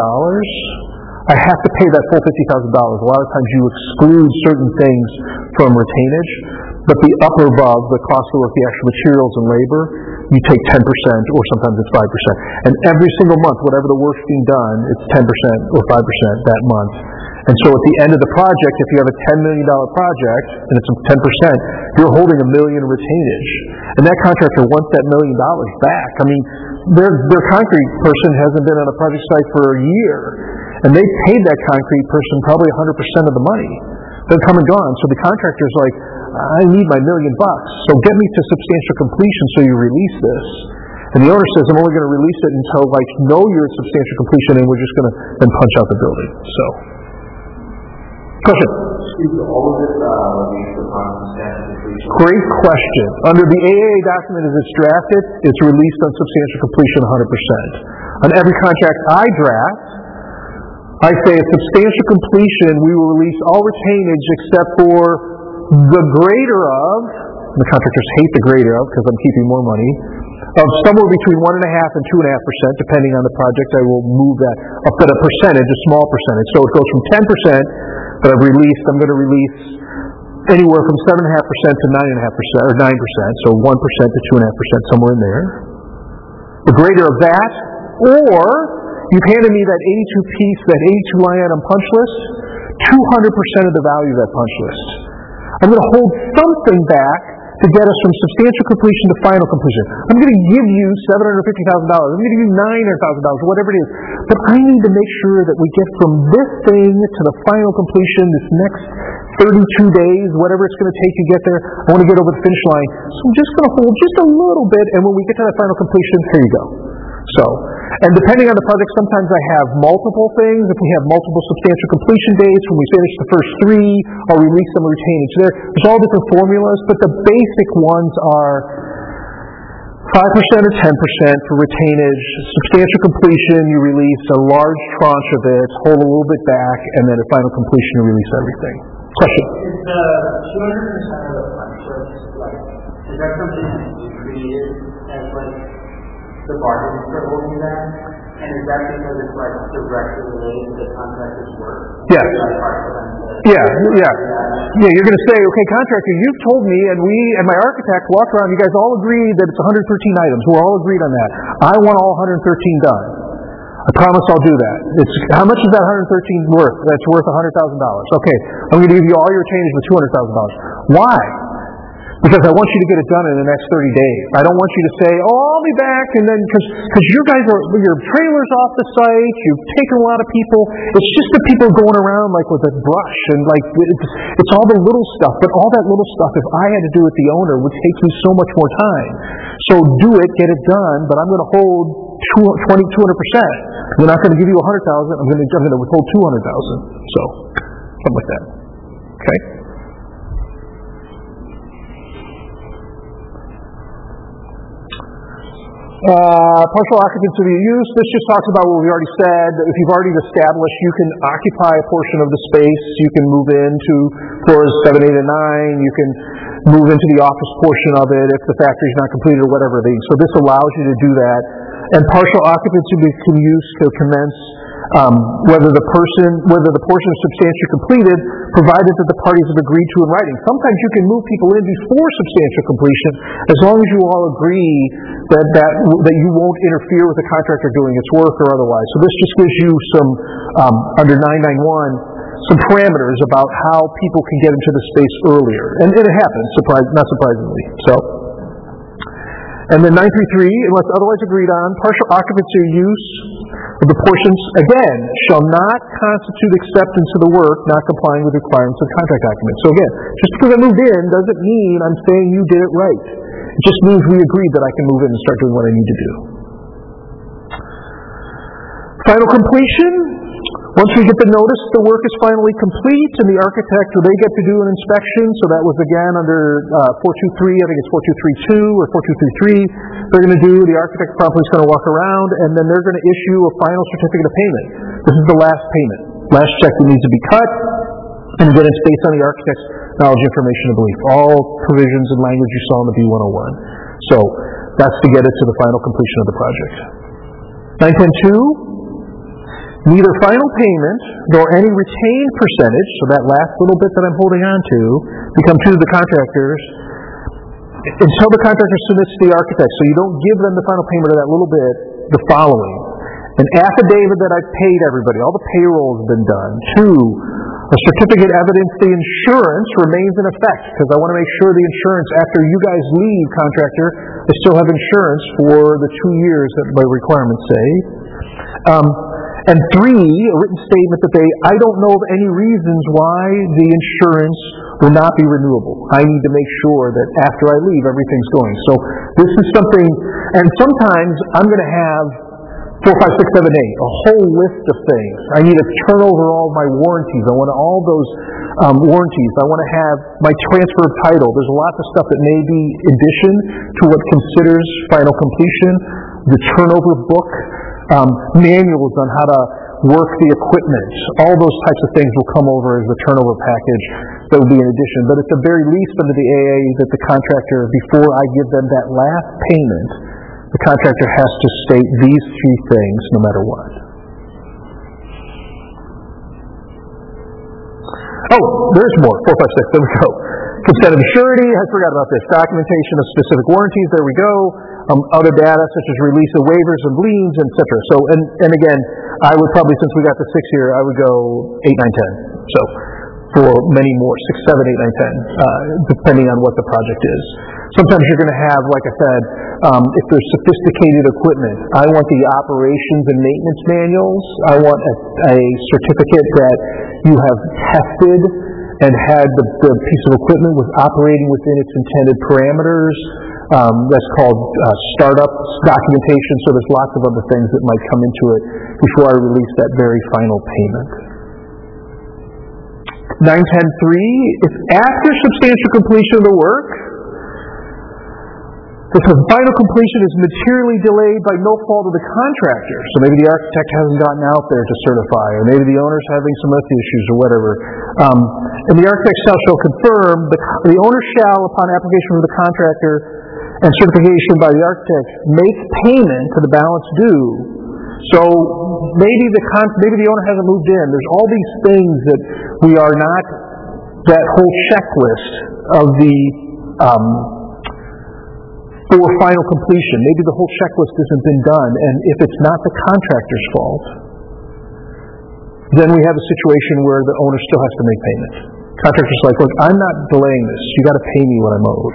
Speaker 1: I have to pay that full $50,000. A lot of times you exclude certain things from retainage, but the up or above, the cost of work, the actual materials and labor, you take 10%, or sometimes it's 5%. And every single month, whatever the work's being done, it's 10% or 5% that month. And so at the end of the project, if you have a $10 million project, and it's 10%, you're holding $1 million retainage. And that contractor wants that $1 million back. I mean, their concrete person hasn't been on a project site for a year, and they paid that concrete person probably 100% of the money. They're come and gone. So the contractor's like, I need my $1 million, so get me to substantial completion so you release this. And the owner says, I'm only going to release it until know you're at substantial completion, and we're just going to then punch out the building. So, question?
Speaker 4: All of this based upon substantial completion?
Speaker 1: Great question. Under the AAA document as it's drafted, it's released on substantial completion 100%. On every contract I draft, I say at substantial completion, we will release all retainage except for the greater of, the contractors hate the greater of because I'm keeping more money, of somewhere between 1.5% and 2.5%, depending on the project. I will move that up to a percentage, a small percentage. So it goes from 10% that I've released, I'm going to release anywhere from 7.5% to 9.5%, or 9%, so 1% to 2.5%, somewhere in there. The greater of that, or you've handed me that 82 piece, that 82 line item punch list, 200% of the value of that punch list. I'm going to hold something back to get us from substantial completion to final completion. I'm going to give you $750,000. I'm going to give you $900,000, whatever it is. But I need to make sure that we get from this thing to the final completion, this next 32 days, whatever it's going to take to get there. I want to get over the finish line. So I'm just going to hold just a little bit, and when we get to that final completion, here you go. So, and depending on the project, sometimes I have multiple things. If we have multiple substantial completion dates, when we finish the first 3, I'll release some retainage there. There's all different formulas, but the basic ones are 5% or 10% for retainage. Substantial completion, you release a large tranche of it, hold a little bit back, and then at final completion, you release everything. Question?
Speaker 5: Is the 200% of the punch list, is that something that you created as the bargain for holding that? And is that because it's directly related to the contractor's work?
Speaker 1: Yes. Yeah. You're going to say, okay, contractor, you've told me, and we and my architect walked around. You guys all agreed that it's 113 items. We're all agreed on that. I want all 113 done. I promise I'll do that. It's how much is that 113 worth? That's worth $100,000. Okay, I'm going to give you all your retainage for $200,000. Why? Because I want you to get it done in the next 30 days. I don't want you to say, I'll be back, and then, because your guys your trailer's off the site, you've taken a lot of people. It's just the people going around with a brush, and it's all the little stuff. But all that little stuff, if I had to do it the owner, would take me so much more time. So do it, get it done, but I'm going to hold 200%. We're not going to give you $100,000. I'm going to withhold $200,000. So, something like that. Okay? Partial occupancy of the use. This just talks about what we already said. If you've already established, you can occupy a portion of the space. You can move into floors 7, 8, and 9. You can move into the office portion of it if the factory's not completed or whatever. So this allows you to do that. And partial occupancy can use to commence whether the portion is substantially completed, provided that the parties have agreed to in writing. Sometimes you can move people in before substantial completion, as long as you all agree that you won't interfere with the contractor doing its work or otherwise. So this just gives you some under 991 some parameters about how people can get into the space earlier, and it happens, not surprisingly. So. And then 933, unless otherwise agreed on, partial occupancy or use of the portions, again, shall not constitute acceptance of the work not complying with requirements of contract documents. So again, just because I moved in doesn't mean I'm saying you did it right. It just means we agreed that I can move in and start doing what I need to do. Final completion. Once we get the notice, the work is finally complete, and the architect, they get to do an inspection. So that was again under 423, I think it's 4232 or 4233. They're going to do, the architect promptly is going to walk around, and then they're going to issue a final certificate of payment. This is the last payment, last check that needs to be cut, and again, it's based on the architect's knowledge, information, and belief. All provisions and language you saw in the B101. So that's to get it to the final completion of the project. 910.2. Neither final payment nor any retained percentage, so that last little bit that I'm holding on to, become due to the contractors until the contractor submits to the architect. So you don't give them the final payment of that little bit, the following. An affidavit that I've paid everybody, all the payroll has been done. 2, a certificate evidence the insurance remains in effect, because I want to make sure the insurance, after you guys leave, contractor, I still have insurance for the 2 years that my requirements say. And 3, a written statement that I don't know of any reasons why the insurance will not be renewable. I need to make sure that after I leave, everything's going. So this is something, and sometimes I'm going to have 4, 5, 6, 7, 8, a whole list of things. I need to turn over all my warranties. I want all those warranties. I want to have my transfer of title. There's lots of stuff that may be addition to what considers final completion. The turnover book, manuals on how to work the equipment. All those types of things will come over as the turnover package that will be in addition. But at the very least under the AA that the contractor, before I give them that last payment, the contractor has to state these 3 things no matter what. Oh, there's more. 4, 5, 6. There we go. Consent of surety. I forgot about this. Documentation of specific warranties. There we go. Other data such as release of waivers and liens, etc. So, and again, I would probably, since we got the 6 here, I would go 8, 9, 10. So, for many more, 6, 7, 8, 9, 10, depending on what the project is. Sometimes you're going to have, like I said, if there's sophisticated equipment, I want the operations and maintenance manuals. I want a certificate that you have tested and had the piece of equipment was operating within its intended parameters. That's called startup documentation, so there's lots of other things that might come into it before I release that very final payment. 910.3, if after substantial completion of the work, if the final completion is materially delayed by no fault of the contractor, so maybe the architect hasn't gotten out there to certify, or maybe the owner's having some other issues or whatever, and the architect shall confirm, the owner shall, upon application from the contractor, and certification by the architect, make payment to the balance due. So maybe the owner hasn't moved in. There's all these things that we are not, that whole checklist of the for final completion. Maybe the whole checklist hasn't been done, and if it's not the contractor's fault, then we have a situation where the owner still has to make payment. Contractor's like, look, I'm not delaying this. You got to pay me what I'm owed.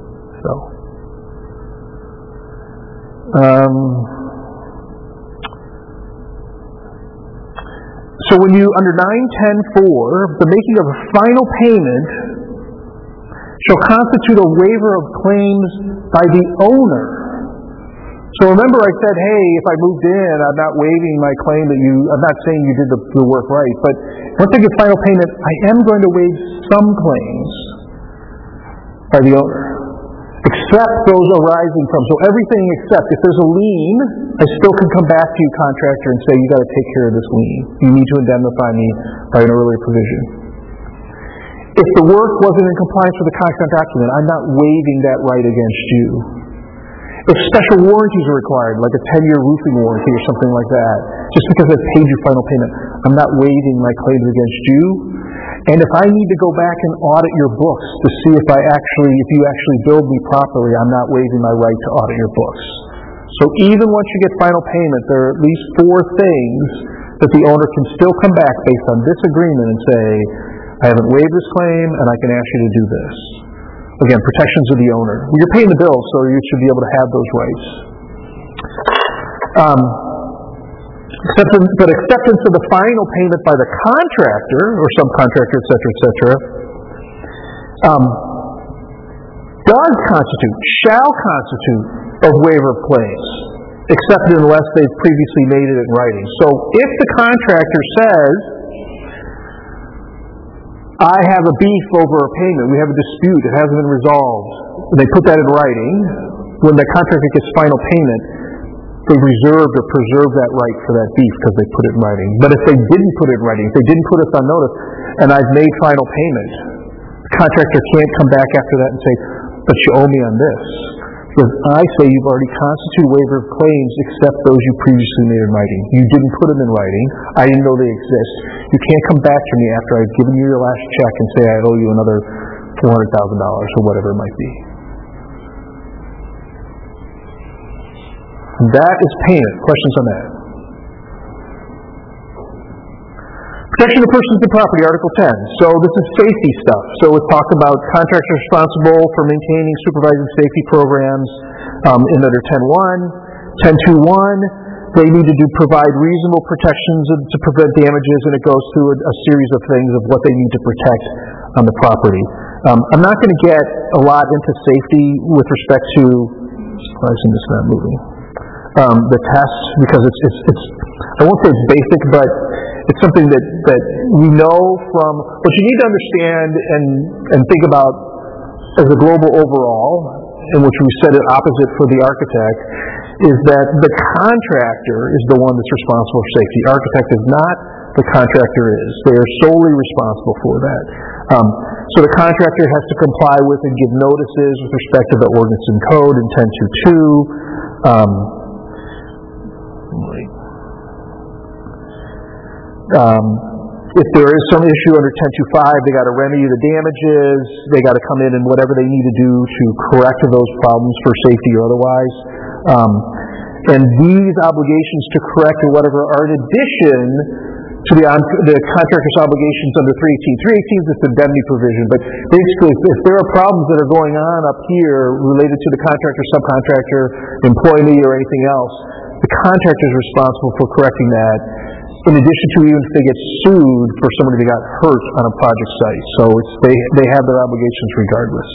Speaker 1: So when you, under 910.4, the making of a final payment shall constitute a waiver of claims by the owner. So remember I said, hey, if I moved in, I'm not waiving my claim that I'm not saying you did the work right, but once I get final payment, I am going to waive some claims by the owner, except those arising from. So everything except, if there's a lien, I still can come back to you, contractor, and say, you got to take care of this lien. You need to indemnify me by an earlier provision. If the work wasn't in compliance with the contract document, I'm not waiving that right against you. If special warranties are required, like a 10-year roofing warranty or something like that, just because I've paid you final payment, I'm not waiving my claims against you. And if I need to go back and audit your books to see if you actually billed me properly, I'm not waiving my right to audit your books. So even once you get final payment, there are at least 4 things that the owner can still come back based on this agreement and say, I haven't waived this claim, and I can ask you to do this. Again, protections of the owner. Well, you're paying the bill, so you should be able to have those rights. Acceptance of the final payment by the contractor or subcontractor, etc., does constitute, shall constitute, a waiver of claims. accept it unless they've previously made it in writing. So if the contractor says, I have a beef over a payment, we have a dispute, it hasn't been resolved, they put that in writing, when the contractor gets final payment, they reserved or preserved that right for that beef because they put it in writing. But if they didn't put it in writing, if they didn't put us on notice, and I've made final payment, the contractor can't come back after that and say, but you owe me on this. Because I say you've already constituted waiver of claims except those you previously made in writing. You didn't put them in writing. I didn't know they exist. You can't come back to me after I've given you your last check and say I owe you another $400,000 or whatever it might be. That is payment. Questions on that? Protection of persons and property, Article 10. So this is safety stuff. So it talks about contractors responsible for maintaining, supervising safety programs in under 10.1. 10.2.1, they need to provide reasonable protections to prevent damages, and it goes through a series of things of what they need to protect on the property. I'm not going to get a lot into safety with respect to, why isn't this not moving? The test, because it's I won't say it's basic, but it's something that we know from what you need to understand and think about as a global overall, in which we set it opposite for the architect, is that the contractor is the one that's responsible for safety. The architect is not, the contractor is. They are solely responsible for that. So the contractor has to comply with and give notices with respect to the ordinance and code in 10.2.2. If there is some issue under 10.2.5, they got to remedy the damages. They got to come in and whatever they need to do to correct those problems for safety or otherwise. And these obligations to correct or whatever are in addition to the contractor's obligations under 318. 318 is this indemnity provision, but basically if there are problems that are going on up here related to the contractor, subcontractor, employee, or anything else, the contractor is responsible for correcting that, in addition to even if they get sued for somebody that got hurt on a project site. So they have their obligations regardless.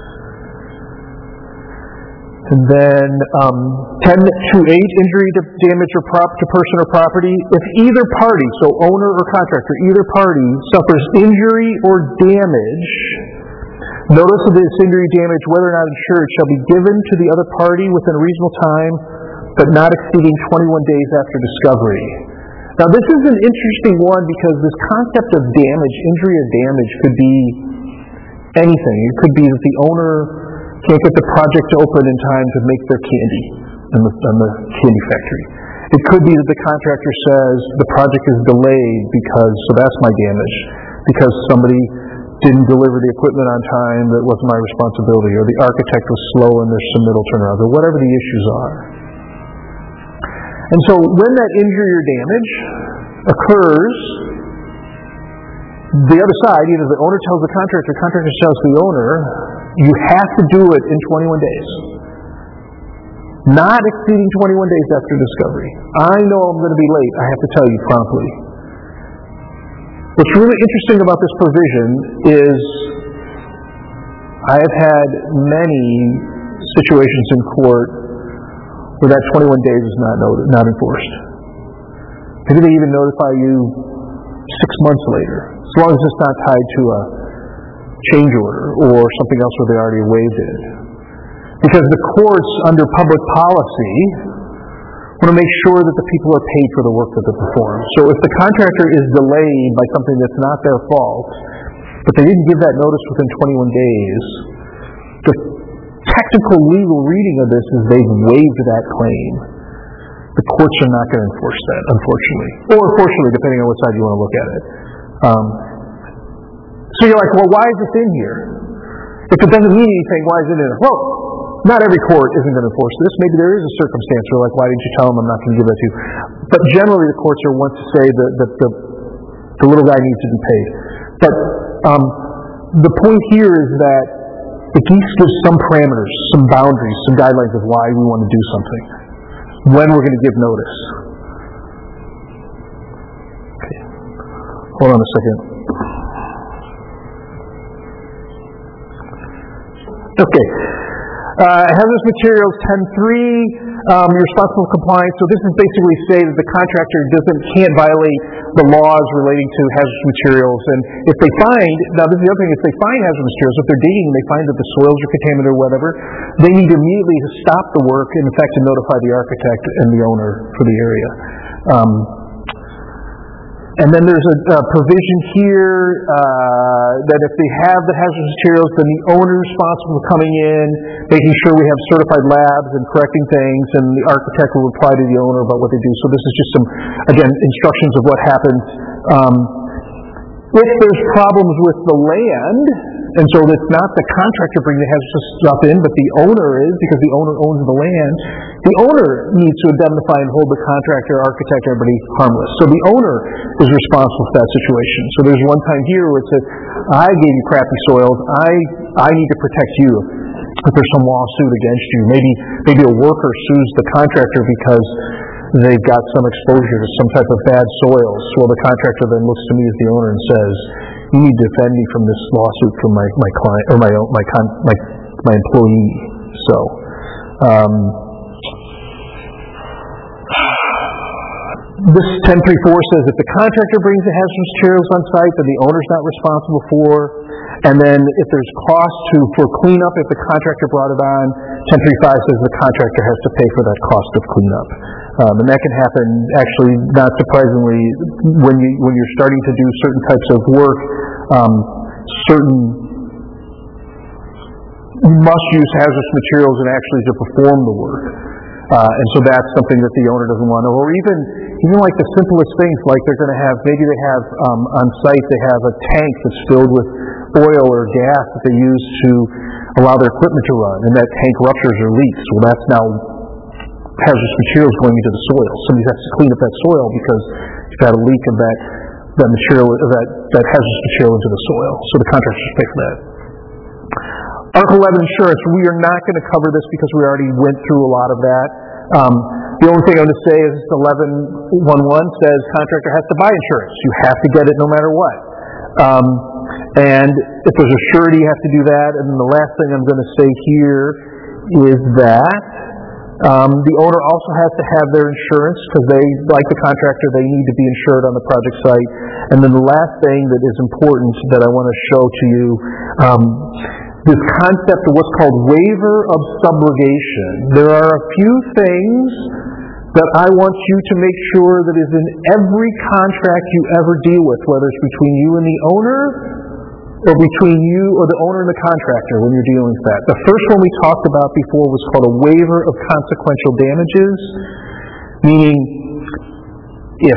Speaker 1: And then 10.2.8, injury to damage or to person or property. If either party, so owner or contractor, either party suffers injury or damage, notice of this injury damage, whether or not insured, shall be given to the other party within a reasonable time, but not exceeding 21 days after discovery. Now this is an interesting one because this concept of damage, injury or damage, could be anything. It could be that the owner can't get the project open in time to make their candy in the candy factory. It could be that the contractor says the project is delayed because, so that's my damage, because somebody didn't deliver the equipment on time, that wasn't my responsibility, or the architect was slow in their submittal turnaround, or whatever the issues are. And so when that injury or damage occurs, the other side, either the owner tells the contractor tells the owner, you have to do it in 21 days. Not exceeding 21 days after discovery. I know I'm going to be late. I have to tell you promptly. What's really interesting about this provision is I have had many situations in court where that 21 days is not enforced. Maybe they even notify you 6 months later, as long as it's not tied to a change order or something else where they already waived it. Because the courts, under public policy, want to make sure that the people are paid for the work that they perform. So if the contractor is delayed by something that's not their fault, but they didn't give that notice within 21 days, the technical legal reading of this is they've waived that claim. The courts are not going to enforce that, unfortunately. Or fortunately, depending on what side you want to look at it. So you're like, well, why is this in here? If it doesn't mean anything, why is it in there? Well, not every court isn't going to enforce this. Maybe there is a circumstance where, like, why didn't you tell them I'm not going to give that to you? But generally, the courts are ones to say that the little guy needs to be paid. But the point here is that it gives some parameters, some boundaries, some guidelines of why we want to do something, when we're going to give notice. Okay. Hold on a second. Okay. Hazardous materials 10.3. you're responsible for compliance. So this is basically say that the contractor can't violate the laws relating to hazardous materials. And if they find, now this is the other thing, if they find hazardous materials, if they're digging and they find that the soils are contaminated or whatever, they need immediately to stop the work and in fact to notify the architect and the owner for the area. And then there's a provision here that if they have the hazardous materials, then the owner is responsible for coming in, making sure we have certified labs and correcting things, and the architect will reply to the owner about what they do. So this is just some, again, instructions of what happens. If there's problems with the land, and so it's not the contractor bringing the hazardous stuff in, but the owner is, because the owner owns the land, the owner needs to indemnify and hold the contractor, architect, everybody harmless. So the owner is responsible for that situation. So there's one time here where it says, I gave you crappy soils, I need to protect you. If there's some lawsuit against you, maybe a worker sues the contractor because they've got some exposure to some type of bad soils. Well, the contractor then looks to me as the owner and says, you need to defend me from this lawsuit from my client or my employee. So, this 1034 says if the contractor brings the hazardous materials on site, then the owner's not responsible for. And then if there's cost for cleanup, if the contractor brought it on, 1035 says the contractor has to pay for that cost of cleanup. And that can happen, actually, not surprisingly, when you're starting to do certain types of work. You must use hazardous materials and actually to perform the work. And so that's something that the owner doesn't want to, or even like the simplest things, like maybe they have on site, they have a tank that's filled with oil or gas that they use to allow their equipment to run, and that tank ruptures or leaks. Well, that's now hazardous materials going into the soil. Somebody has to clean up that soil because you've had a leak of that material, that hazardous material into the soil. So the contractors pay for that. Article 11, insurance. We are not going to cover this because we already went through a lot of that. The only thing I'm going to say is 11.11 says contractor has to buy insurance. You have to get it no matter what. And if there's a surety, you have to do that. And then the last thing I'm going to say here is that the owner also has to have their insurance because they, like the contractor, they need to be insured on the project site. And then the last thing that is important that I want to show to you, this concept of what's called waiver of subrogation. There are a few things that I want you to make sure that is in every contract you ever deal with, whether it's between you and the owner or between you or the owner and the contractor when you're dealing with that. The first one we talked about before was called a waiver of consequential damages, meaning if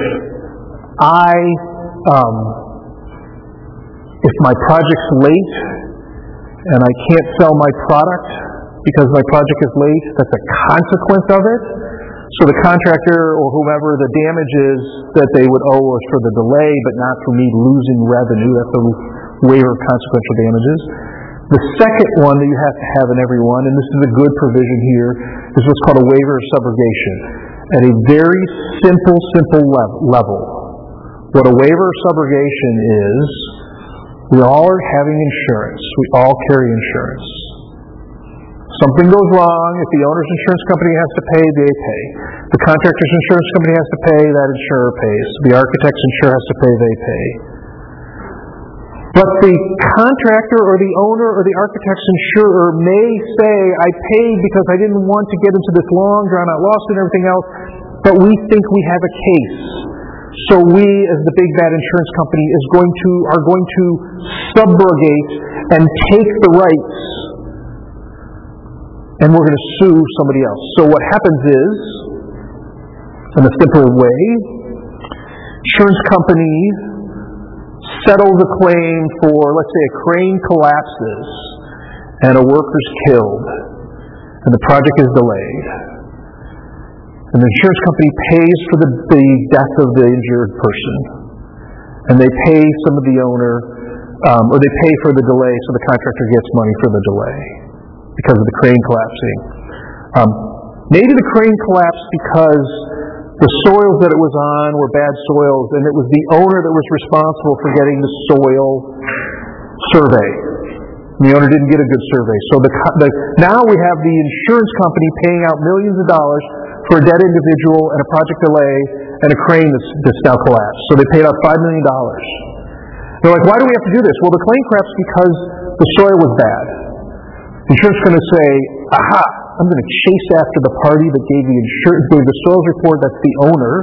Speaker 1: if my project's late and I can't sell my product because my project is late, that's a consequence of it. So the contractor or whomever, the damages that they would owe us for the delay, but not for me losing revenue. That's a waiver of consequential damages. The second one that you have to have in every one, and this is a good provision here, is what's called a waiver of subrogation. At a very simple level. What a waiver of subrogation is, we all are having insurance. We all carry insurance. Something goes wrong, if the owner's insurance company has to pay, they pay. The contractor's insurance company has to pay, that insurer pays. The architect's insurer has to pay, they pay. But the contractor or the owner or the architect's insurer may say, I paid because I didn't want to get into this long, drawn-out lawsuit and everything else, but we think we have a case. So we, as the big bad insurance company, are going to subrogate and take the rights, and we're going to sue somebody else. So what happens is, in a simple way, insurance company settles a claim for, let's say, a crane collapses and a worker's killed, and the project is delayed. And the insurance company pays for the death of the injured person. And they pay some of the owner, or they pay for the delay so the contractor gets money for the delay because of the crane collapsing. Maybe the crane collapsed because the soils that it was on were bad soils, and it was the owner that was responsible for getting the soil survey. And the owner didn't get a good survey. So now we have the insurance company paying out millions of dollars for a dead individual and a project delay and a crane that's now collapsed. So they paid out $5 million. They're like, why do we have to do this? Well, the claim collapsed because the soil was bad. The insurance is going to say, aha, I'm going to chase after the party that gave the soils report, that's the owner,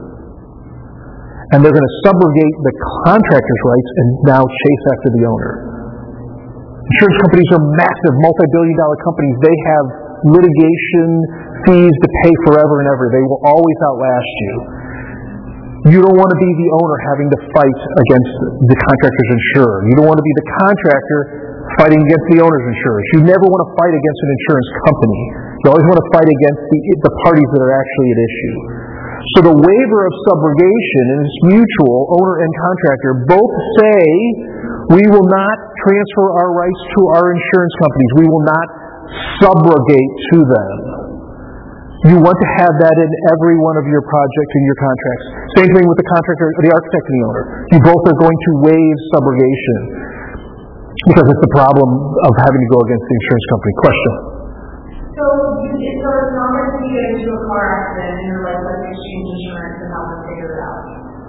Speaker 1: and they're going to subrogate the contractor's rights and now chase after the owner. Insurance companies are massive, multi-billion-dollar companies. They have litigation fees to pay forever and ever. They will always outlast you. You don't want to be the owner having to fight against the contractor's insurer. You don't want to be the contractor fighting against the owner's insurers. You never want to fight against an insurance company. You always want to fight against the parties that are actually at issue. So the waiver of subrogation, and it's mutual, owner and contractor, both say we will not transfer our rights to our insurance companies. We will not subrogate to them. You want to have that in every one of your projects and your contracts. Same thing with the contractor, the architect and the owner. You both are going to waive subrogation because it's the problem of having to go against the insurance company. Question?
Speaker 2: So as long as you get into a car accident and you're like, let's exchange insurance and help us figure it out.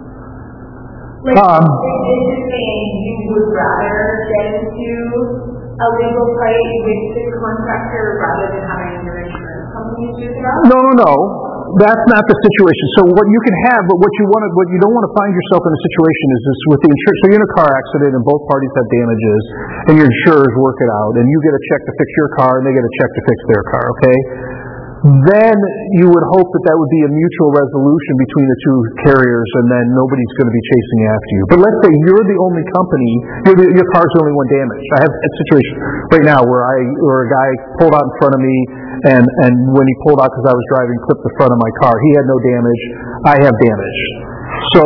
Speaker 2: Like, is it saying you would rather get into a legal fight with the contractor rather than having your insurance company do it out?
Speaker 1: No. That's not the situation. So what you can have, but what you don't want to find yourself in a situation is this with the insurance. So you're in a car accident and both parties have damages, and your insurers work it out, and you get a check to fix your car, and they get a check to fix their car. Okay. Then you would hope that would be a mutual resolution between the two carriers, and then nobody's going to be chasing after you. But let's say you're the only company, your car's the only one damaged. I have a situation right now where a guy pulled out in front of me, and when he pulled out because I was driving, clipped the front of my car. He had no damage. I have damage. So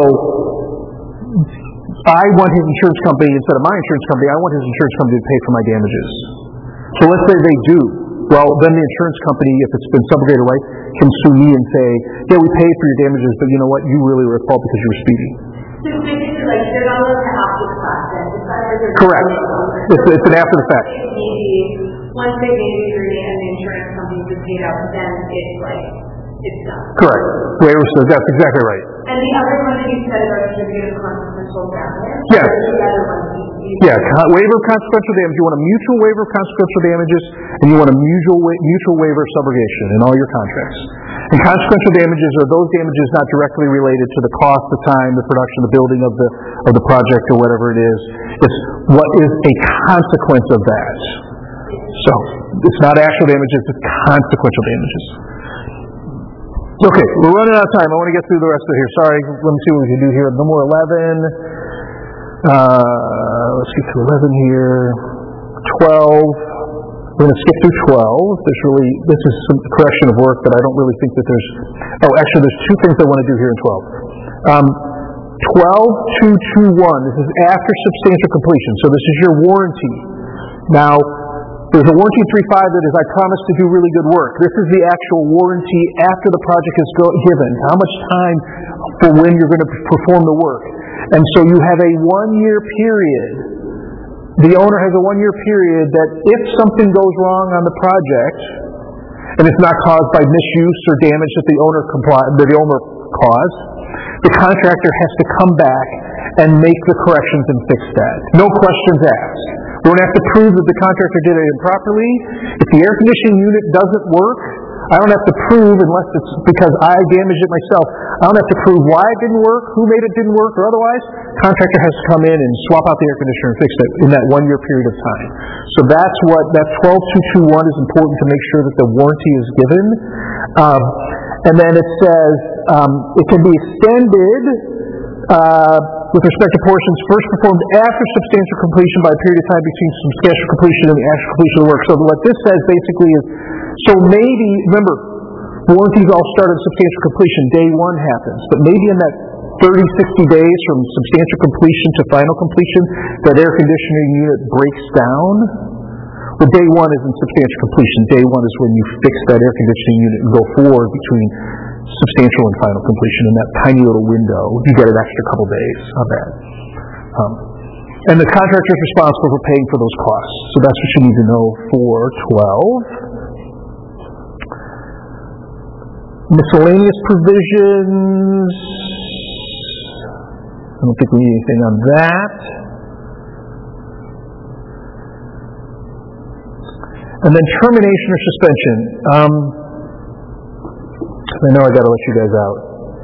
Speaker 1: I want his insurance company, instead of my insurance company, I want his insurance company to pay for my damages. So let's say they do. Well, then the insurance company, if it's been subrogated right, can sue me and say, yeah, we paid for your damages, but you know what? You really were at fault because you were speeding.
Speaker 2: So basically, like, they're not allowed to after the fact then.
Speaker 1: Correct. It's an after the fact.
Speaker 2: Maybe once they pay the injury and the insurance company is paid out, then it's like, it's done.
Speaker 1: Correct. That's exactly right.
Speaker 2: And the other one that you said about certificate of consequential damage?
Speaker 1: Yes.
Speaker 2: The other one.
Speaker 1: Yeah, waiver of consequential damage. You want a mutual waiver of consequential damages, and you want a mutual waiver of subrogation in all your contracts. And consequential damages are those damages not directly related to the cost, the time, the production, the building of the project or whatever it is. It's what is a consequence of that. So it's not actual damages; it's consequential damages. Okay, we're running out of time. I want to get through the rest of it here. Sorry, let me see what we can do here. Number 11. Let's get to 11 here. 12. We're going to skip through 12. This is some correction of work that I don't really think that there's. Oh, actually, there's two things I want to do here in 12. 12.221. This is after substantial completion. So this is your warranty. Now, there's a warranty 3.5 that is, I promise to do really good work. This is the actual warranty after the project is given. How much time for when you're going to perform the work. And so you have a 1-year period. The owner has a 1-year period that if something goes wrong on the project, and it's not caused by misuse or damage that the owner caused, the contractor has to come back and make the corrections and fix that. No questions asked. We don't have to prove that the contractor did it improperly. If the air conditioning unit doesn't work, I don't have to prove, unless it's because I damaged it myself, I don't have to prove why it didn't work, who made it didn't work, or otherwise. Contractor has to come in and swap out the air conditioner and fix it in that 1-year period of time. So that's what, that 12.221 is important to make sure that the warranty is given. And then it says it can be extended with respect to portions first performed after substantial completion by a period of time between substantial completion and the actual completion of the work. So what this says basically is, so maybe, remember, warranties all start at substantial completion. Day 1 happens. But maybe in that 30, 60 days from substantial completion to final completion, that air conditioning unit breaks down. Well, day 1 isn't substantial completion. Day 1 is when you fix that air conditioning unit and go forward between substantial and final completion in that tiny little window. You get an extra couple days of that. And the contractor is responsible for paying for those costs. So that's what you need to know for 12. Miscellaneous provisions. I don't think we need anything on that. And then termination or suspension. I know I got to let you guys out.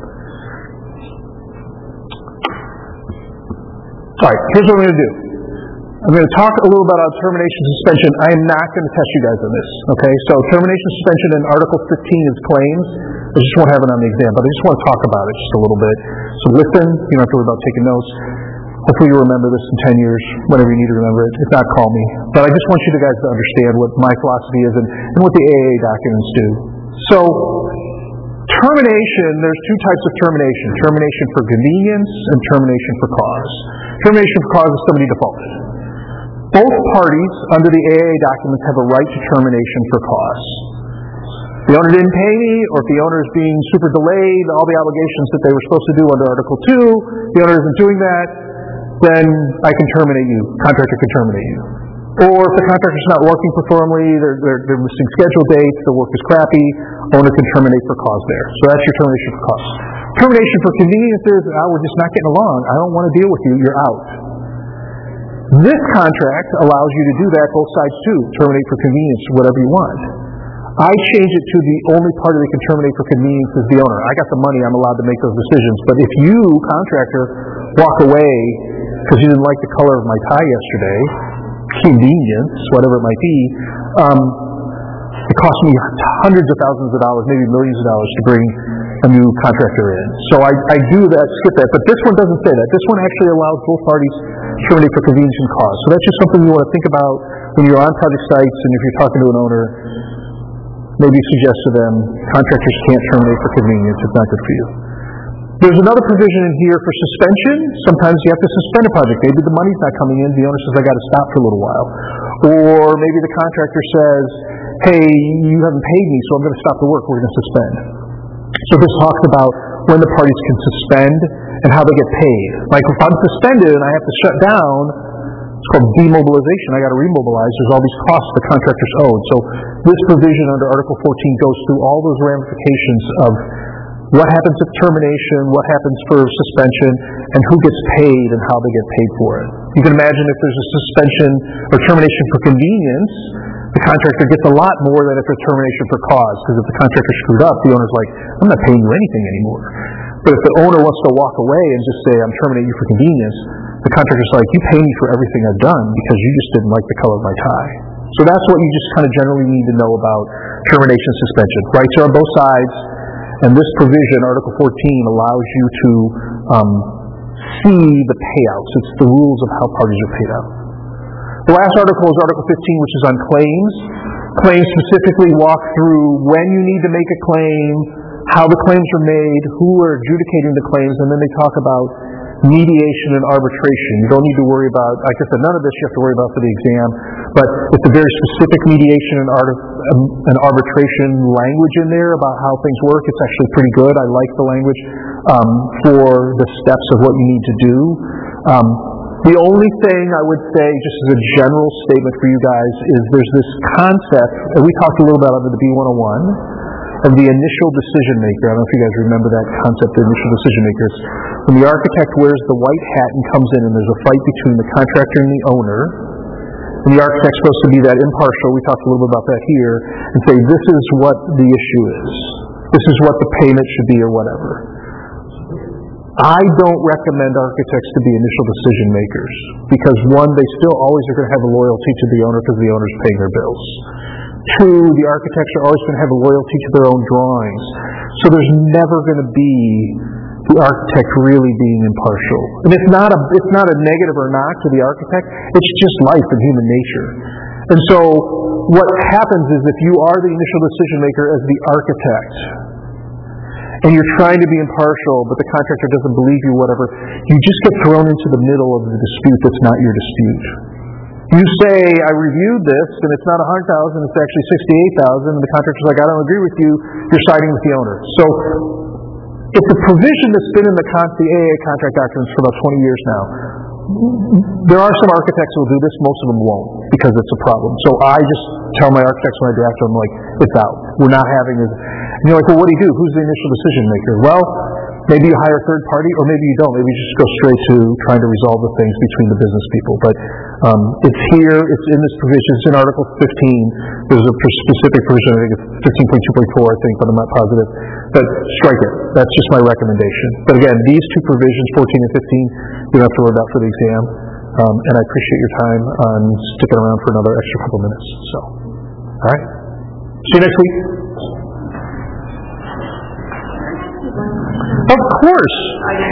Speaker 1: All right, here's what I'm going to do. I'm going to talk a little about termination suspension. I am not going to test you guys on this. Okay, so termination suspension in Article 15 is claims. I just won't have it on the exam, but I just want to talk about it just a little bit. So listen, you don't have to worry about taking notes. Hopefully you'll remember this in 10 years, whenever you need to remember it. If not, call me. But I just want you guys to understand what my philosophy is and what the AAA documents do. So, termination, there's two types of termination. Termination for convenience and termination for cause. Termination for cause is somebody defaulted. Both parties under the AAA documents have a right to termination for cause. The owner didn't pay me, or if the owner is being super delayed, all the obligations that they were supposed to do under Article 2, the owner isn't doing that, then I can terminate you. Contractor can terminate you. Or if the contractor's not working performably, they're missing schedule dates, the work is crappy, owner can terminate for cause there. So that's your termination for cause. Termination for convenience is, we're just not getting along. I don't want to deal with you. You're out. This contract allows you to do that, both sides too. Terminate for convenience, whatever you want. I change it to the only party that can terminate for convenience is the owner. I got the money, I'm allowed to make those decisions. But if you, contractor, walk away because you didn't like the color of my tie yesterday, convenience, whatever it might be, it costs me hundreds of thousands of dollars, maybe millions of dollars to bring a new contractor in. So I do that, skip that. But this one doesn't say that. This one actually allows both parties to terminate for convenience and cause. So that's just something you want to think about when you're on project sites and if you're talking to an owner. Maybe suggest to them, contractors can't terminate for convenience. It's not good for you. There's another provision in here for suspension. Sometimes you have to suspend a project. Maybe the money's not coming in. The owner says, I got to stop for a little while. Or maybe the contractor says, hey, you haven't paid me, so I'm going to stop the work. We're going to suspend. So this talks about when the parties can suspend and how they get paid. Like if I'm suspended and I have to shut down, it's called demobilization. I got to remobilize. There's all these costs the contractor's owed. So this provision under Article 14 goes through all those ramifications of what happens at termination, what happens for suspension, and who gets paid and how they get paid for it. You can imagine if there's a suspension or termination for convenience, the contractor gets a lot more than if there's termination for cause. Because if the contractor screwed up, the owner's like, I'm not paying you anything anymore. But if the owner wants to walk away and just say, I'm terminating you for convenience, the contractor's like, you pay me for everything I've done because you just didn't like the color of my tie. So that's what you just kind of generally need to know about termination suspension. Rights are on both sides, and this provision, Article 14, allows you to see the payouts. It's the rules of how parties are paid out. The last article is Article 15, which is on claims. Claims specifically walk through when you need to make a claim, how the claims are made, who are adjudicating the claims, and then they talk about mediation and arbitration. You don't need to worry about, like I said, none of this you have to worry about for the exam, but it's a very specific mediation and arbitration language in there about how things work. It's actually pretty good. I like the language for the steps of what you need to do. The only thing I would say, just as a general statement for you guys, is there's this concept, and we talked a little about it in the B101, of the initial decision maker. I don't know if you guys remember that concept, the initial decision makers. When the architect wears the white hat and comes in and there's a fight between the contractor and the owner, and the architect's supposed to be that impartial, we talked a little bit about that here, and say this is what the issue is. This is what the payment should be or whatever. I don't recommend architects to be initial decision makers because one, they still always are going to have a loyalty to the owner because the owner's paying their bills. Two, the architects are always going to have a loyalty to their own drawings. So there's never going to be the architect really being impartial. And it's not a negative or knock to the architect. It's just life and human nature. And so what happens is if you are the initial decision maker as the architect, and you're trying to be impartial, but the contractor doesn't believe you, whatever, you just get thrown into the middle of the dispute that's not your dispute. You say, I reviewed this, and it's not $100,000, it's actually $68,000, and the contractor's like, I don't agree with you, you're siding with the owner. So, it's a provision that's been in the AAA contract documents for about 20 years now. there are some architects who will do this, most of them won't, because it's a problem. So I just tell my architects when I draft them, like, it's out. We're not having this. And you're like, well, what do you do? Who's the initial decision maker? Well, maybe you hire a third party, or maybe you don't. Maybe you just go straight to trying to resolve the things between the business people. But it's here, it's in this provision, it's in Article 15. There's a specific provision, I think it's 15.2.4, I think, but I'm not positive. But strike it. That's just my recommendation. But again, these two provisions, 14 and 15, you don't have to worry about for the exam. And I appreciate your time on sticking around for another extra couple minutes. So, all right. See you next week. Of course.